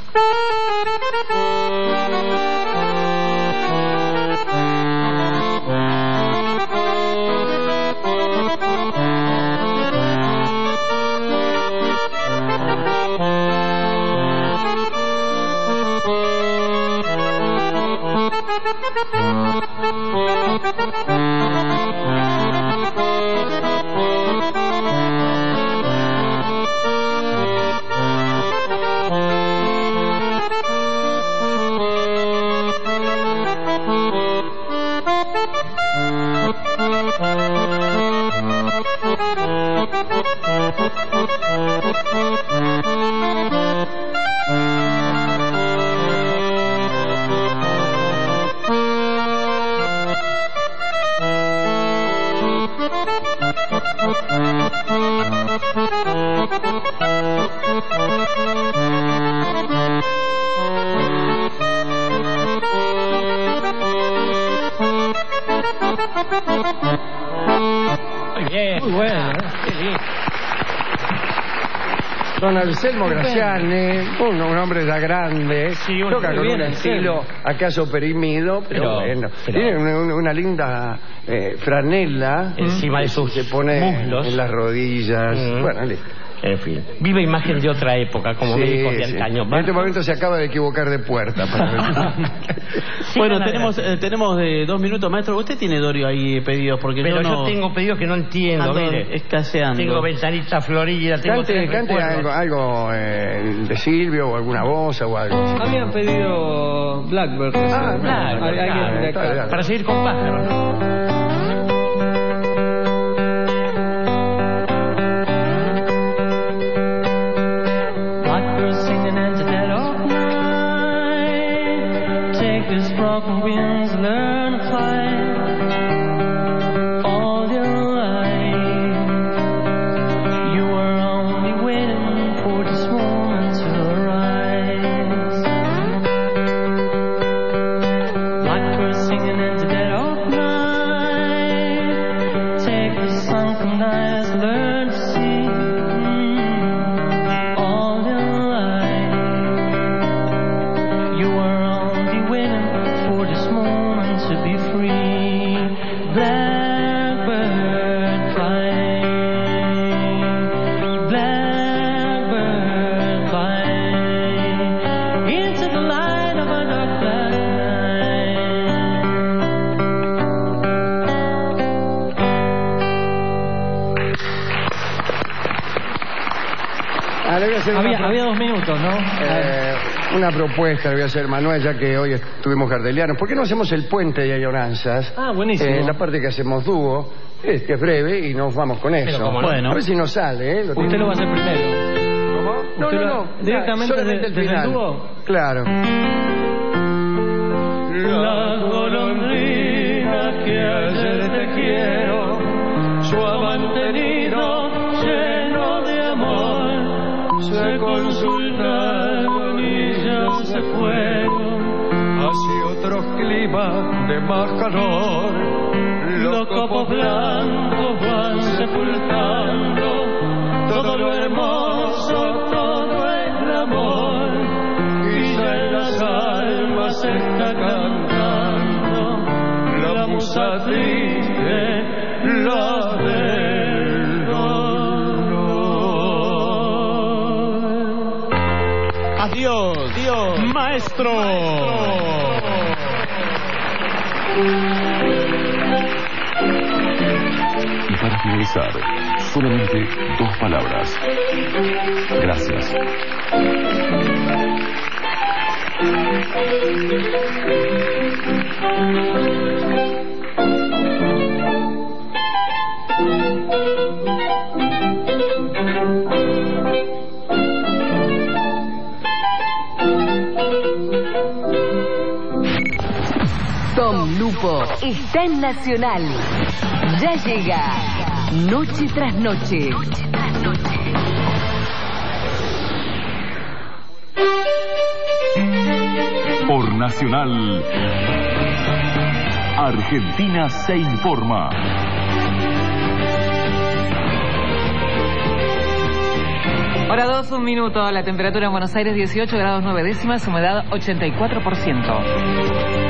Muy bueno, Don Anselmo Graciani, un hombre ya grande, sí, toca con un estilo acaso oprimido, pero bueno. Tiene una linda franela encima de sus se pone muslos en las rodillas. Bueno, listo. En fin, viva imagen de otra época, como médicos de antaño. En este momento se acaba de equivocar de puerta. Bueno, tenemos de 2 minutos, maestro. Usted tiene, Dorio, ahí pedidos, porque pero yo tengo pedidos que no entiendo, mire. Escaseando. Tengo ventanita florida, tengo cante algo de Silvio, o alguna voz o algo. Habían pedido Blackbird. Blackbird, para seguir con pájaros, ¿no? Broken wings learn to fly all your life. You were only waiting for this moment to arise. Blackbirds singing in the dead of night. Take the sunken eyes, learn to see all your life. You were only waiting for this moment to be free. Blackbird fly, blackbird fly into the light of a dark black night. Había 2 minutos, ¿no? Una propuesta le voy a hacer, Manuel, ya que hoy estuvimos gardelianos. ¿Por qué no hacemos el puente de añoranzas? Ah, buenísimo. La parte que hacemos dúo, que es breve y nos vamos con eso. no. Bueno. A ver si nos sale, ¿eh? Usted lo va a hacer primero. ¿Cómo? No. Directamente Solamente el desde el final. dúo. Claro. La golondrina que ayer te quiero, su mantenido lleno de amor, se consultaron y ya se fueron hacia otros climas de más calor. Los copos blancos van sepultando todo lo hermoso, todo el amor, y ya en las almas se está cantando la musa triste, la del dolor. Adiós, Dios, maestro. Y para finalizar, solamente 2 palabras. Gracias. Tom Lupo está en Nacional. Ya llega Noche tras Noche. Por Nacional, Argentina se informa. Hora 2, 1 minuto. La temperatura en Buenos Aires 18 grados 9 décimas, humedad 84%.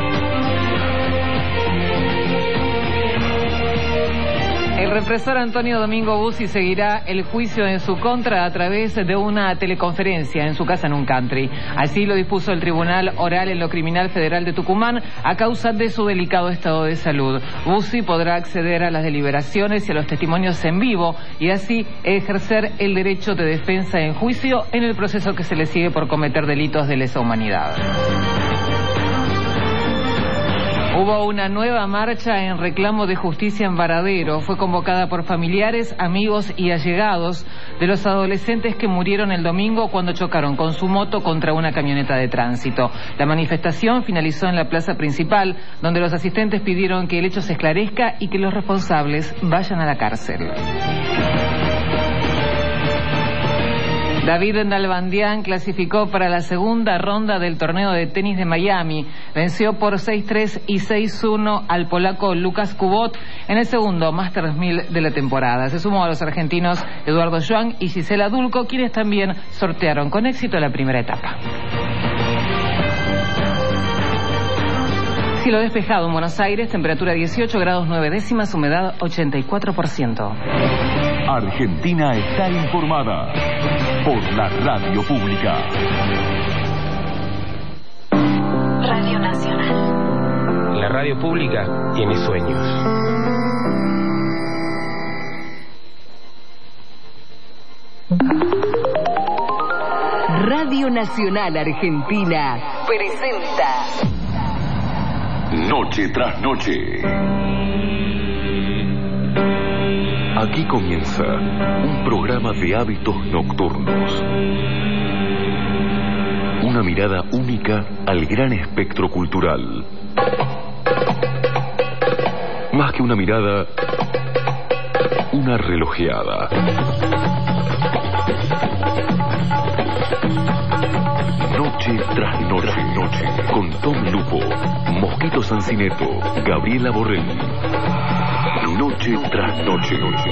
El represor Antonio Domingo Bussi seguirá el juicio en su contra a través de una teleconferencia en su casa en un country. Así lo dispuso el Tribunal Oral en lo Criminal Federal de Tucumán a causa de su delicado estado de salud. Bussi podrá acceder a las deliberaciones y a los testimonios en vivo y así ejercer el derecho de defensa en juicio en el proceso que se le sigue por cometer delitos de lesa humanidad. Hubo una nueva marcha en reclamo de justicia en Varadero. Fue convocada por familiares, amigos y allegados de los adolescentes que murieron el domingo cuando chocaron con su moto contra una camioneta de tránsito. La manifestación finalizó en la plaza principal, donde los asistentes pidieron que el hecho se esclarezca y que los responsables vayan a la cárcel. David Nalbandián clasificó para la segunda ronda del torneo de tenis de Miami. Venció por 6-3 y 6-1 al polaco Lucas Kubot en el segundo Masters 1000 de la temporada. Se sumó a los argentinos Eduardo Joan y Gisela Dulco, quienes también sortearon con éxito la primera etapa. Cielo despejado en Buenos Aires, temperatura 18 grados 9 décimas, humedad 84%. Argentina está informada por la radio pública. Radio Nacional. La radio pública tiene sueños. Radio Nacional Argentina presenta Noche tras noche. Aquí comienza un programa de hábitos nocturnos. Una mirada única al gran espectro cultural. Más que una mirada, una relojeada. Noche tras noche, con Tom Lupo, Mosquito Sancineto, Gabriela Borrell. Noche tras noche.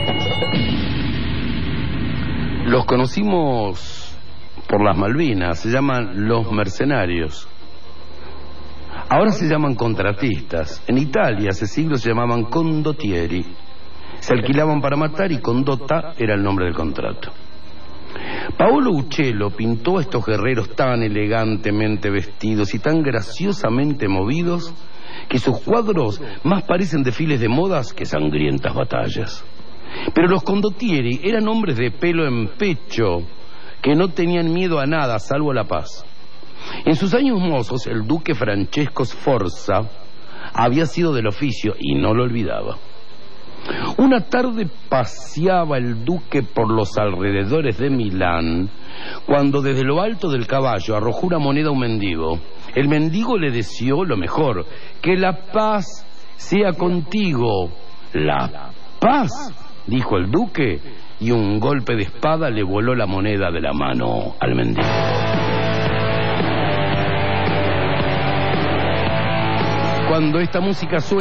Los conocimos por las Malvinas, se llaman los mercenarios. Ahora se llaman contratistas. En Italia hace siglos se llamaban condottieri. Se alquilaban para matar y condota era el nombre del contrato. Paolo Uccello pintó a estos guerreros tan elegantemente vestidos y tan graciosamente movidos que sus cuadros más parecen desfiles de modas que sangrientas batallas. Pero los condottieri eran hombres de pelo en pecho que no tenían miedo a nada salvo a la paz. En sus años mozos el duque Francesco Sforza había sido del oficio y no lo olvidaba. Una tarde paseaba el duque por los alrededores de Milán, cuando desde lo alto del caballo arrojó una moneda a un mendigo. El mendigo le deseó lo mejor, que la paz sea contigo. ¿La paz?, dijo el duque, y un golpe de espada le voló la moneda de la mano al mendigo. Cuando esta música suena